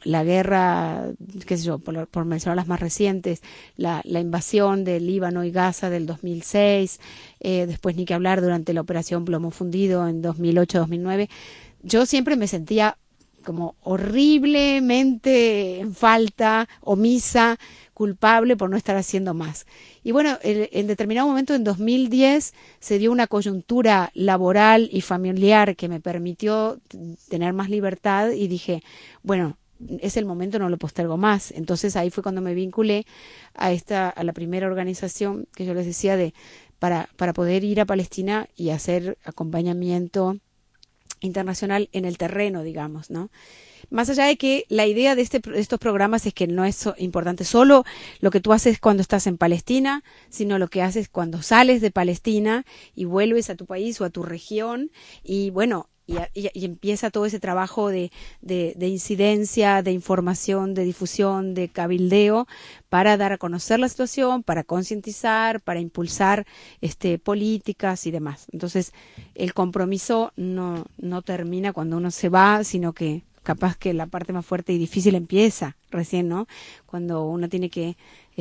la guerra, qué sé yo, por mencionar las más recientes, la invasión del Líbano y Gaza del 2006, después ni que hablar durante la operación Plomo Fundido en 2008-2009, yo siempre me sentía como horriblemente en falta, omisa, culpable por no estar haciendo más. Y bueno, en determinado momento, en 2010, se dio una coyuntura laboral y familiar que me permitió tener más libertad y dije, bueno, es el momento, no lo postergo más. Entonces ahí fue cuando me vinculé a la primera organización que yo les decía para poder ir a Palestina y hacer acompañamiento internacional en el terreno, digamos, ¿no? Más allá de que la idea de estos programas es que no es importante solo lo que tú haces cuando estás en Palestina, sino lo que haces cuando sales de Palestina y vuelves a tu país o a tu región y bueno, y empieza todo ese trabajo de incidencia, de información, de difusión, de cabildeo para dar a conocer la situación, para concientizar, para impulsar políticas y demás. Entonces, el compromiso no termina cuando uno se va, sino que capaz que la parte más fuerte y difícil empieza recién, ¿no? Cuando uno tiene que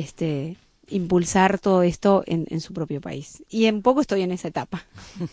impulsar todo esto en su propio país. Y en poco estoy en esa etapa.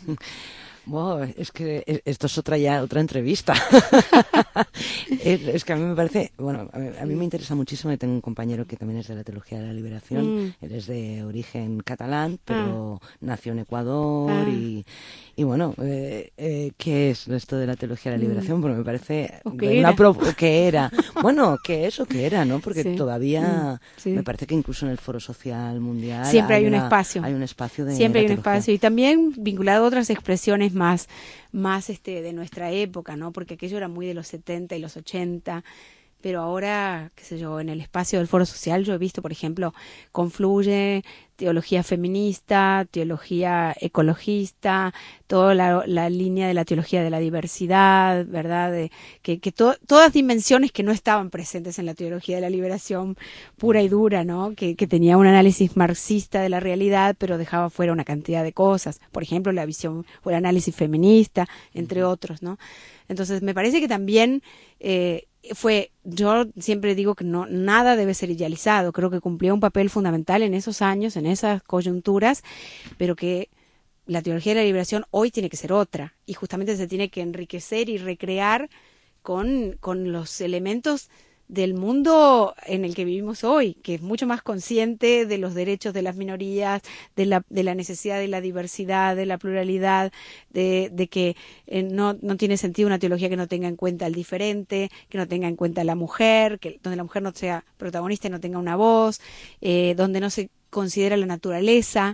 Wow, es que esto es otra entrevista. Es que a mí me parece, bueno, a mí me interesa muchísimo. Tengo un compañero que también es de la Teología de la Liberación. Él es de origen catalán, pero nació en Ecuador y bueno, ¿qué es esto de la Teología de la Liberación? Porque me parece ¿qué era? Bueno, ¿qué es o qué era, no? Porque todavía me parece que incluso en el Foro Social Mundial siempre hay un espacio. Hay un espacio de siempre hay un teología. espacio y también vinculado a otras expresiones más de nuestra época, ¿no? Porque aquello era muy de los 70 y los 80, pero ahora, qué sé yo, en el espacio del Foro Social yo he visto, por ejemplo, confluye teología feminista, teología ecologista, toda la línea de la teología de la diversidad, ¿verdad? Todas dimensiones que no estaban presentes en la teología de la liberación pura y dura, ¿no? Que tenía un análisis marxista de la realidad, pero dejaba fuera una cantidad de cosas. Por ejemplo, la visión o el análisis feminista, entre otros, ¿no? Entonces, me parece que también yo siempre digo que nada debe ser idealizado. Creo que cumplió un papel fundamental en esos años, en esas coyunturas, pero que la teología de la liberación hoy tiene que ser otra y justamente se tiene que enriquecer y recrear con los elementos del mundo en el que vivimos hoy, que es mucho más consciente de los derechos de las minorías, de la necesidad de la diversidad, de la pluralidad, de que no tiene sentido una teología que no tenga en cuenta al diferente, que no tenga en cuenta a la mujer, donde la mujer no sea protagonista y no tenga una voz, donde no se considera la naturaleza,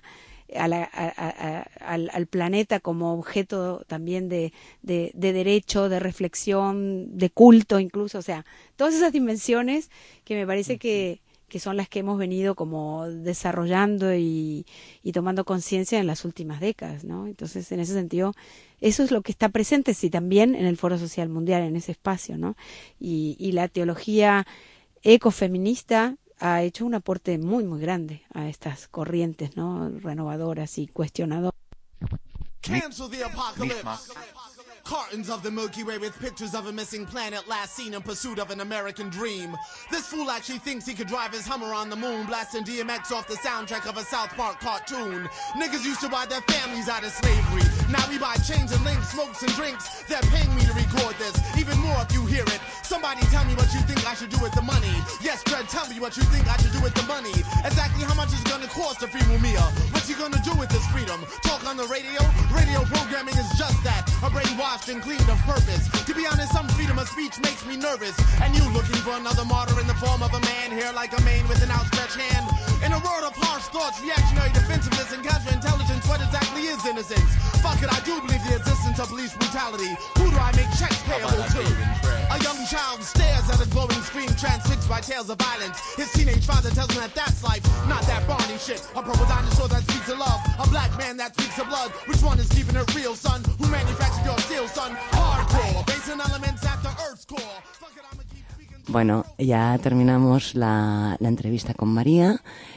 al planeta como objeto también de derecho, de reflexión, de culto incluso, o sea, todas esas dimensiones que me parece que son las que hemos venido como desarrollando y tomando conciencia en las últimas décadas, ¿no? Entonces, en ese sentido, eso es lo que está presente, sí, también en el Foro Social Mundial, en ese espacio, ¿no? Y la teología ecofeminista ha hecho un aporte muy, muy grande a estas corrientes, ¿no? Renovadoras y cuestionadoras. Cancel the apocalypse. Cartons of the Milky Way with pictures of a missing planet last seen in pursuit of an American dream. This fool actually thinks he could drive his Hummer on the moon, blasting DMX off the soundtrack of a South Park cartoon. Niggas used to buy their families out of slavery. Now we buy chains and links, smokes and drinks. They're paying me to record this. Even more if you hear it. Somebody tell me what you think I should do with the money. Yes, Fred, tell me what you think I should do with the money. Exactly how much it's gonna cost to free Mumia. What you gonna do with this freedom? Talk on the radio? Radio programming is just that. A brainwash and cleaned of purpose. To be honest, some freedom of speech makes me nervous. And you looking for another martyr in the form of a man, hair like a mane with an outstretched hand. In a world of harsh thoughts, reactionary defensiveness, and counterintelligence, what exactly is innocence? Fuck it, I do believe the existence of police brutality. Who do I make checks payable to? A young child stares at a glowing screen transfixed by tales of violence. His teenage father tells him that that's life, not that Barney shit. A purple dinosaur that speaks of love, a black man that speaks of blood. Which one is keeping it real, son? Who manufactured your steel, son? Hardcore, basing elements at the Earth's core. Bueno, ya terminamos la entrevista con María.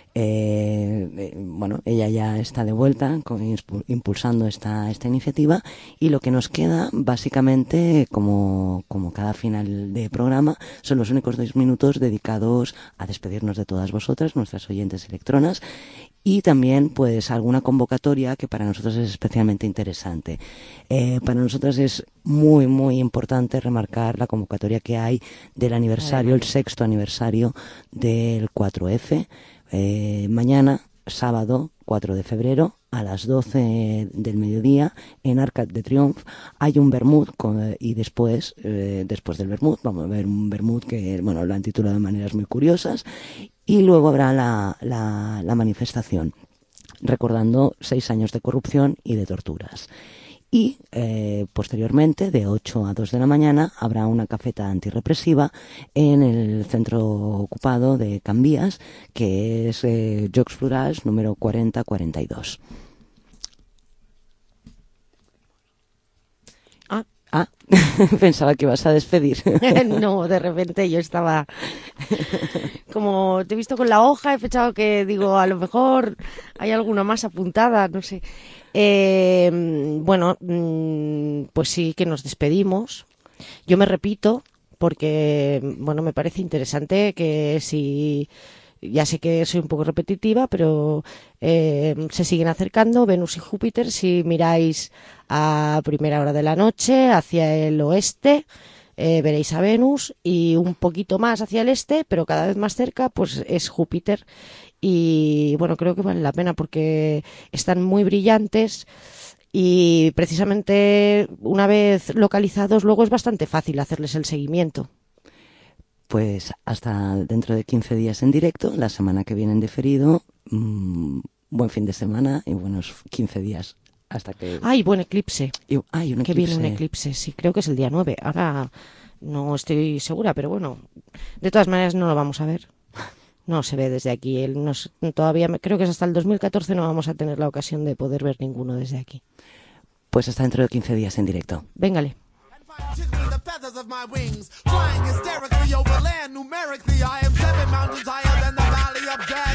Bueno, ella ya está de vuelta impulsando esta iniciativa, y lo que nos queda básicamente, como cada final de programa, son los únicos 2 minutos dedicados a despedirnos de todas vosotras, nuestras oyentes electronas, y también pues alguna convocatoria que para nosotros es especialmente interesante. Para nosotros es muy muy importante remarcar la convocatoria que hay del aniversario, el 6º aniversario del 4F. Mañana, sábado 4 de febrero, a las 12 del mediodía, en Arcade de Triomphe, hay un vermut, y después del vermut, vamos a ver un vermut que, bueno, lo han titulado de maneras muy curiosas, y luego habrá la manifestación, recordando 6 años de corrupción y de torturas. Y posteriormente, de 8 a 2 de la mañana, habrá una cafeta antirrepresiva en el centro ocupado de Can Vies, que es Jocs Florals número 4042. Pensaba que ibas a despedir. No, de repente yo estaba como te he visto con la hoja, he pensado que digo, a lo mejor hay alguna más apuntada, no sé. Bueno, pues sí que nos despedimos. Yo me repito porque, bueno, me parece interesante que si... Ya sé que soy un poco repetitiva, pero se siguen acercando Venus y Júpiter. Si miráis a primera hora de la noche hacia el oeste, veréis a Venus, y un poquito más hacia el este, pero cada vez más cerca, pues es Júpiter. Y bueno, creo que vale la pena porque están muy brillantes y precisamente una vez localizados luego es bastante fácil hacerles el seguimiento. Pues hasta dentro de 15 días en directo, la semana que viene en diferido. Buen fin de semana y buenos 15 días hasta que... ¡Ay, buen eclipse! Un que eclipse. Viene un eclipse, sí, creo que es el día 9. Ahora no estoy segura, pero bueno, de todas maneras no lo vamos a ver. No se ve desde aquí. Todavía creo que es hasta el 2014 no vamos a tener la ocasión de poder ver ninguno desde aquí. Pues hasta dentro de 15 días en directo. Véngale. Tickling the feathers of my wings, flying hysterically over land. Numerically, I am 7 mountains higher than the valley of death.